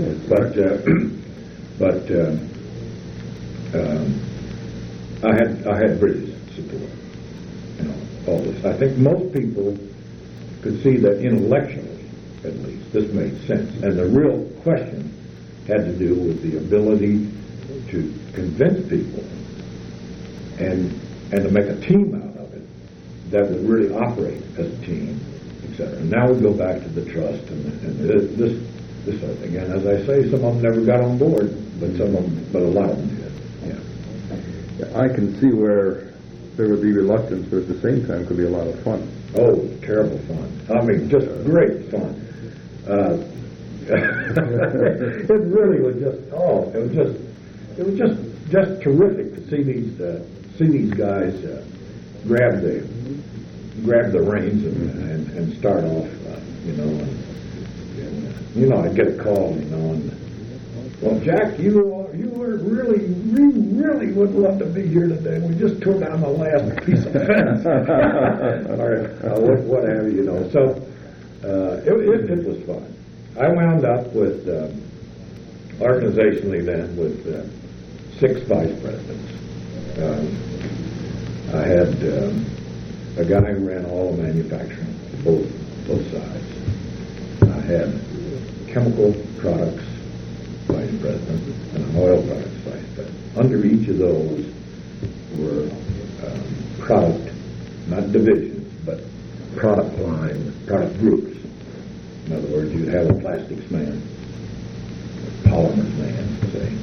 I had British support. All this. I think most people could see that intellectually, at least, this made sense. And the real question had to do with the ability to convince people and to make a team out of it that would really operate as a team, etc. And now we go back to the trust and this sort of thing. And as I say, some of them never got on board, but a lot of them did. Yeah. I can see where there would be reluctance, but at the same time could be a lot of fun. Oh, terrible fun. I mean, just great fun. It really was it was just terrific to see these guys grab the reins and start off, and I'd get a call, and well, Jack, you really would love to be here today. We just tore down the last piece of fence, or what have you, So it was fun. I wound up with organizationally then with 6 vice presidents. I had a guy who ran all the manufacturing, both sides. I had chemical products vice president and an oil products vice president. Under each of those were product, not divisions, but product line, product groups. In other words, you'd have a plastics man, a polymers man, say,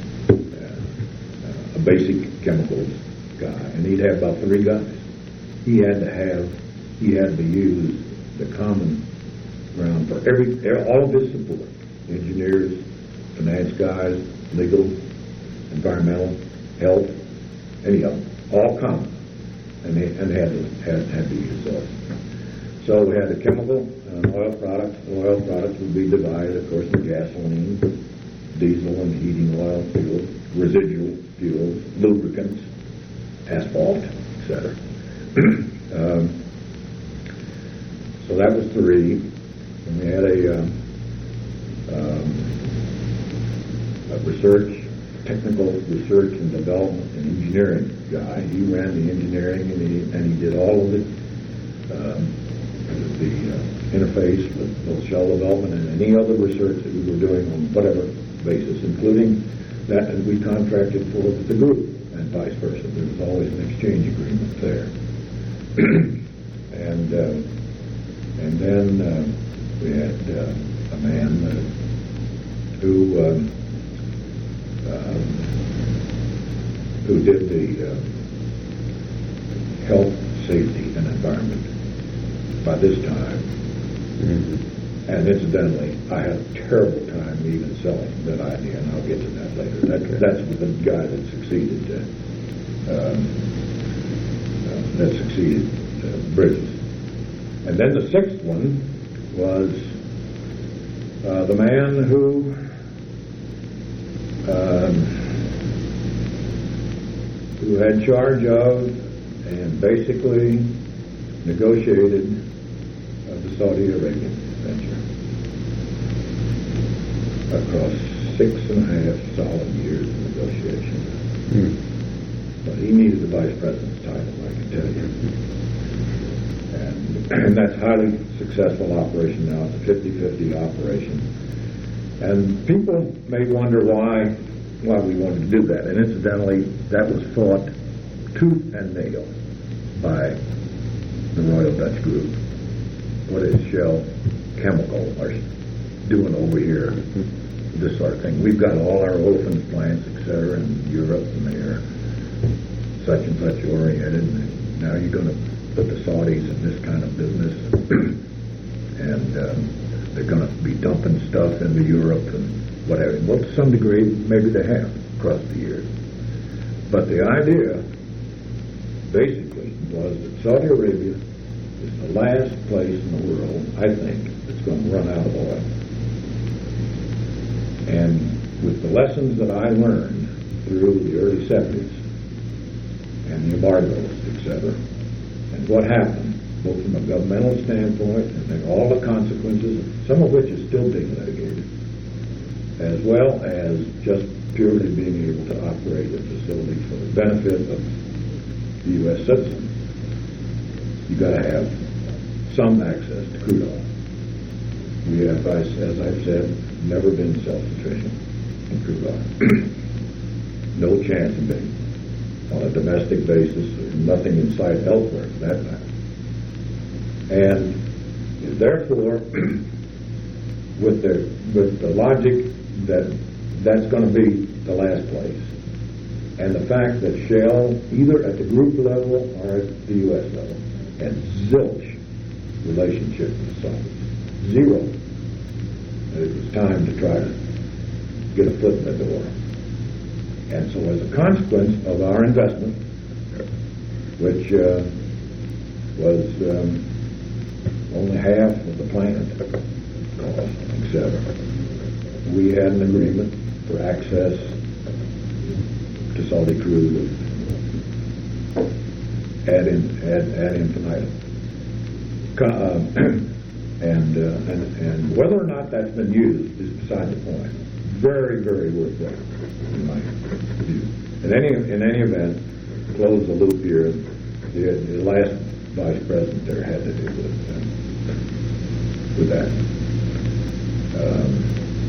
a basic chemicals guy, and he'd have about 3 guys. He had to use the common ground for all of his support: engineers, finance guys, legal, environmental, health, any of them, all common, and had to use those. So we had the chemical and oil products. The oil products would be divided, of course, into gasoline, diesel and heating oil fuels, residual fuels, lubricants, asphalt, etc. So that was 3. And we had a technical research and development and engineering guy. He ran the engineering and he did all of the interface with both shell development and any other research that we were doing on whatever basis, including that we contracted for with the group and vice versa. There was always an exchange agreement there. And then we had a man who did the health, safety, and environment by this time. Mm-hmm. And incidentally, I had a terrible time even selling that idea, and I'll get to that later. That's the guy that succeeded. Bridges. And then the 6th one was the man who had charge of and basically negotiated the Saudi Arabian venture across 6.5 solid years of negotiation. But he needed the vice president's title, I can tell you. And that's highly successful operation now. It's a 50-50 operation. And people may wonder why we wanted to do that. And incidentally, that was fought tooth and nail by the Royal Dutch Group. What is Shell Chemical are doing over here? This sort of thing. We've got all our olefins plants, etc., in Europe, and they're such and such oriented. And now you're going to put the Saudis in this kind of business, and they're going to be dumping stuff into Europe and whatever. Well, to some degree, maybe they have across the years. But the idea, basically, was that Saudi Arabia is the last place in the world, I think, that's going to run out of oil. And with the lessons that I learned through the early 70s and the embargoes, etc., and what happened, both from a governmental standpoint and then all the consequences, some of which is still being litigated, as well as just purely being able to operate a facility for the benefit of the U.S. citizens. You've got to have some access to crude oil. We have, as I've said, never been self-sufficient in crude oil. No chance of being on a domestic basis. There's nothing in sight elsewhere for that matter. And therefore, with the logic that that's going to be the last place, and the fact that Shell, either at the group level or at the U.S. level, had zilch relationship with the Saudis. Zero. It was time to try to get a foot in the door. And so as a consequence of our investment, which was only half of the plant cost, etc., we had an agreement for access to Saudi crude ad infinitum. And whether or not that's been used is beside the point. Very, very worthwhile, in my view. In any event, to close the loop here, the last vice president there had to do with that.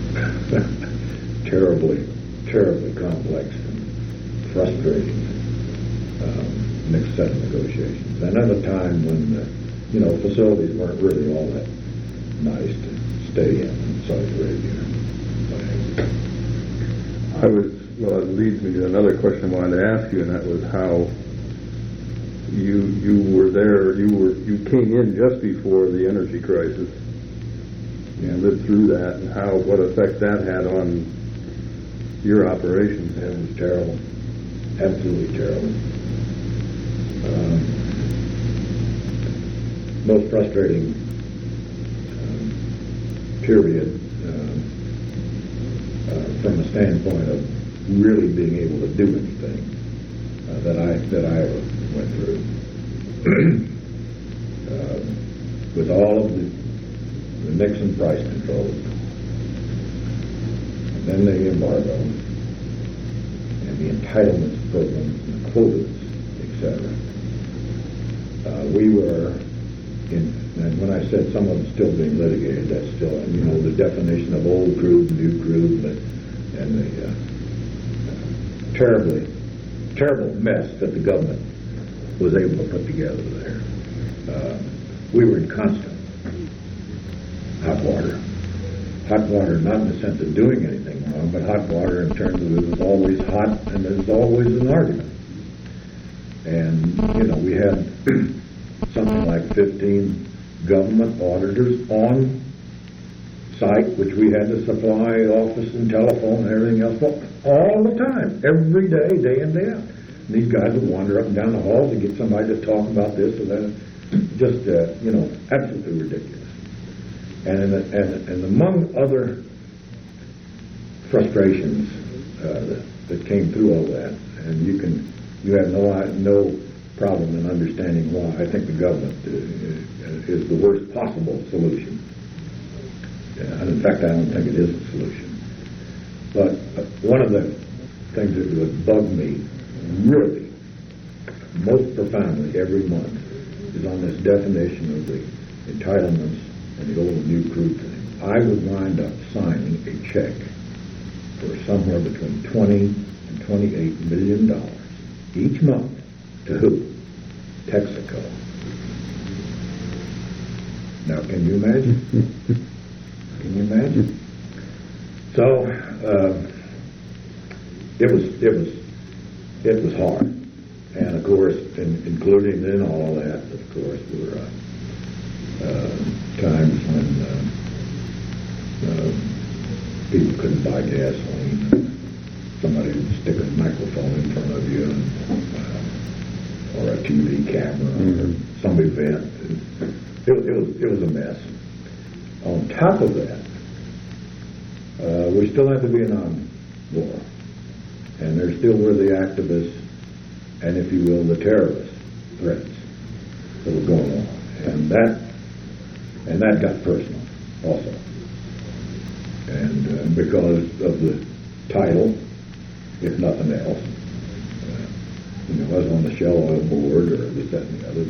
terribly, terribly complex and frustrating mixed set of negotiations. And at a time when, facilities weren't really all that nice to stay in Saudi Arabia. It leads me to another question I wanted to ask you, and that was how you were there, you came in just before the energy crisis and lived through that, and what effect that had on your operations. It was terrible, absolutely terrible. Most frustrating period from the standpoint of really being able to do anything that I ever went through. With all of the Nixon price controls, and then the embargo, and the entitlements programs, and the quotas, etc. We were in, and when I said some of them still being litigated, that's still, the definition of old crude, new crude, and the terrible mess that the government was able to put together there. We were in constant hot water. Hot water, not in the sense of doing anything wrong, but hot water in terms of it was always hot and there was always an argument. And, we had something like 15 government auditors on site, which we had to supply office and telephone and everything else all the time, every day, day in, day out. And these guys would wander up and down the halls and get somebody to talk about this or that. Just, absolutely ridiculous. And among other frustrations that came through all that, and you have no problem in understanding why I think the government is the worst possible solution. And in fact, I don't think it is a solution. But one of the things that would bug me really most profoundly every month is on this definition of the entitlements and the old and new crude thing. I would wind up signing a check for somewhere between $20 and $28 million each month to who? Texaco. Now, can you imagine? Can you imagine? So it was hard, and of course, including in all of that, of course, were times when people couldn't buy gasoline. Somebody would stick a microphone in front of you, or a TV camera, or some event. It was a mess. On top of that, we still had the Vietnam War, and there still were the activists, and if you will, the terrorist threats that were going on, and that got personal also, and because of the title, if nothing else, I was on the Shell Oil Board or this, that, and the other.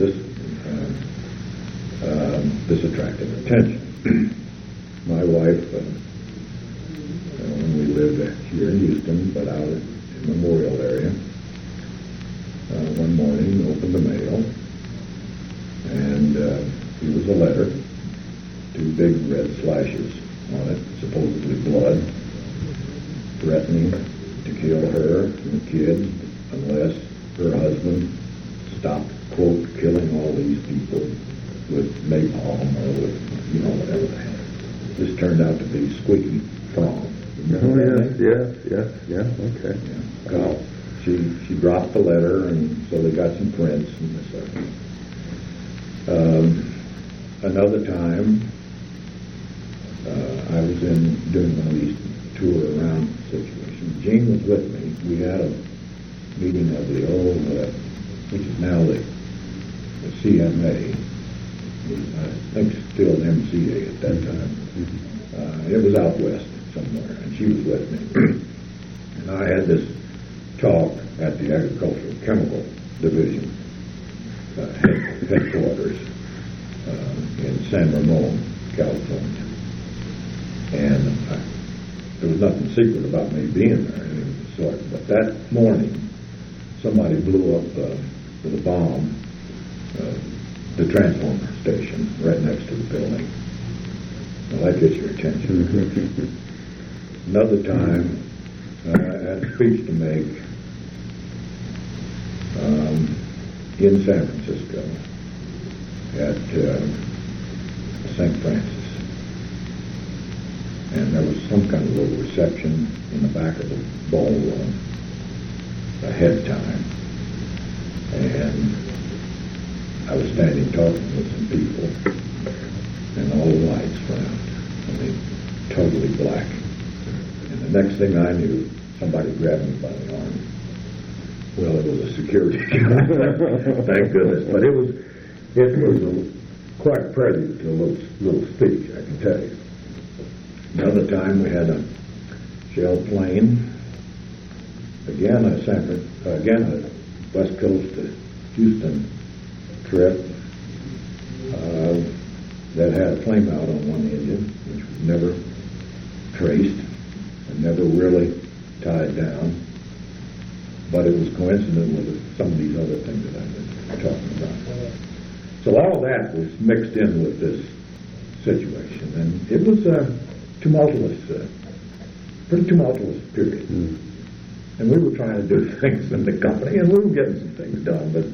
This attracted attention. My wife, when we lived here in Houston, but out in the Memorial area, one morning opened the mail, and it was a letter, 2 big red slashes on it, supposedly blood, threatening to kill her and the kids unless her husband stopped, quote, killing all these people with napalm or with, whatever the hell. This turned out to be Squeaky Fromm. Yes, okay. Yeah. Wow. She dropped the letter, and so they got some prints and this. Another time, I was doing one of these tour around situations. Gene was with me. We had a meeting of the old, which is now the CMA. I think still MCA at that time. It was out west somewhere, and she was with me. And I had this talk at the Agricultural Chemical Division headquarters in San Ramon, California. And there was nothing secret about me being there, of any sort. But that morning, somebody blew up with a bomb the transformer station right next to the building. Well, that gets your attention. Another time, I had a speech to make in San Francisco at St. Francis. And there was some kind of little reception in the back of the ballroom ahead of time. And I was standing talking with some people, and all the lights went out. I mean, totally black. And the next thing I knew, somebody grabbed me by the arm. Well, it was a security guy, thank goodness. But it was quite a prelude to a little speech, I can tell you. Another time we had a shell plane, again a West Coast to Houston trip that had a flame out on one engine, which was never traced and never really tied down. But it was coincident with some of these other things that I've been talking about. So all that was mixed in with this situation, and it was a pretty tumultuous period. And we were trying to do things in the company, and we were getting some things done, but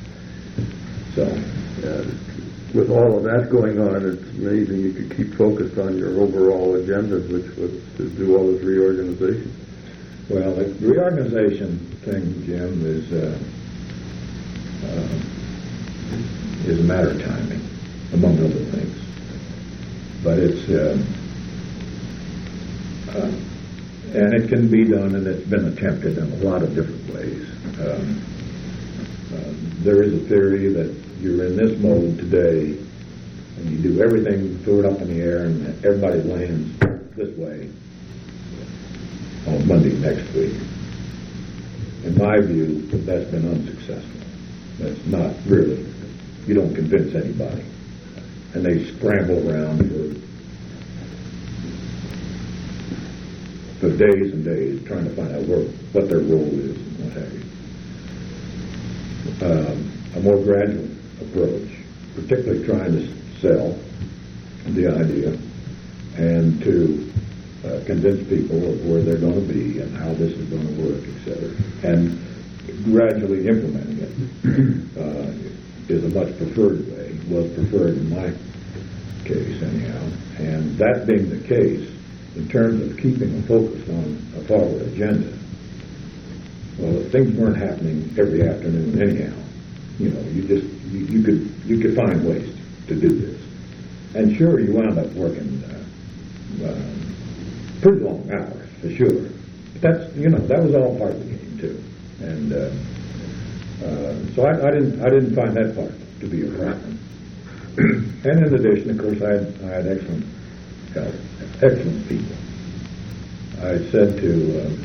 with all of that going on, it's amazing you could keep focused on your overall agenda, which was to do all this reorganization. Well, the reorganization thing, Jim, is a matter of timing, among other things. But it's and it can be done, and it's been attempted in a lot of different ways. There is a theory that you're in this mode today, and you do everything, throw it up in the air, and everybody lands this way on Monday next week. In my view, that's been unsuccessful. That's not really. You don't convince anybody. And they scramble around for days and days trying to find out what their role is and what have you. A more gradual approach, particularly trying to sell the idea and to convince people of where they're going to be and how this is going to work, etc. And gradually implementing it is a much preferred way, was preferred in my case anyhow. And that being the case, in terms of keeping a focus on a forward agenda, well, if things weren't happening every afternoon anyhow, you could find ways to do this. And sure, you wound up working pretty long hours, for sure. But that was all part of the game too. And so I didn't find that part to be a problem. And in addition, of course, I had excellent people. I said to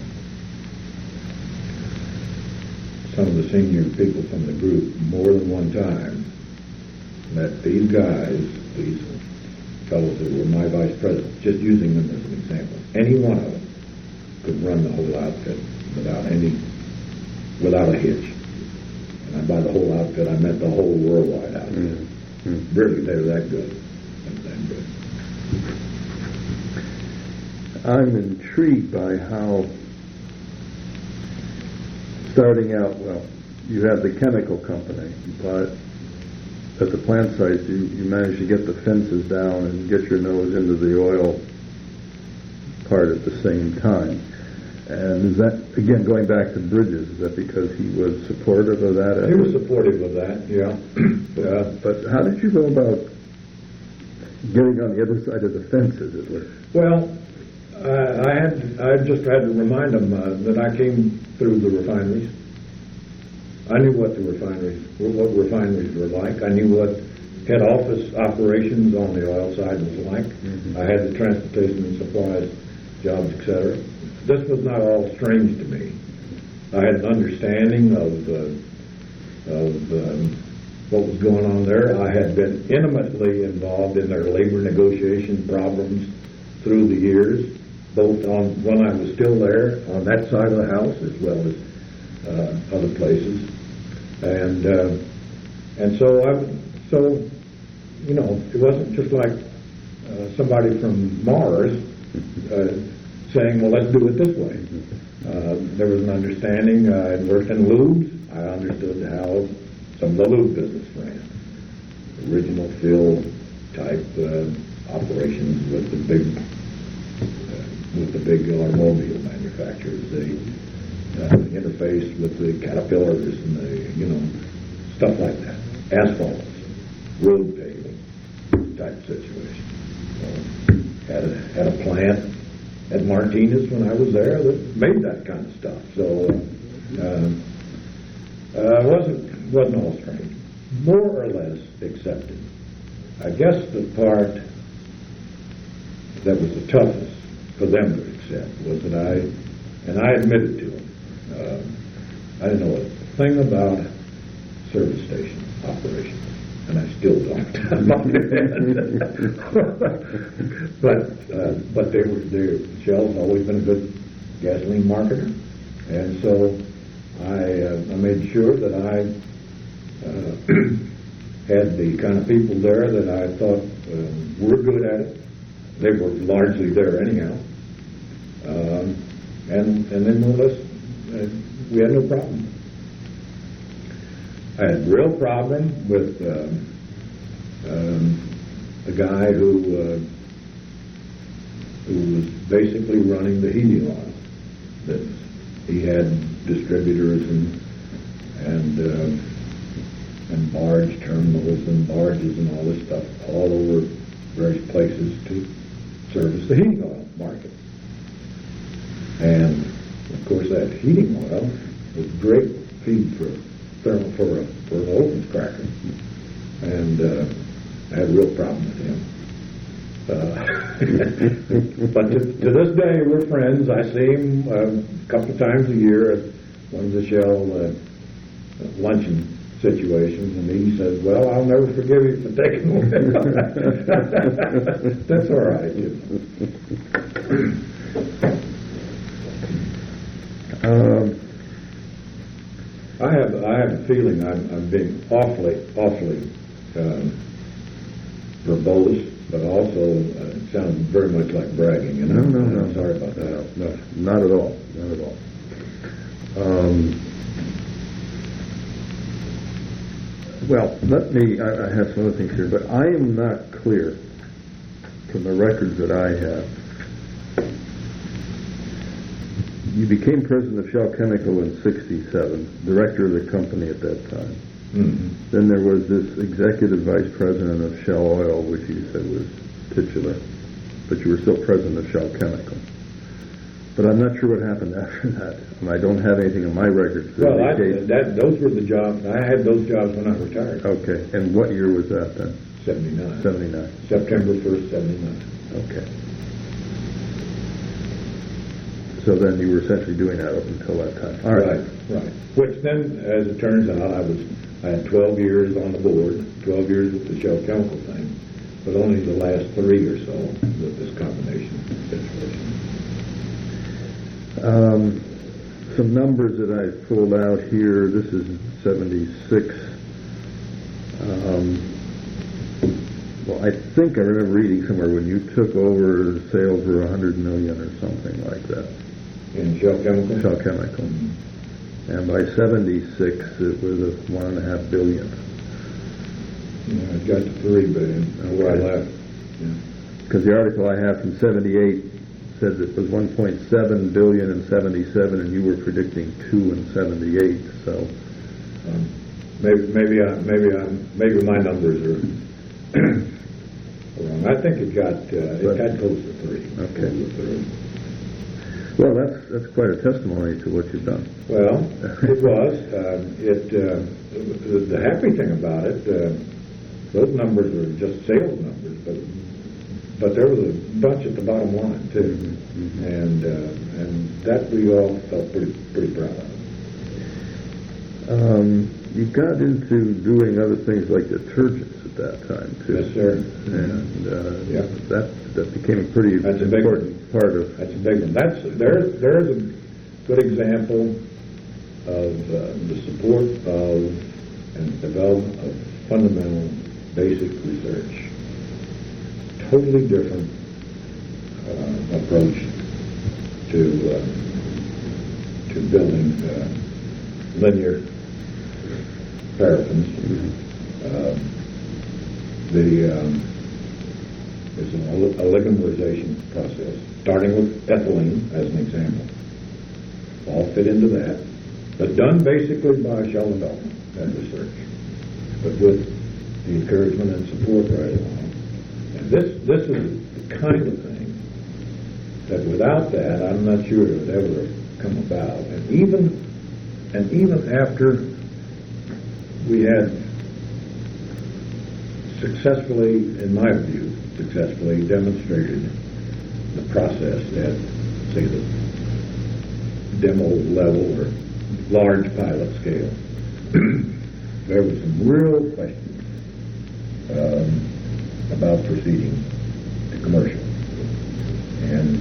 some of the senior people from the group more than one time that these guys, these fellows who were my vice presidents, just using them as an example, any one of them could run the whole outfit without a hitch. And by the whole outfit, I meant the whole worldwide outfit. Really, they were that good. That good. I'm intrigued by how, starting out, well, you had the chemical company, but at the plant sites, you managed to get the fences down and get your nose into the oil part at the same time. And is that, again, going back to Bridges, is that because he was supportive of that effort? He was supportive of that, yeah. But how did you go about getting on the other side of the fence, as it were? Well, I just had to remind them that I came through the refineries. I knew what refineries were like. I knew what head office operations on the oil side was like. I had the transportation and supplies jobs, etc. This was not all strange to me. I had an understanding of what was going on there. I had been intimately involved in their labor negotiation problems through the years. both on when I was still there on that side of the house as well as other places, and so it wasn't just like somebody from Mars saying, well, let's do it this way. There was an understanding. I had worked in lubes. I understood how some of the lube business ran. Original fill type operations with the big automobile manufacturers. They interface with the Caterpillars and the stuff like that. Asphalt, road paving type situation. Had a plant at Martinez when I was there that made that kind of stuff. So wasn't all strange. More or less accepted. I guess the part that was the toughest for them to accept was that I admitted to them, I didn't know a thing about service station operations. And I still don't. but Shell's always been a good gasoline marketer, and so I made sure that I had the kind of people there that I thought were good at it. They were largely there anyhow, and then more or less we had no problem. I had a real problem with a guy who was basically running the heating oil business. He had distributors and barge terminals and barges and all this stuff all over various places to service the heating oil market. And of course, that heating oil was great feed for an Olefins cracker, and I had a real problem with him. But to this day, we're friends. I see him a couple of times a year at one of the Shell luncheon situations, and he says, "Well, I'll never forgive you for taking away." That's all right. I have a feeling I'm being awfully verbose, but also it sounds very much like bragging. And No. I'm sorry about that. No, not at all. Not at all. Well, I have some other things here, but I am not clear from the records that I have. You became president of Shell Chemical in '67, director of the company at that time. Mm-hmm. Then there was this executive vice president of Shell Oil, which you said was titular, but you were still president of Shell Chemical. But I'm not sure what happened after that. I don't have anything in my records to indicate. Those were the jobs. I had those jobs when I retired. Okay, and what year was that then? 79. 79. September 1st, 79. Okay. So then you were essentially doing that up until that time. All right. Right. Which then, as it turns out, I had 12 years on the board, 12 years with the Shell Chemical thing, but only the last 3 or so with this combination situation. Some numbers that I pulled out here. This is 76. Well, I think I remember reading somewhere when you took over, sales were $100 million or something like that. In Shell Chemical? Shell Chemical. And by 76, it was $1.5 billion. Yeah, it got to $3 billion where I left. Because the article I have from 78 said it was 1.7 billion in 77, and you were predicting 2 in 78. So maybe my numbers are wrong. I think it got close to 3. Okay. Well, that's quite a testimony to what you've done. Well, it was. The happy thing about it, those numbers are just sales numbers, but there was a bunch at the bottom line too, and that we all felt pretty proud of. You got into doing other things like detergents at that time too. Yes, sir. And Yeah. that became a pretty That's a big important part of. That's a big one. There's a good example of the support of and development of fundamental basic research. Totally different approach to building linear paraffins. There's an oligomerization process, starting with ethylene as an example. All fit into that, but done basically by Sheldon Dalton and research, but with the encouragement and support right along. And this is the kind of thing that without that, I'm not sure it would ever have come about. And even after we had successfully, in my view, demonstrated the process at, say, the demo level or large pilot scale, there was some real questions about proceeding to commercial. And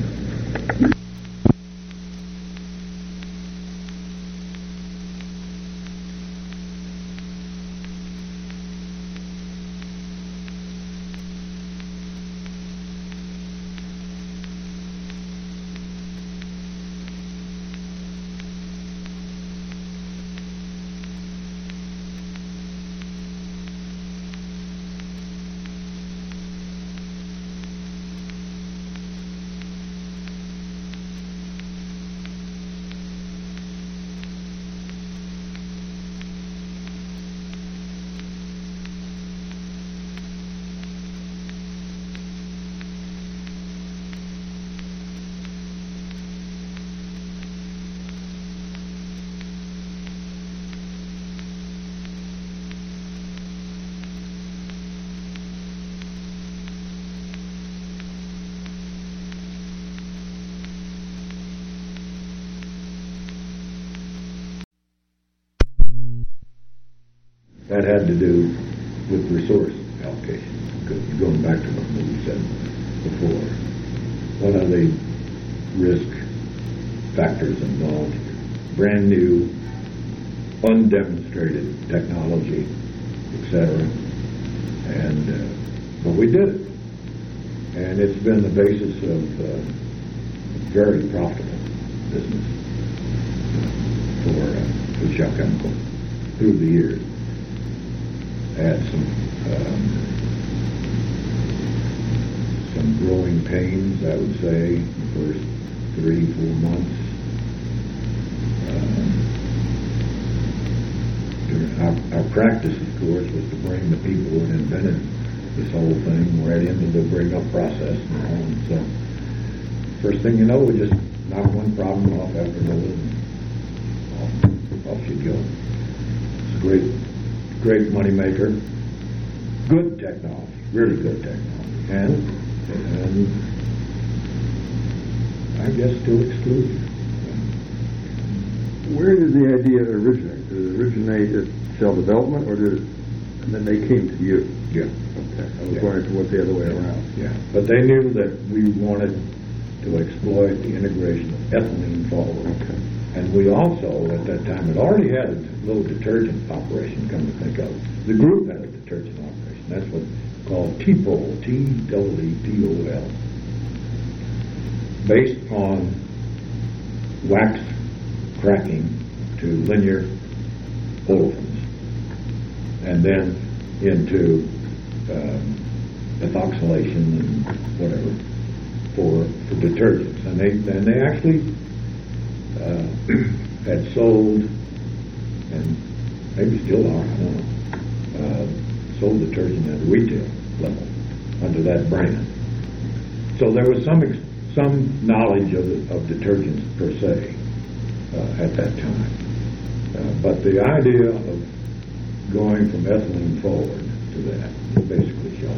that had to do with resource allocation. Going back to what we said before, one of the risk factors involved here, brand new, undemonstrated technology, etc. But we did it, and it's been the basis of very profitable business for Shell Chemical through the years. Had some growing pains, I would say, the first 3-4 months. Our practice, of course, was to bring the people who had invented this whole thing right into the bring-up process. And so, first thing you know, we just knock one problem off after another, and off you go. It's a great money maker, good technology, really good technology, and I guess still exclusive. Where did the idea originate? Did it originate at Shell Development, or did it, and then they came to you? Yeah. Okay, I was wondering if it went the other way around. Yeah, but they knew that we wanted to exploit the integration of ethylene forward. Okay. And we also, at that time, had already had a little detergent operation, come to think of it. The group had a detergent operation. That's what's called TEPOL, T-E-E-P-O-L, based on wax cracking to linear olefins, and then into ethoxylation and whatever for detergents. And they actually had sold, and maybe still are, I don't know, sold detergent at a retail level under that brand. So there was some knowledge of detergents per se at that time. But the idea of going from ethylene forward to that is basically Shell.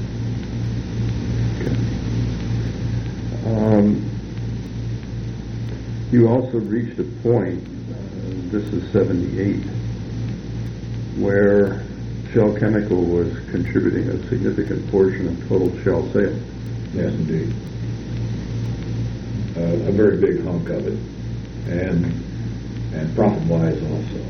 You also reached a point, this is 78, where Shell Chemical was contributing a significant portion of total Shell sales. Yes, indeed. A very big hunk of it, and profit-wise also.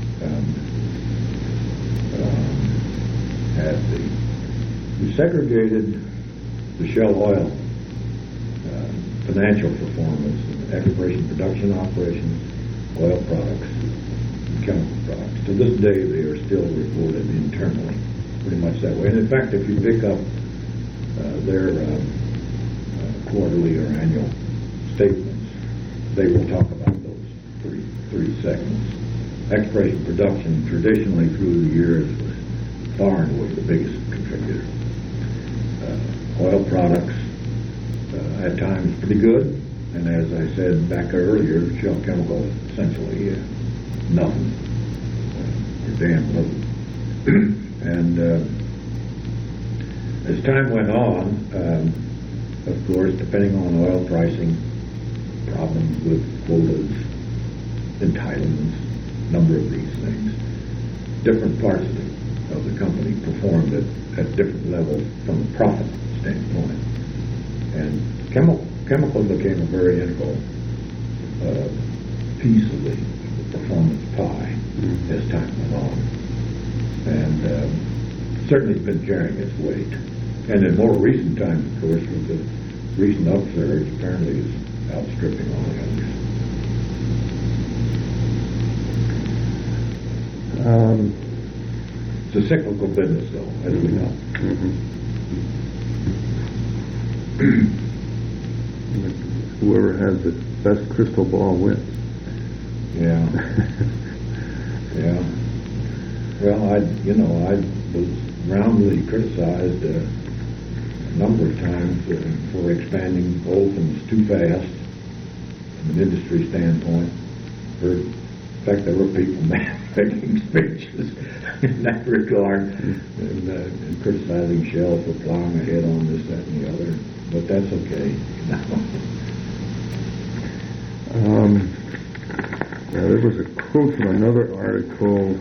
We segregated the Shell Oil financial performance, exploration, production operations, oil products, and chemical products. To this day, they are still reported internally, pretty much that way. And in fact, if you pick up their quarterly or annual statements, they will talk about those three segments. Exploration production traditionally through the years was far and away the biggest contributor. Oil products at times pretty good, and as I said back earlier, Shell Chemical essentially nothing, or damn little. And as time went on, of course, depending on oil pricing, problems with quotas, entitlements, number of these things, different parts of the company performed at different levels from a profit standpoint. And chemical became a very integral piece of the performance pie as time went on. And certainly it's been carrying its weight. And in more recent times, of course, with the recent upsurge, apparently is outstripping all the others. It's a cyclical business, though, as we know. Whoever has the best crystal ball wins. Yeah. Yeah. Well, I was roundly criticized a number of times for expanding olefins too fast from an industry standpoint. In fact, there were people making speeches in that regard and criticizing Shell for plowing ahead on this, that, and the other. But that's okay. Yeah, there was a quote from another article.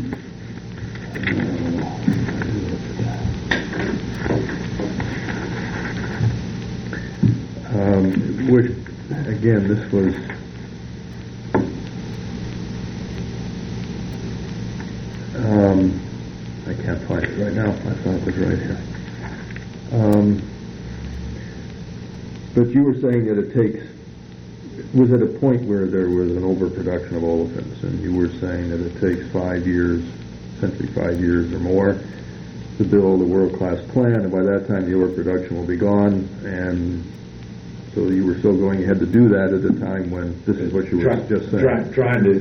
Which, again, this was I can't find it right now. I thought it was right here. But you were saying that it takes, was at a point where there was an overproduction of olefins, and you were saying that it takes 5 years, essentially 5 years or more, to build a world-class plant, and by that time the overproduction will be gone, and so you were still going ahead to do that at a time when this is what you were just saying.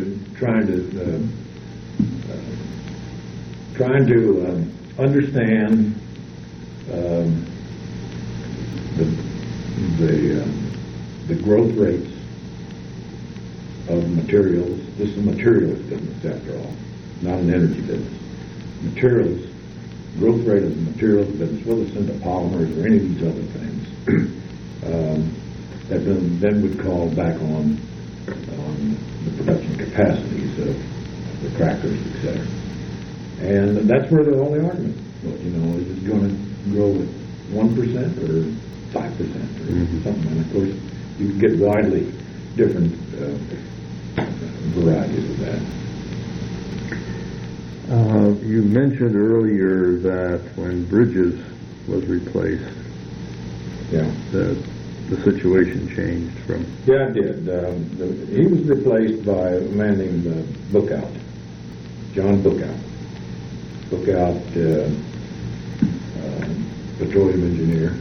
Trying to understand the growth rates of materials. This is a materials business, after all, not an energy business. Materials, growth rate of the materials business, whether it's into polymers or any of these other things, that then would call back on the production capacities of the crackers, etc. And that's where the only argument was, is it going to grow at 1% or 5% or something? And of course, you can get widely different varieties of that. You mentioned earlier that when Bridges was replaced, the situation changed from... Yeah, it did. He was replaced by a man named Bookout, John Bookout. Bookout, petroleum engineer,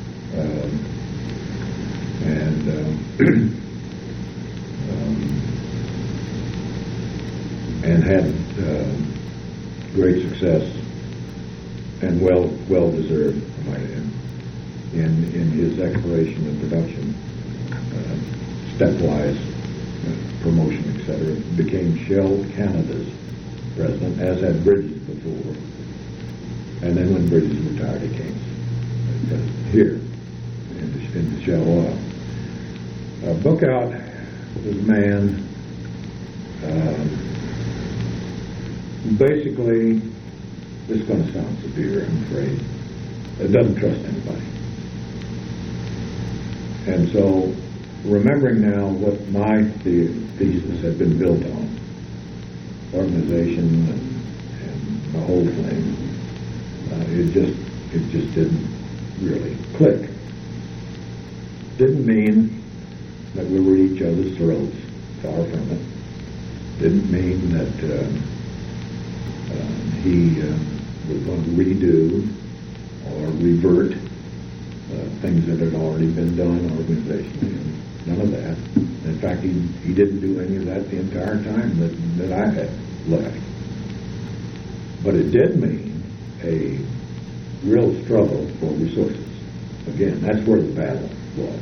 and had great success and well deserved, I might add, in his exploration and production, stepwise promotion, etc. Became Shell Canada's president, as had Bridges before. And then when Bridges retired, he came here into Shell Oil. Bookout was a man who basically this is going to sound severe, I'm afraid. It doesn't trust anybody. And so, remembering now what my thesis had been built on, organization and the whole thing, it just didn't really click. Didn't mean that we were at each other's throats, far from it. Didn't mean that he was going to redo or revert things that had already been done organizationally. None of that. In fact, he didn't do any of that the entire time that I had left. But it did mean a real struggle for resources. Again, that's where the battle was.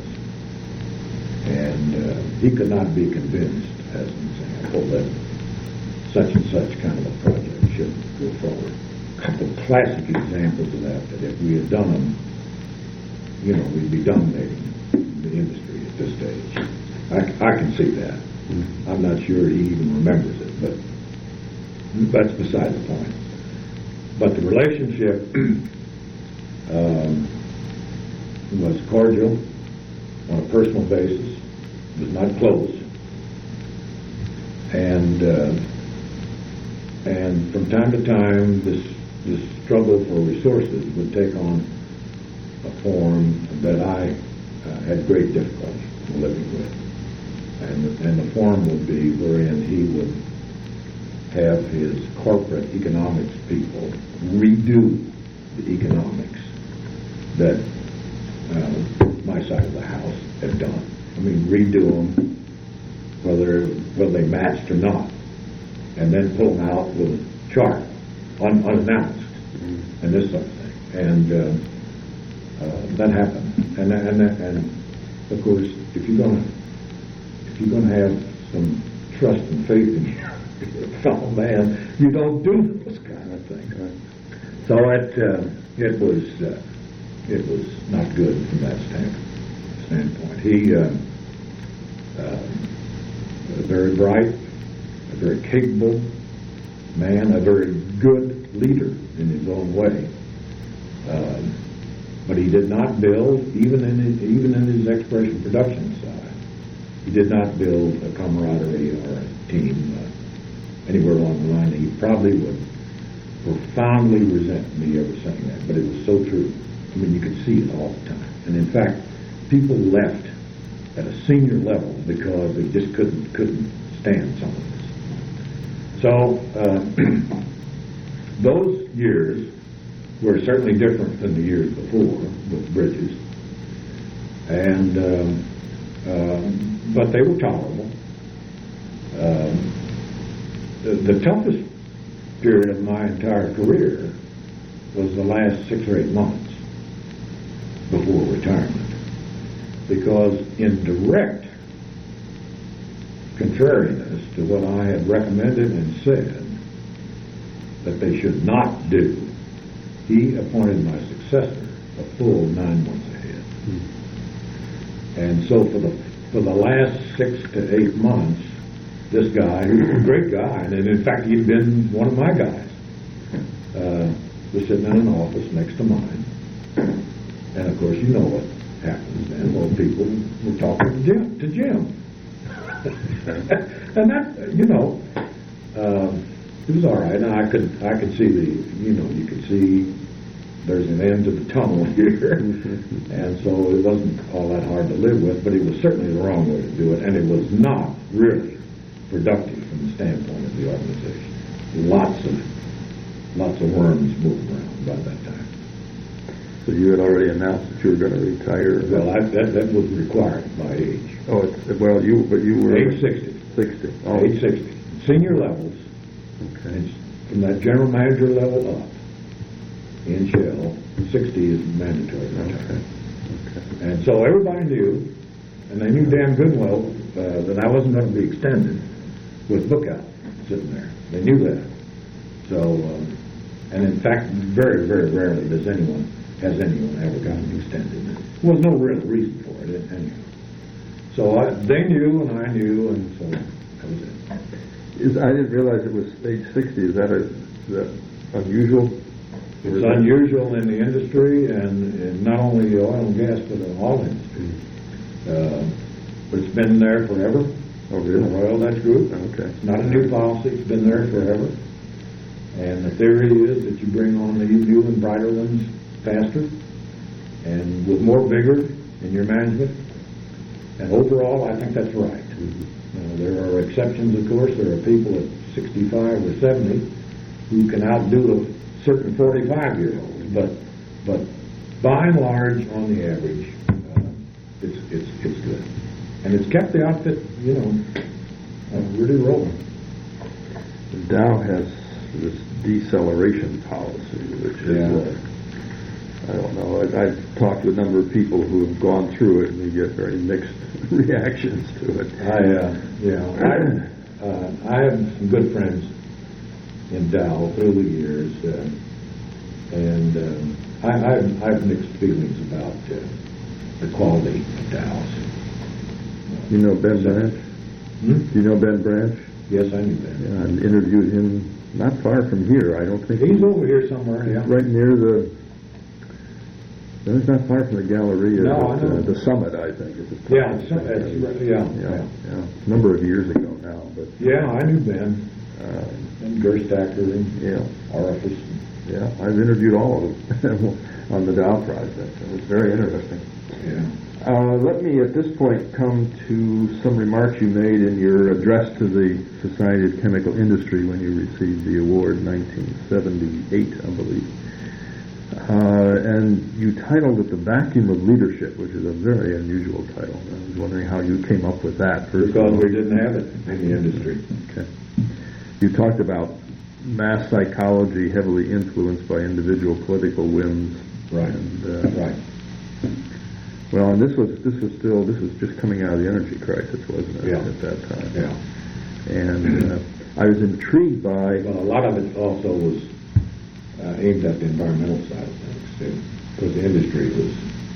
And he could not be convinced, as an example, that such and such kind of a project should go forward. A couple of classic examples of that if we had done them, we'd be dominating the industry at this stage. I can see that. I'm not sure he even remembers it, but that's beside the point. But the relationship was cordial on a personal basis. It was not close. And from time to time, this struggle for resources would take on a form that I had great difficulty living with. And the form would be wherein he would have his corporate economics people redo the economics that my side of the house had done. I mean, redo them whether they matched or not, and then pull them out with a chart, unannounced, and this sort of thing. And that happened. And of course, if you're going to have some trust and faith in your fellow man, you don't do those kind of things. So it was not good from that standpoint. He a very bright, a very capable man, a very good leader in his own way. But he did not build, even in his expression production side, he did not build a camaraderie or a team anywhere along the line. He probably would profoundly resent me ever saying that, but it was so true. I mean, you could see it all the time. And in fact, people left at a senior level because they just couldn't stand some of this. So those years were certainly different than the years before with Bridges, and but they were tolerable. The toughest period of my entire career was the last 6 or 8 months before retirement, because in direct contrariness to what I had recommended and said that they should not do, he appointed my successor a full 9 months ahead. And so for the last 6 to 8 months, this guy, who was a great guy, and in fact he'd been one of my guys, was sitting in an office next to mine. And of course, you know what happens then. Well, people were talking to Jim. And that, it was all right. And I could see you could see there's an end to the tunnel here. And so it wasn't all that hard to live with, but it was certainly the wrong way to do it. And it was not really productive from the standpoint of the organization. Lots of worms moving around by that time. So you had already announced that you were going to retire. Well, that was required by age. Oh, you were age 60. 60. Oh. Age 60. Senior levels. Okay. And from that general manager level up in Shell, 60 is mandatory retirement. Okay. And so everybody knew, and they knew damn good and well that I wasn't going to be extended with Bookout sitting there. They knew that. So, and in fact, very, very rarely has anyone ever gotten extended. There was no real reason for it anyhow. So they knew and I knew, and so that was it. I didn't realize it was age 60. Is that unusual It's unusual in the industry, and not only the oil and gas, but in all industry. But it's been there forever. Oh, really? The Royal Dutch Group. Okay. It's not a new policy. It's been there forever. And the theory is that you bring on the new and brighter ones faster and with more vigor in your management. And overall, I think that's right. There are exceptions, of course. There are people at 65 or 70 who can outdo a certain 45-year-old. But by and large, on the average, it's good. And it's kept the outfit, really rolling. Dow has this deceleration policy, which is, I don't know, I've talked to a number of people who have gone through it, and you get very mixed reactions to it. I have some good friends in Dow through the years, and I have mixed feelings about the quality of Dow's. You know Ben Branch? Do you know Ben Branch? Yes, I knew Ben. Yeah, I interviewed him not far from here. I don't think he's over here somewhere. Yeah, right near the. It's not far from the Galleria. No, I know. The Summit, I think. Yeah, yeah. A number of years ago now, but. Yeah, I knew Ben. And Gerstacker and Orifice. Yeah, I've interviewed all of them on the Dow project. It was very interesting. Yeah. Let me at this point come to some remarks you made in your address to the Society of Chemical Industry when you received the award in 1978, I believe. And you titled it The Vacuum of Leadership, which is a very unusual title. I was wondering how you came up with that. Because we didn't have it in the industry. Okay. You talked about mass psychology heavily influenced by individual political whims. Right. And, right. Well, and this was just coming out of the energy crisis, wasn't it? Yeah. At that time. Yeah. And I was intrigued by. Well, a lot of it also was aimed at the environmental side of things too, because the industry was,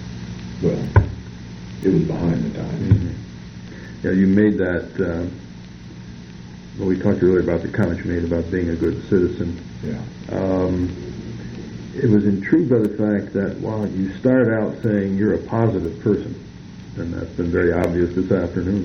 it was behind the times. Mm-hmm. Yeah, you made that. Well, we talked earlier about the comment you made about being a good citizen. Yeah. It was intrigued by the fact that while you start out saying you're a positive person, and that's been very obvious this afternoon,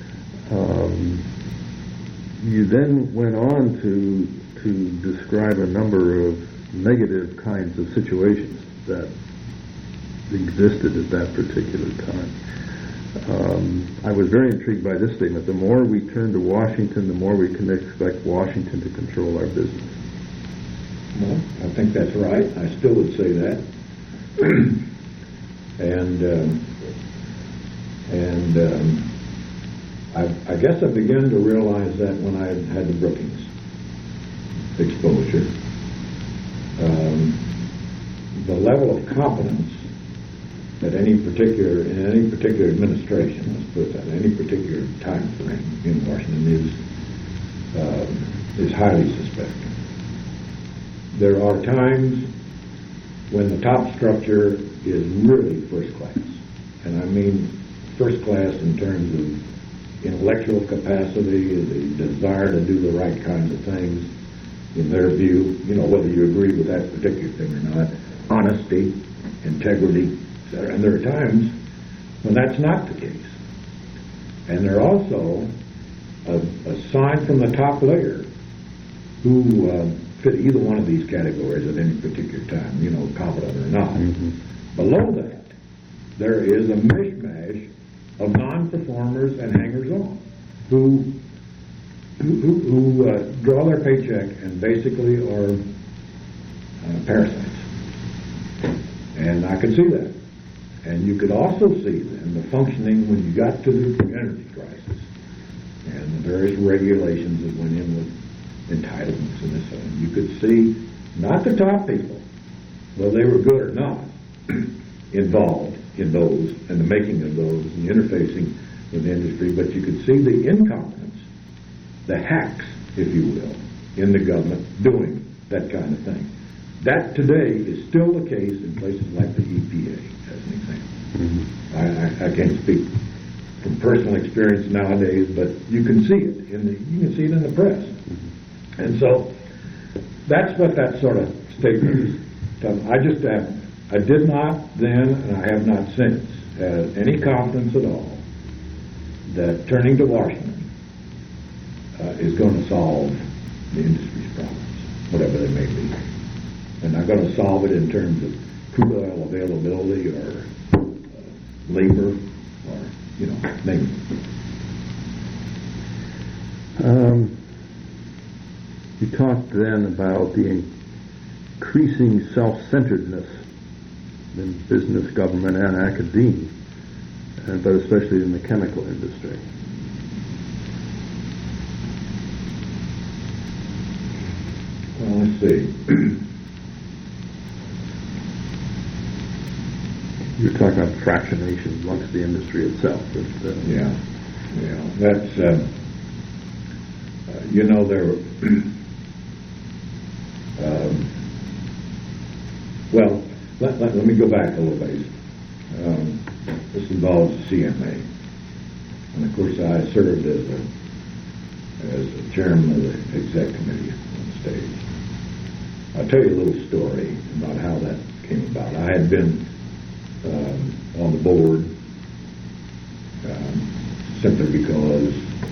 you then went on to describe a number of negative kinds of situations that existed at that particular time. I was very intrigued by this statement. The more we turn to Washington, the more we can expect Washington to control our business. Well, I think that's right. I still would say that. I guess I began to realize that when I had the Brookings exposure. The level of competence at in any particular administration, let's put it that, any particular time frame in Washington is highly suspect. There are times when the top structure is really first class, and I mean first class in terms of intellectual capacity, the desire to do the right kinds of things in their view, whether you agree with that particular thing or not, honesty, integrity, etc. And there are times when that's not the case. And there are also a sign from the top layer who fit either one of these categories at any particular time, competent or not. Mm-hmm. Below that, there is a mishmash of non-performers and hangers-on who draw their paycheck and basically are parasites. And I could see that. And you could also see then the functioning when you got to the energy crisis and the various regulations that went in with entitlements and this and you could see not the top people, whether they were good or not, involved in those and the making of those and the interfacing with the industry, but you could see the incompetence, the hacks, if you will, in the government doing that kind of thing. That today is still the case in places like the EPA, as an example. Mm-hmm. I can't speak from personal experience nowadays, but you can see it in the press. Mm-hmm. And so that's what that sort of statement I did not then, and I have not since, had any confidence at all that turning to Washington is going to solve the industry's problems, whatever they may be. They're not going to solve it in terms of crude oil availability or labor or, name it. You talked then about the increasing self-centeredness in business, government, and academia, but especially in the chemical industry. Well, let's see. You're talking about fractionation amongst the industry itself. Yeah. That's, there. Well, let me go back a little ways. This involves the CMA, and of course I served as a chairman of the exec committee on the stage. I'll tell you a little story about how that came about. I had been on the board simply because,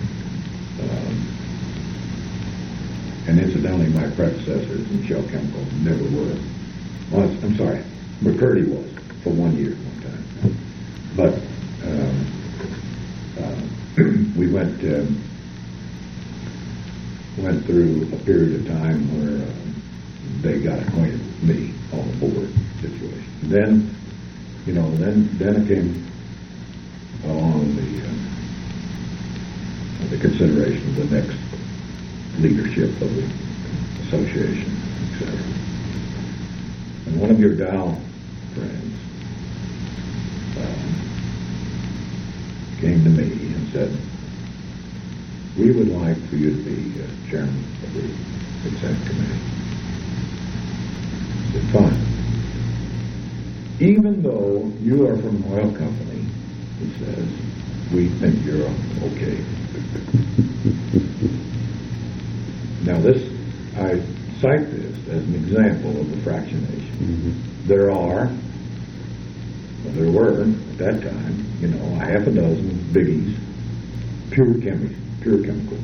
and incidentally, my predecessors in Shell Chemical never were. Well, I'm sorry, McCurdy was for 1 year, one time. But we went through a period of time where they got acquainted with me on the board situation. Then it came along the consideration of the next leadership of the association, etc. And one of your Dow friends came to me and said, "We would like for you to be chairman of the exec committee." I said, "Fine. Even though you are from an oil company," he says, "we think you're okay." Now I cite this as an example of the fractionation. Mm-hmm. There were at that time, a half a dozen biggies, pure chemical,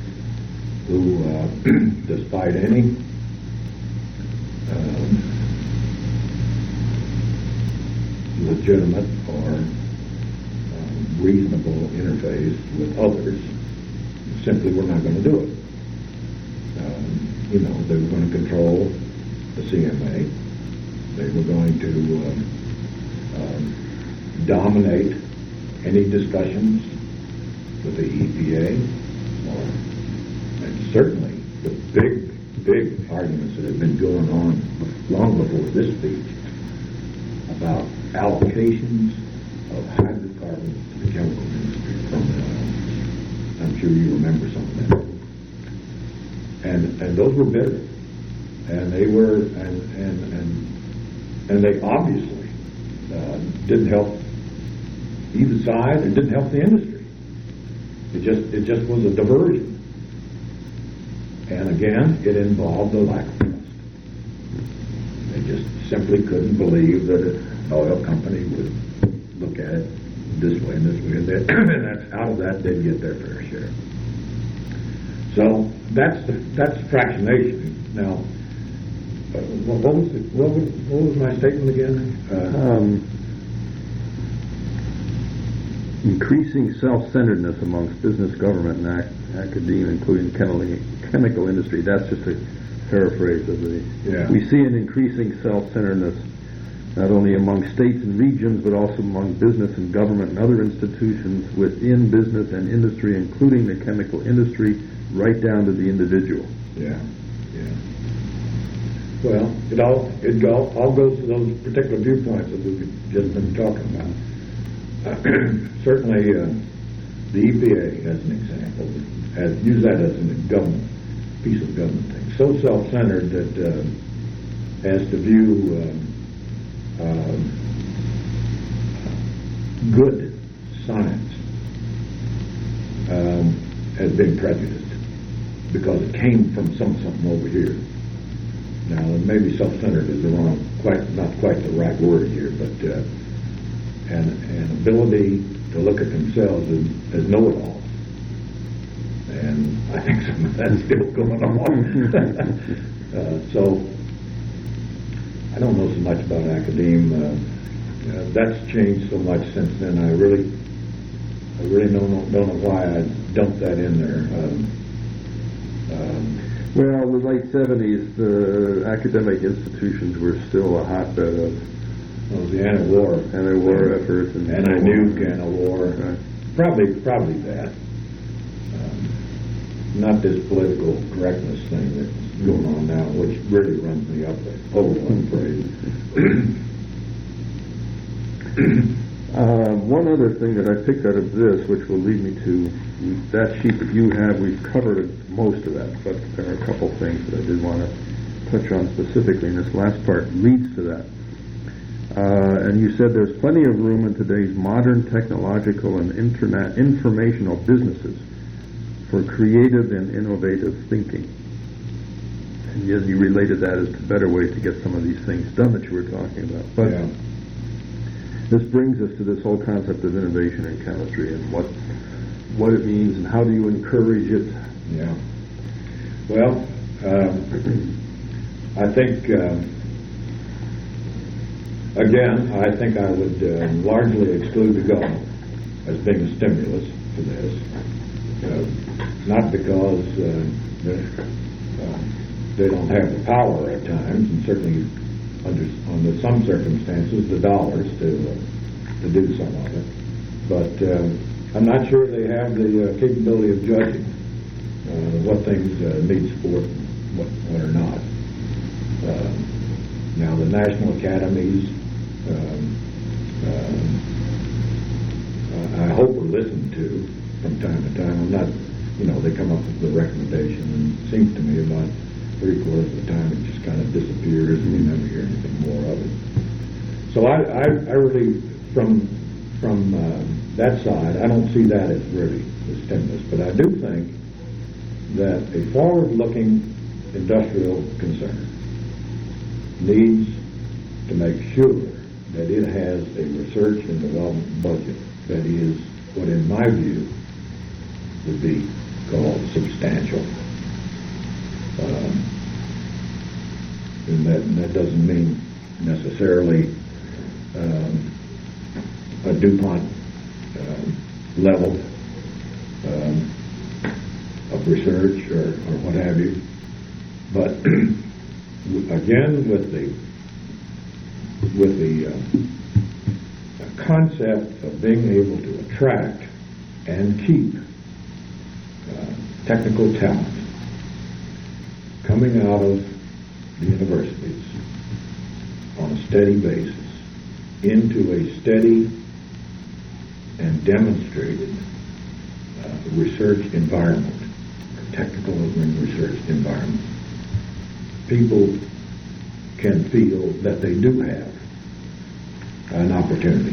who, despite any legitimate or reasonable interface with others, simply were not going to do it. They were going to control the CMA. They were going to dominate any discussions with the EPA, and certainly the big arguments that have been going on long before this speech about allocations of hydrocarbons to the chemical industry from the oil. I'm sure you remember some of that. And those were bitter, and they were, and they obviously didn't help either side, and didn't help the industry. It just was a diversion, and again, it involved a lack of trust. They just simply couldn't believe that an oil company would look at it this way and this way, and that's out of that they'd get their fair share. So that's fractionation. Now, what was my statement again? Increasing self-centeredness amongst business, government, and academia, including chemical industry. That's just a paraphrase of the. Yeah. We see an increasing self-centeredness not only among states and regions, but also among business and government and other institutions within business and industry, including the chemical industry, right down to the individual. Yeah. Well, it all goes to those particular viewpoints that we've just been talking about. Certainly, the EPA, as an example, use that as a piece of government thing. So self-centered that as to view good science as being prejudiced because it came from something over here. now maybe self-centered is not quite the right word here, but an ability to look at themselves as know-it-alls. And I think some of that's still going on. So I don't know so much about academia. That's changed so much since then. I really don't know why I dumped that in there. Well, in the late 70s, the academic institutions were still a hotbed of The anti-war efforts and anti-nuke, anti-war. Right. Probably that. Not this political correctness thing that's going on now, which really runs me up the pole, I'm afraid. One other thing that I picked out of this, which will lead me to that sheet that you have, we've covered most of that, but there are a couple things that I did want to touch on specifically, and this last part leads to that. And you said there's plenty of room in today's modern technological and informational businesses for creative and innovative thinking. And yet you related that as to better ways to get some of these things done that you were talking about. But Yeah. this brings us to this whole concept of innovation in chemistry and what it means and how do you encourage it. Yeah. Well, I think, again, I think I would largely exclude the government as being a stimulus for this. Not because they don't have the power at times, and certainly under some circumstances, the dollars to do some of it. But I'm not sure they have the capability of judging what things need support and what are not. Now, the national academies, I hope are listened to from time to time. I'm not, they come up with the recommendation, and it seems to me about 3/4 of the time it just kind of disappears, and you never hear anything more of it. So I really, from that side, I don't see that as really the stimulus. But I do think that a forward-looking industrial concern needs to make sure that it has a research and development budget that is what, in my view, would be called substantial. And that doesn't mean necessarily a DuPont level of research or what have you. But again, with the concept of being able to attract and keep technical talent coming out of the universities on a steady basis into a steady and demonstrated research environment, technical and research environment, people can feel that they do have an opportunity.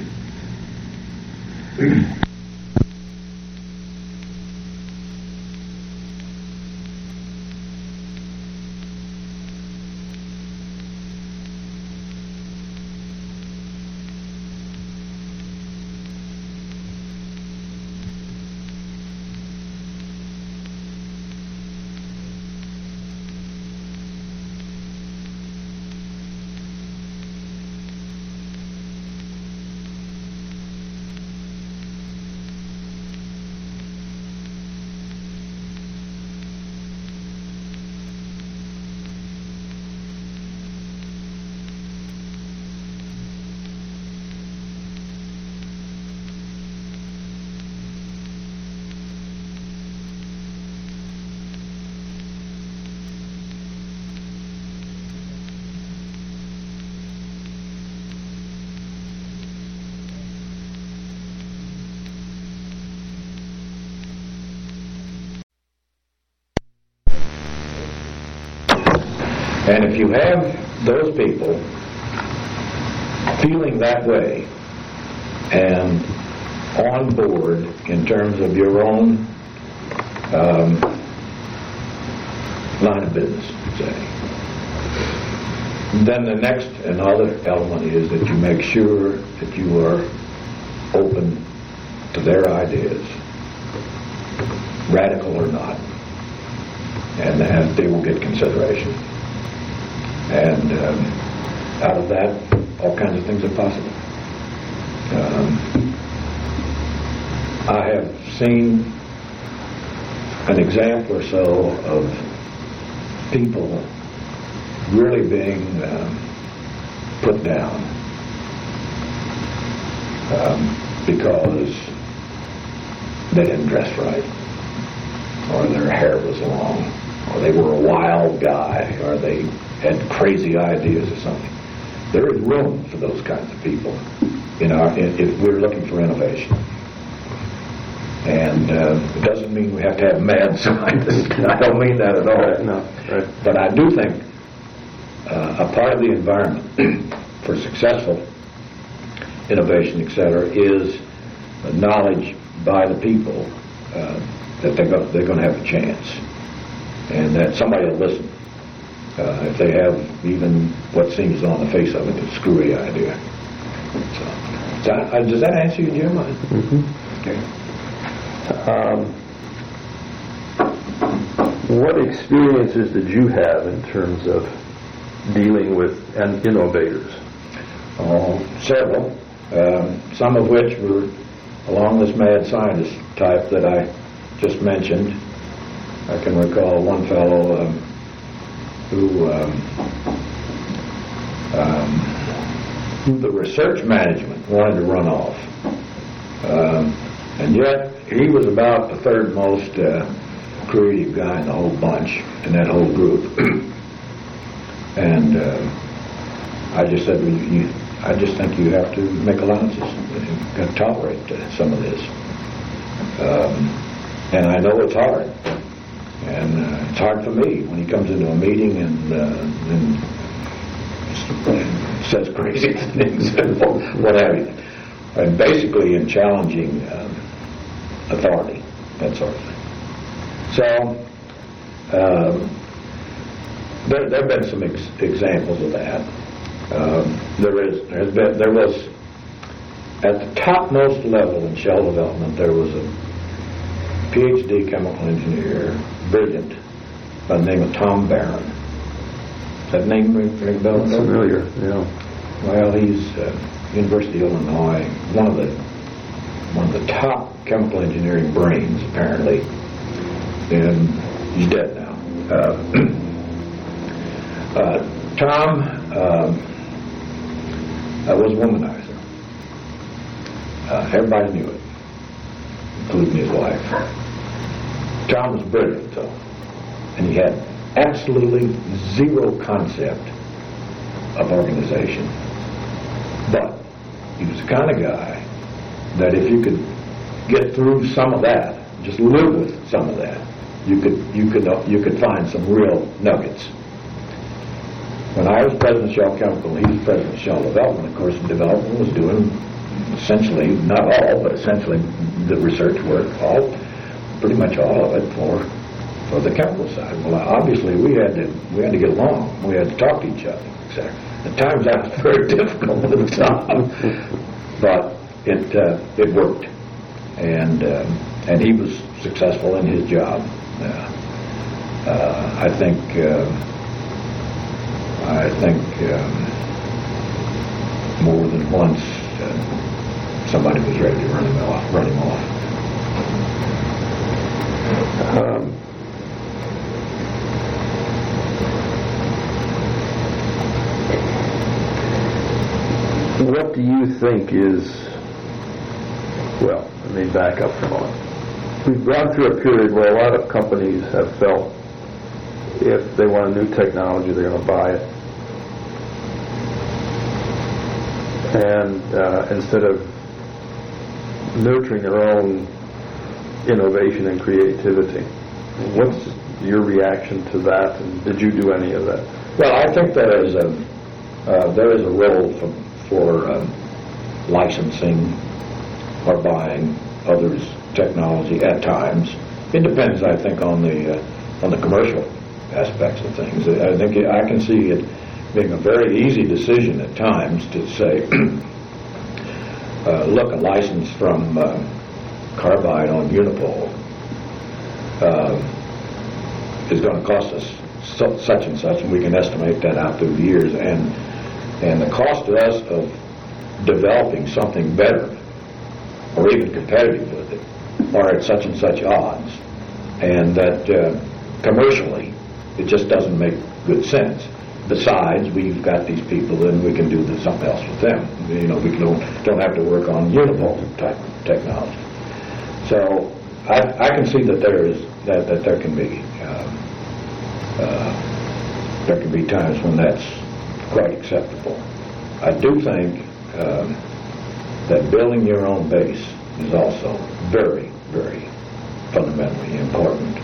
And if you have those people feeling that way and on board in terms of your own line of business, say, Then the next and other element is that you make sure that you are open to their ideas, radical or not, and that they will get consideration. And out of that, all kinds of things are possible. I have seen an example or so of people really being put down because they didn't dress right, or their hair was long, or they were a wild guy, or they had crazy ideas or something. There is room for those kinds of people if we're looking for innovation. And it doesn't mean we have to have mad scientists. I don't mean that at all. No, right. But I do think a part of the environment for successful innovation, etc., is knowledge by the people that they're going to have a chance, and that somebody will listen if they have even what seems on the face of it a screwy idea. So, does that answer you, Jim? Mm-hmm. Okay. What experiences did you have in terms of dealing with innovators? Several, some of which were along this mad scientist type that I just mentioned. I can recall one fellow who the research management wanted to run off, and yet he was about the third most creative guy in the whole bunch, in that whole group. And I just said, I just think you have to make allowances. You've got to tolerate some of this. And I know it's hard. And it's hard for me when he comes into a meeting and says crazy things and what have you. And basically in challenging authority, that sort of thing. So there have been some examples of that. There was at the topmost level in shell development, there was a PhD chemical engineer, brilliant, by the name of Tom Barron. Does that name ring a bell? That's familiar, yeah. Well, he's University of Illinois, one of the top chemical engineering brains, apparently, and he's dead now. Tom was a womanizer. Everybody knew it, including his wife. Tom was brilliant, though, and he had absolutely zero concept of organization. But he was the kind of guy that if you could get through some of that, just live with some of that, you could find some real nuggets. When I was president of Shell Chemical, he was president of Shell Development. Of course, development was doing essentially, not all, but essentially the research work, pretty much all of it for the chemical side. Well, obviously we had to get along. We had to talk to each other. Exactly. At times that was very difficult with Tom, but it worked, and he was successful in his job. I think more than once somebody was ready to run him off. What do you think is, well, let me back up for a moment. We've gone through a period where a lot of companies have felt if they want a new technology, they're going to buy it. And instead of nurturing their own innovation and creativity, what's your reaction to that? And did you do any of that? Well, I think there is a role for licensing or buying others' technology at times. It depends, I think, on the commercial aspects of things. I think I can see it being a very easy decision at times to say, look, a license from Carbide on Unipol is going to cost us such and such, and we can estimate that out through the years, and the cost to us of developing something better or even competitive with it are at such and such odds, and that commercially it just doesn't make good sense. Besides, we've got these people and we can do something else with them. You know, we don't have to work on Unipol type technology. So I can see that there can be times when that's quite acceptable. I do think that building your own base is also very, very fundamentally important.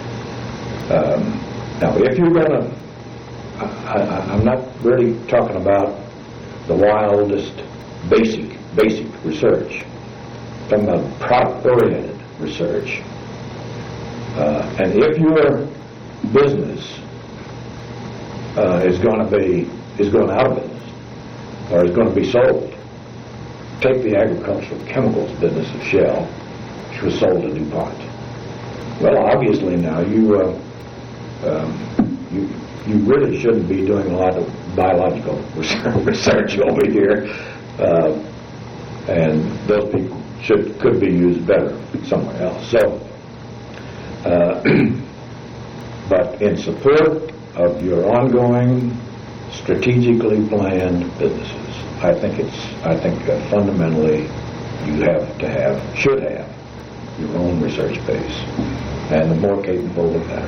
Now, if you're going to, I'm not really talking about the wildest basic research. I'm talking about product-oriented research. And if your business is going out of business or is going to be sold, take the agricultural chemicals business of Shell, which was sold to DuPont. Well, obviously now you really shouldn't be doing a lot of biological research over here, and those people could be used better somewhere else. So, but in support of your ongoing, strategically planned businesses, I think fundamentally you should have your own research base, and the more capable, the better.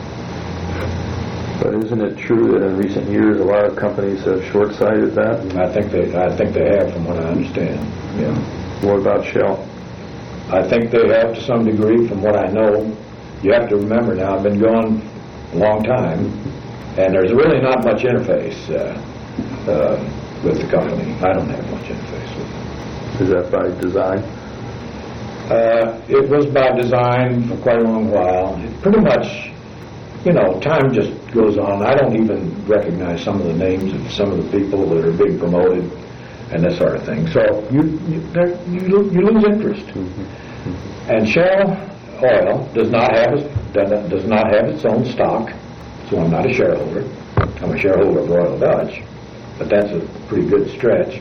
But isn't it true that in recent years a lot of companies have short-sighted that? I think they have, from what I understand. Yeah. What about Shell? I think they have to some degree, from what I know. You have to remember now, I've been gone a long time, and there's really not much interface with the company. I don't have much interface with them. Is that by design? It was by design for quite a long while. It pretty much, time just goes on. I don't even recognize some of the names of some of the people that are being promoted and that sort of thing. So you lose interest. Mm-hmm. And Shell Oil does not have its own stock, so I'm not a shareholder. I'm a shareholder of Royal Dutch, but that's a pretty good stretch.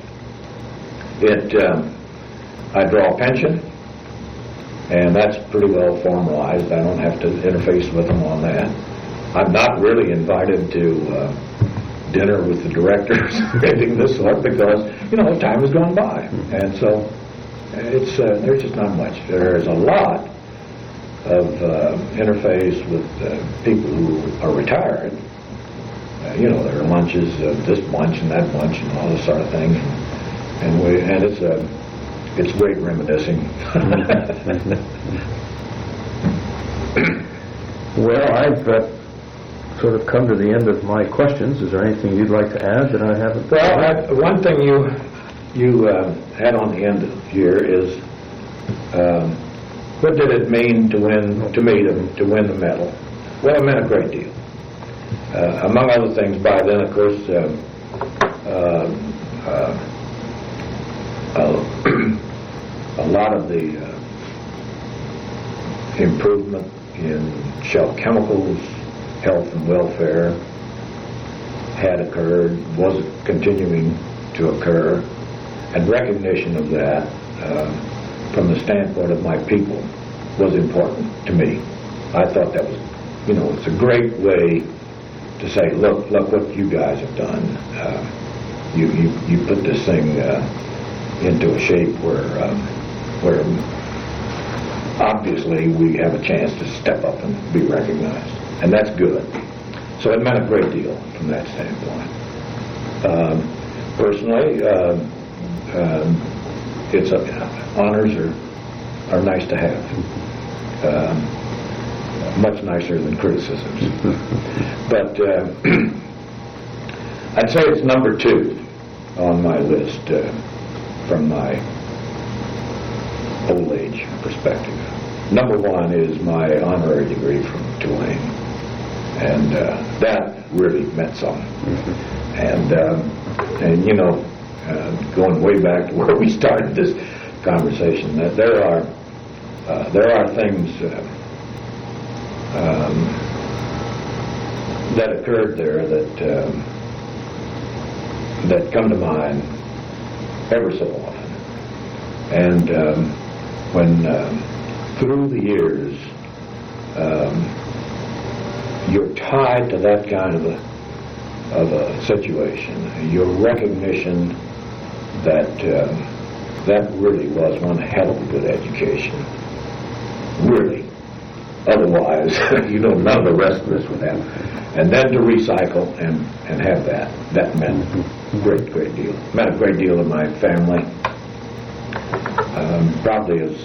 I draw a pension, and that's pretty well formalized. I don't have to interface with them on that. I'm not really invited to dinner with the directors or anything of this sort because, time has gone by. And so there's just not much. There's a lot of interface with people who are retired. There are lunches of this bunch and that bunch and all this sort of thing. And it's great reminiscing. Well, I've sort of come to the end of my questions. Is there anything you'd like to add that I haven't? Well, one thing you had on the end here is what did it mean to win the medal? Well, it meant a great deal. Among other things, by then, of course, a lot of the improvement in Shell Chemicals, health and welfare had occurred, was continuing to occur, and recognition of that from the standpoint of my people was important to me. I thought that was, it's a great way to say, look what you guys have done. You put this thing into a shape where obviously we have a chance to step up and be recognized, and that's good. So it meant a great deal from that standpoint. Personally, honors are nice to have, much nicer than criticisms. But I'd say it's number 2 on my list from my old age perspective. Number 1 is my honorary degree from Tulane. And that really meant something. And going way back to where we started this conversation, that there are things that occurred there that come to mind ever so often. And when through the years you're tied to that kind of a situation, your recognition that that really was one hell of a good education. Really. Otherwise, none of the rest of this would happen. And then to recycle and have that meant a great deal. Meant a great deal to my family. Probably as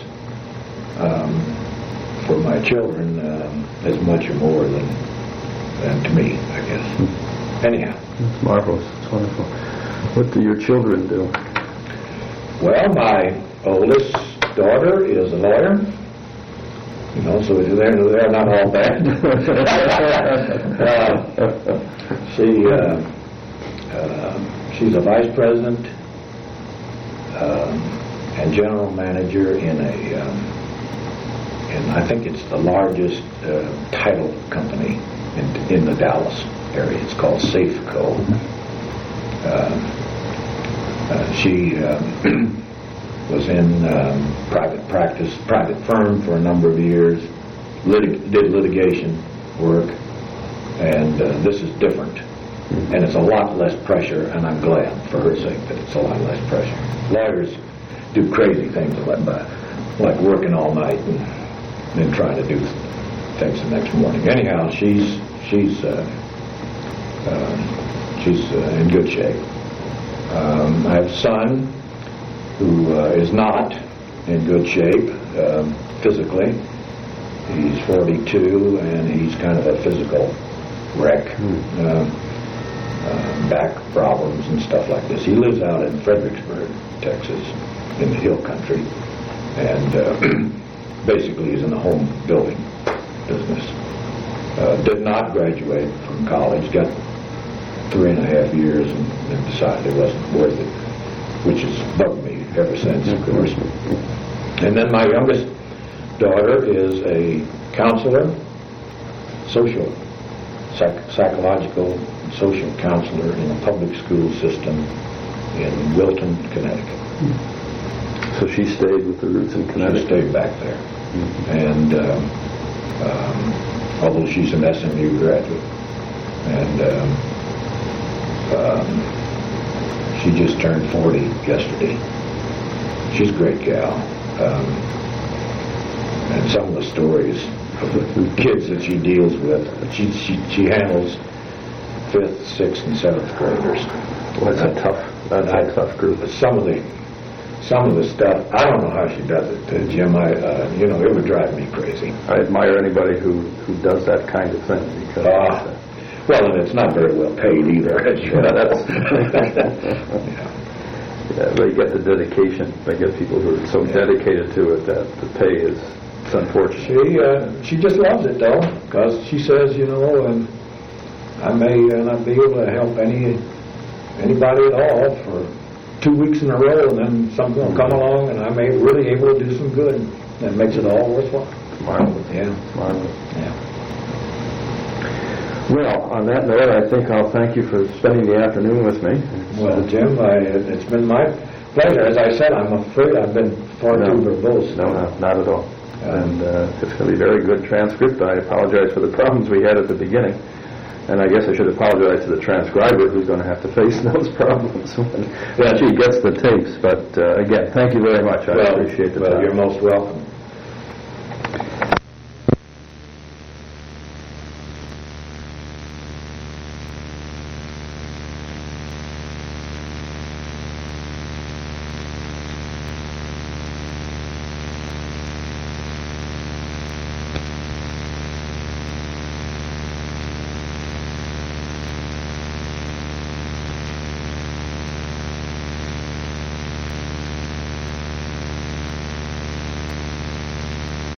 for my children, as much or more than to me, I guess. Anyhow. It's marvelous. It's wonderful. What do your children do? Well, my oldest daughter is a lawyer. So they're not all bad. She's a vice president and general manager in I think it's the largest title company in the Dallas area. It's called Safeco. She was in private firm for a number of years, did litigation work, and this is different. And it's a lot less pressure, and I'm glad for her sake that it's a lot less pressure. Lawyers do crazy things like working all night and then trying to do things the next morning. Anyhow, she's in good shape. I have a son who is not in good shape physically. He's 42 and he's kind of a physical wreck. Back problems and stuff like this. He lives out in Fredericksburg, Texas, in the hill country, and basically he's in the home building business. Did not graduate from college, got 3.5 years and decided it wasn't worth it, which has bugged me ever since, of course. And then my youngest daughter is a counselor, psychological social counselor in a public school system in Wilton, Connecticut. So she stayed with the roots in Connecticut? She stayed back there. And although she's an SMU graduate, and she just turned 40 yesterday. She's a great gal. And some of the stories of the kids that she deals with, she handles 5th, 6th, and 7th graders. Well, that's a tough group. Some of the stuff, I don't know how she does it, Jim. It would drive me crazy. I admire anybody who does that kind of thing because. Well, and it's not very well paid either. Yeah, they get the dedication. They get people who are so dedicated to it that the pay is unfortunate. She just loves it though, because she says, I may not be able to help anybody at all for 2 weeks in a row, and then something will come along, and I may really able to do some good. That makes it all worthwhile. Marvelous. Yeah. Marvelous. Yeah. Well, on that note, I think I'll thank you for spending the afternoon with me. Well, Jim, it's been my pleasure. As I said, I'm afraid I've been far too verbose. No, not at all. And it's going to be a very good transcript. I apologize for the problems we had at the beginning. And I guess I should apologize to the transcriber who's going to have to face those problems when she gets the tapes. But again, thank you very much. I appreciate the time. Well, you're most welcome.